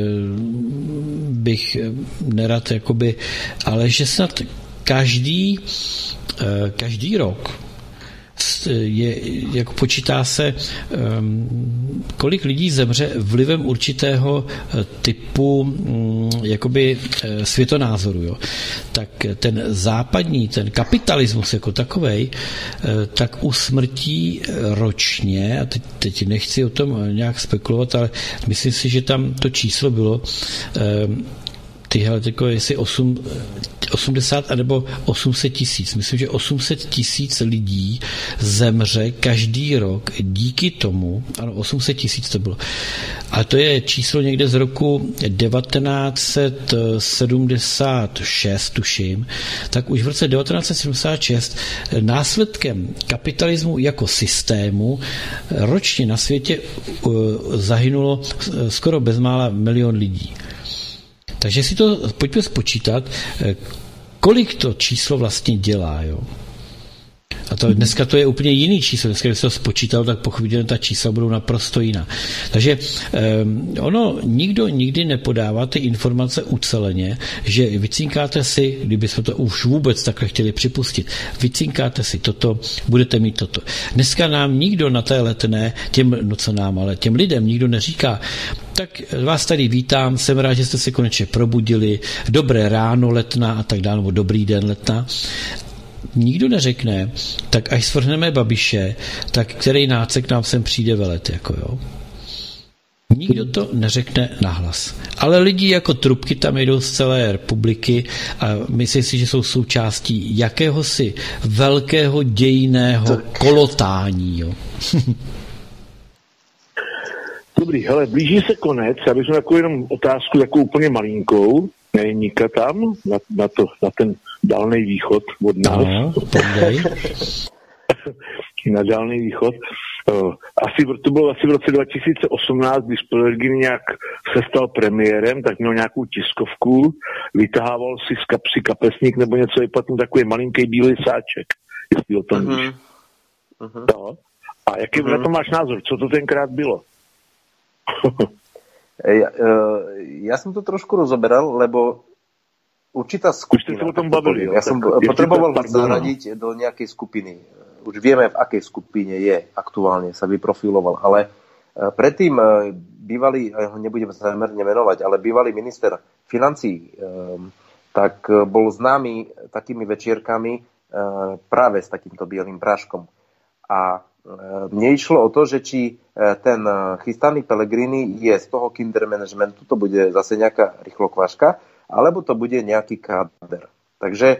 bych nerad jakoby, ale že snad každý, každý rok je, jako počítá se, um, kolik lidí zemře vlivem určitého typu um, jakoby uh, světonázoru. Jo. Tak ten západní, ten kapitalismus jako takovej, uh, tak usmrtí ročně, a teď, teď nechci o tom nějak spekulovat, ale myslím si, že tam to číslo bylo um, tyhle, jako jestli osm, osmdesát anebo osm set tisíc. Myslím, že osm set tisíc lidí zemře každý rok díky tomu, ano, osm set tisíc to bylo. A to je číslo někde z roku devatenáct set sedmdesát šest, tuším. Tak už v roce devatenáct set sedmdesát šest následkem kapitalismu jako systému ročně na světě zahynulo skoro bezmála milion lidí. Takže si to pojďme spočítat, kolik to číslo vlastně dělá. Jo? A to, dneska to je úplně jiný číslo. Dneska, když se to spočítal, tak pochopitelně ta čísla budou naprosto jiná. Takže um, ono, nikdo nikdy nepodává ty informace uceleně, že vycinkáte si, kdybychom to už vůbec takhle chtěli připustit, vycinkáte si toto, budete mít toto. Dneska nám nikdo na té Letné, těm, no co nám, ale těm lidem nikdo neříká, tak vás tady vítám, jsem rád, že jste se konečně probudili, dobré ráno Letná a tak dále, nebo dobrý den Letná. Nikdo neřekne, tak až svrhneme Babiše, tak který nácek nám sem přijde velet, jako jo. Nikdo to neřekne nahlas. Ale lidi jako trubky tam jedou z celé republiky a myslí si, že jsou součástí jakéhosi velkého dějinného kolotání, jo. Dobrý, hele, blíží se konec, já bych měl takovou jenom otázku, takovou úplně malinkou, nejníka tam, na, na, to, na ten dálnej východ od nás. No, na dálnej východ. Asi, to bylo asi v roce dva tisíce osmnáct, když Pellegrini nějak se stal premiérem, tak měl nějakou tiskovku, vytahával si z kapsy kapesník nebo něco, je potom takový malinký bílý sáček, jestli o tom uh-huh. víš. Uh-huh. No. A jaký uh-huh. na to máš názor? Co to tenkrát bylo? ja, ja som to trošku rozoberal, lebo určitá skupina... Už ste sa o tom bavili. Ja som potreboval ho zaradiť do nejakej skupiny. Už vieme, v akej skupine je aktuálne, sa vyprofiloval, ale predtým bývalý, ja ho nebudem zámerne menovať, ale bývalý minister financií, tak bol známy takými večierkami práve s takýmto bielým práškom. A mne išlo o to, že či ten chystaný Pellegrini je z toho kinder managementu, to bude zase nejaká rýchlokvaška, alebo to bude nejaký káder. Takže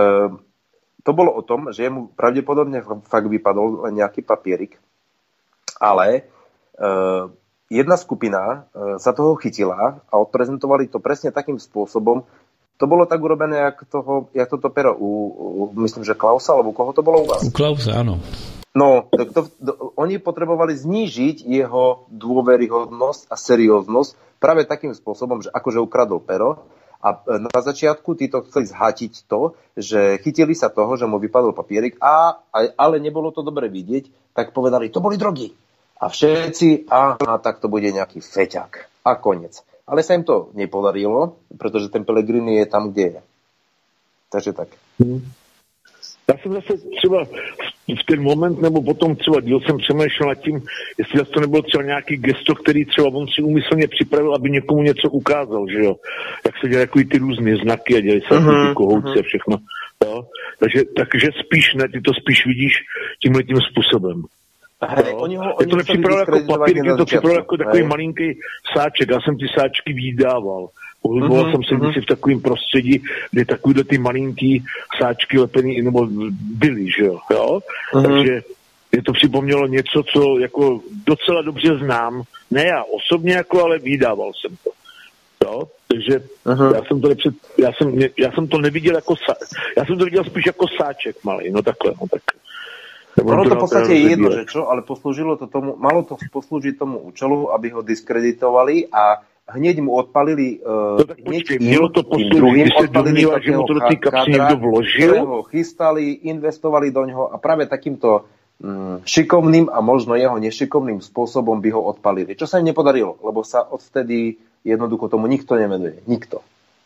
to bolo o tom, že mu pravdepodobne fakt vypadol nejaký papierik, ale jedna skupina sa toho chytila a odprezentovali to presne takým spôsobom. To bolo tak urobené, jak, toho, jak toto pero u, u, myslím, že Klausa, alebo koho to bolo u vás? U Klausa, áno. No, tak to, to, oni potrebovali znížiť jeho dôveryhodnosť a serióznosť práve takým spôsobom, že akože ukradol pero a na začiatku títo chceli zhatiť to, že chytili sa toho, že mu vypadol papierik, a, ale nebolo to dobre vidieť, tak povedali, to boli drogy. A všetci, a, a tak to bude nejaký feťak. A koniec. Ale sa im to nepodarilo, pretože ten Pellegrini je tam, kde je. Takže tak. Hmm. Já jsem zase třeba v ten moment, nebo potom třeba díl jsem přemýšlel nad tím, jestli zase to nebylo třeba nějaký gesto, který třeba on si úmyslně připravil, aby někomu něco ukázal, že jo. Jak se dělají takový ty různé znaky a dělají se uh-huh, ty kohouci uh-huh. a všechno. Jo? Takže, takže spíš ne, ty to spíš vidíš tímhletím způsobem. Hej, oni ho, oni je to nepřipravil jako papír, je to připravil jako takový malinký sáček. Já jsem ty sáčky vydával. Pohyboval mm-hmm, jsem se mm-hmm. v takovém prostředí, kde takovýhle ty malinký sáčky lepený, nebo byly, že jo. jo? Mm-hmm. Takže je to připomnělo něco, co jako docela dobře znám. Ne já osobně, jako, ale vydával jsem to. Jo? Takže mm-hmm. já jsem to nepřed, já jsem, já jsem to neviděl jako sá, já jsem to viděl spíš jako sáček malý, no takhle, no tak. Ono to v podstate je jedno, že čo, ale poslúžilo to tomu, malo to poslúžiť tomu účelu, aby ho diskreditovali a hneď mu odpalili uh, no, hneď počkej, im, to tým druhým odpalili takého kadra, ktorého chystali, investovali do ňoho a práve takýmto um, šikovným a možno jeho nešikovným spôsobom by ho odpalili. Čo sa im nepodarilo, lebo sa odvtedy jednoducho tomu nikto nevenuje. Nikto.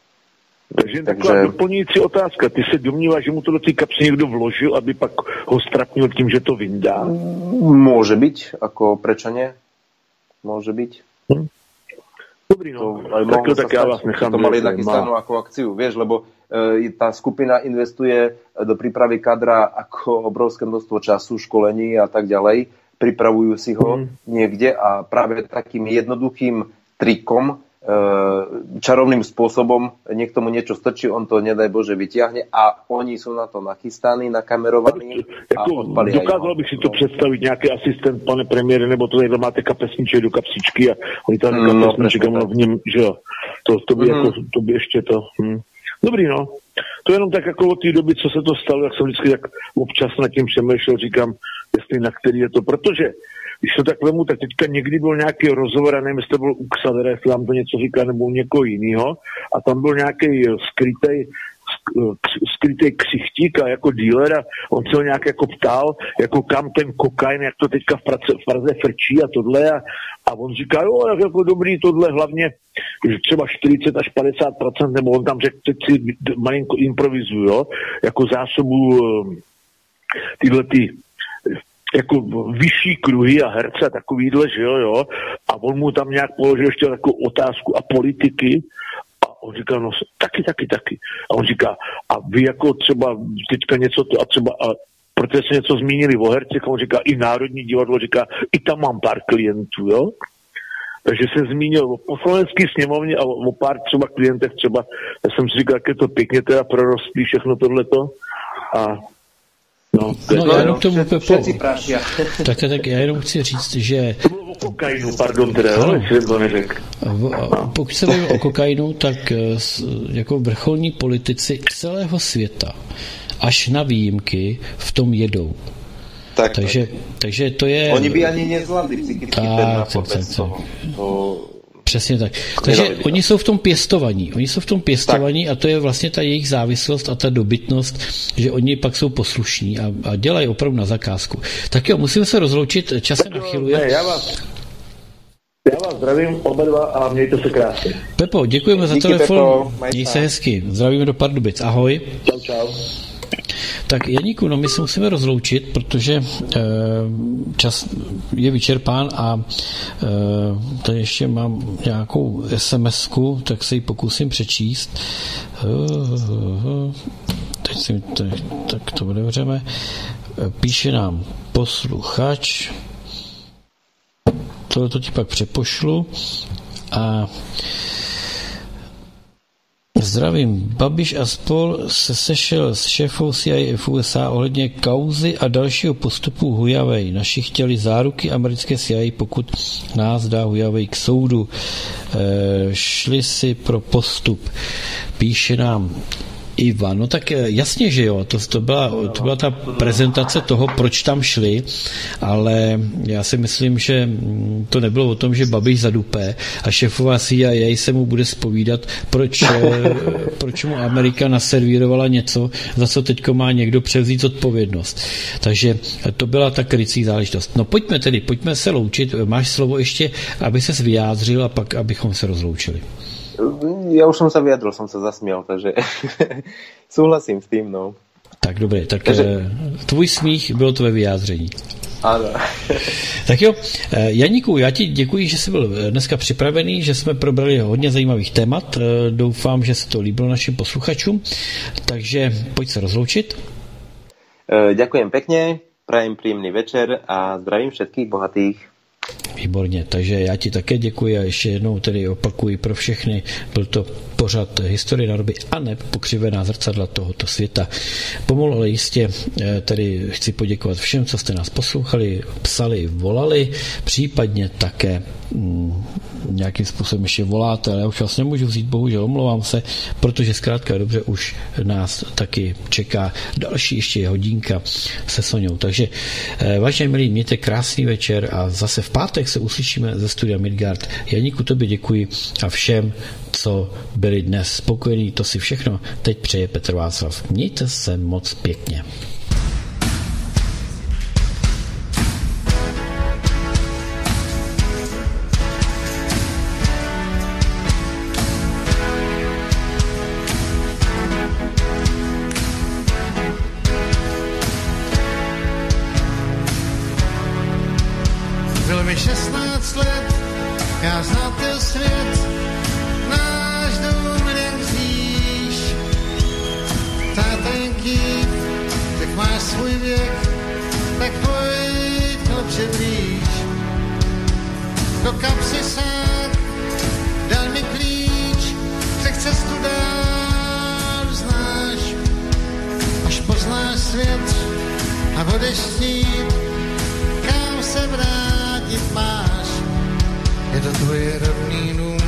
Takže taková doplňující otázka. Ty se domníváš, že mu to do té kapsy někdo vložil, aby pak ho strapnil tím, že to vyndá? Môže byť, ako prečo nie? Môže byť. Hm. Dobrý, no. To, tak, tak ja vás nechám. To mali nachystanú ako akciu, vieš, lebo e, tá skupina investuje do prípravy kadra ako obrovské množstvo času, školení a tak ďalej. Pripravujú si ho hm. niekde a práve takým jednoduchým trikom, čarovným spôsobom niekto mu niečo strčí, on to nedaj Bože vyťahne a oni sú na to nachystaní, nakamerovaní a odpalia. Dokázal bych si to představit, nějaký asistent, pane premiére, nebo to tady máte kapesníček do kapsičky a oni tam no, kapesníček a v něm, že jo, to, to, by mm. jako, to by ještě to... Hm. Dobrý, no. To jenom tak jako od té doby, co se to stalo, jak jsem vždycky tak občas nad tím přemýšlel, říkám, jestli na který je to, protože když to tak vemu, tak teďka někdy byl nějaký rozhovor, a nevím, jestli to byl u Xavera, jestli vám to něco říká, nebo u někoho jiného, a tam byl nějaký skrytej, skrytej ksichtík a jako dealer a on se ho nějak jako ptal, jako kam ten kokain, jak to teďka v Praze, v Praze frčí a tohle a, a on říká, jo, tak jako dobrý tohle hlavně, že třeba čtyřicet až padesát procent, nebo on tam řekl, teď si malinko improvizuju, jo, jako zásobu tyhle ty jako vyšší kruhy a herce a takovýhle, že jo, jo. A on mu tam nějak položil ještě takovou otázku a politiky a on říká, no taky, taky, taky. A on říká, a vy jako třeba teďka něco to a třeba, a protože se něco zmínili o hercech, a on říká, i Národní divadlo, říká, i tam mám pár klientů, jo. Takže se zmínil o poslanecké sněmovně a o pár třeba klientech třeba, já jsem si říkal, jak je to pěkně teda prorostlý všechno tohleto a No, no já jenom k tomu, Pepo, tak, tak já jenom chci říct, že... To bylo o kokainu, pardon, teda, ale to neřekl. Pokud se bavíme o kokainu, tak jako vrcholní politici celého světa, až na výjimky, v tom jedou. Tak, takže, tak. takže to je... Oni by ani nezvládli psychicky ten nápad. Přesně tak. Takže Nedovidí. Oni jsou v tom pěstovaní. Oni jsou v tom pěstovaní tak. A to je vlastně ta jejich závislost a ta dobytnost, že oni pak jsou poslušní a, a dělají opravdu na zakázku. Tak jo, musíme se rozloučit, čas se nachyluje. Ne, já vás, já vás zdravím oba dva a mějte se krásně. Pepo, děkujeme Díky, za telefon. Měj se hezky. Zdravíme do Pardubic. Ahoj. Čau, čau. Tak Janíku, no my se musíme rozloučit, protože e, čas je vyčerpán a e, tady ještě mám nějakou SMSku, tak se ji pokusím přečíst. E, teď si tak, tak to otevřeme. Píše nám posluchač. Tohle to ti pak přepošlu a zdravím. Babiš a spol se sešel s šéfou C I A v U S A ohledně kauzy a dalšího postupu Huawei. Naši chtěli záruky americké C I A, pokud nás dá Huawei k soudu. E, šli si pro postup. Píše nám Ivan, no tak jasně, že jo, to, to, byla, to byla ta prezentace toho, proč tam šli, ale já si myslím, že to nebylo o tom, že Babiš zadupé a šéfová C I A se mu bude zpovídat, proč, proč mu Amerika naservírovala něco, za co teďko má někdo převzít odpovědnost. Takže to byla ta krycí záležitost. No pojďme tedy, pojďme se loučit. Máš slovo ještě, aby ses vyjádřil a pak, abychom se rozloučili. Ja už som sa vyjadril, som sa zasmial, takže súhlasím s tým, no. Tak dobré, tak takže... tvůj smích bylo tvé vyjádření. Ano. Tak jo, Janíku, já ti děkuji, že jsi byl dneska připravený, že jsme probrali hodně zajímavých témat. Doufám, že se to líbilo našim posluchačům, takže pojď se rozloučit. Ďakujem pekne, prajem príjemný večer a zdravím všetkých bohatých. Výborně, takže já ti také děkuji a ještě jednou tedy opakuji pro všechny, byl to pořad Historie nádoby a ne pokřivená zrcadla tohoto světa. Pomalu, ale jistě tedy chci poděkovat všem, co jste nás poslouchali, psali, volali, případně také mm, nějakým způsobem ještě voláte, ale já už vás nemůžu vzít, bohužel omlouvám se, protože zkrátka dobře už nás taky čeká další ještě hodinka se Soňou. Takže vážně milí, mějte krásný večer a zase v pátek se uslyšíme ze studia Midgard. Janíku, tobě děkuji a všem, co byli dnes spokojení, to si všechno teď přeje Petr Václav. Mějte se moc pěkně. Bylo mi šestnáct let, já znal ten svět, náš dům jen říš. Táta jen kýv, tak máš svůj věk, tak pojď chlapče blíž. Do kapsy sám dal mi klíč, řek cestu dál znáš, až poznáš svět a budeš chtít, kam se vrátit máš, je to tvůj rodný dům.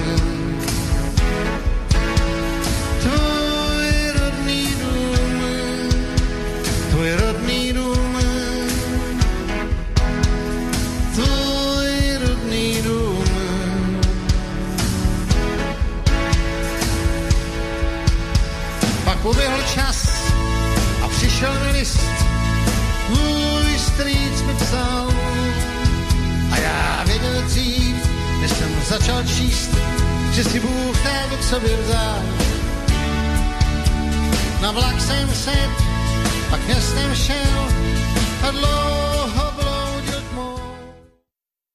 Tvůj rodný dům, tvůj rodný dům, tvůj rodný dům. Pak uběhl čas a přišel mi list, můj strýc mi psal a já věděl dřív, než jsem začal číst, že si Bůh této k sobě vzal. Na vlak jsem sedl, pak městem šel a dlouho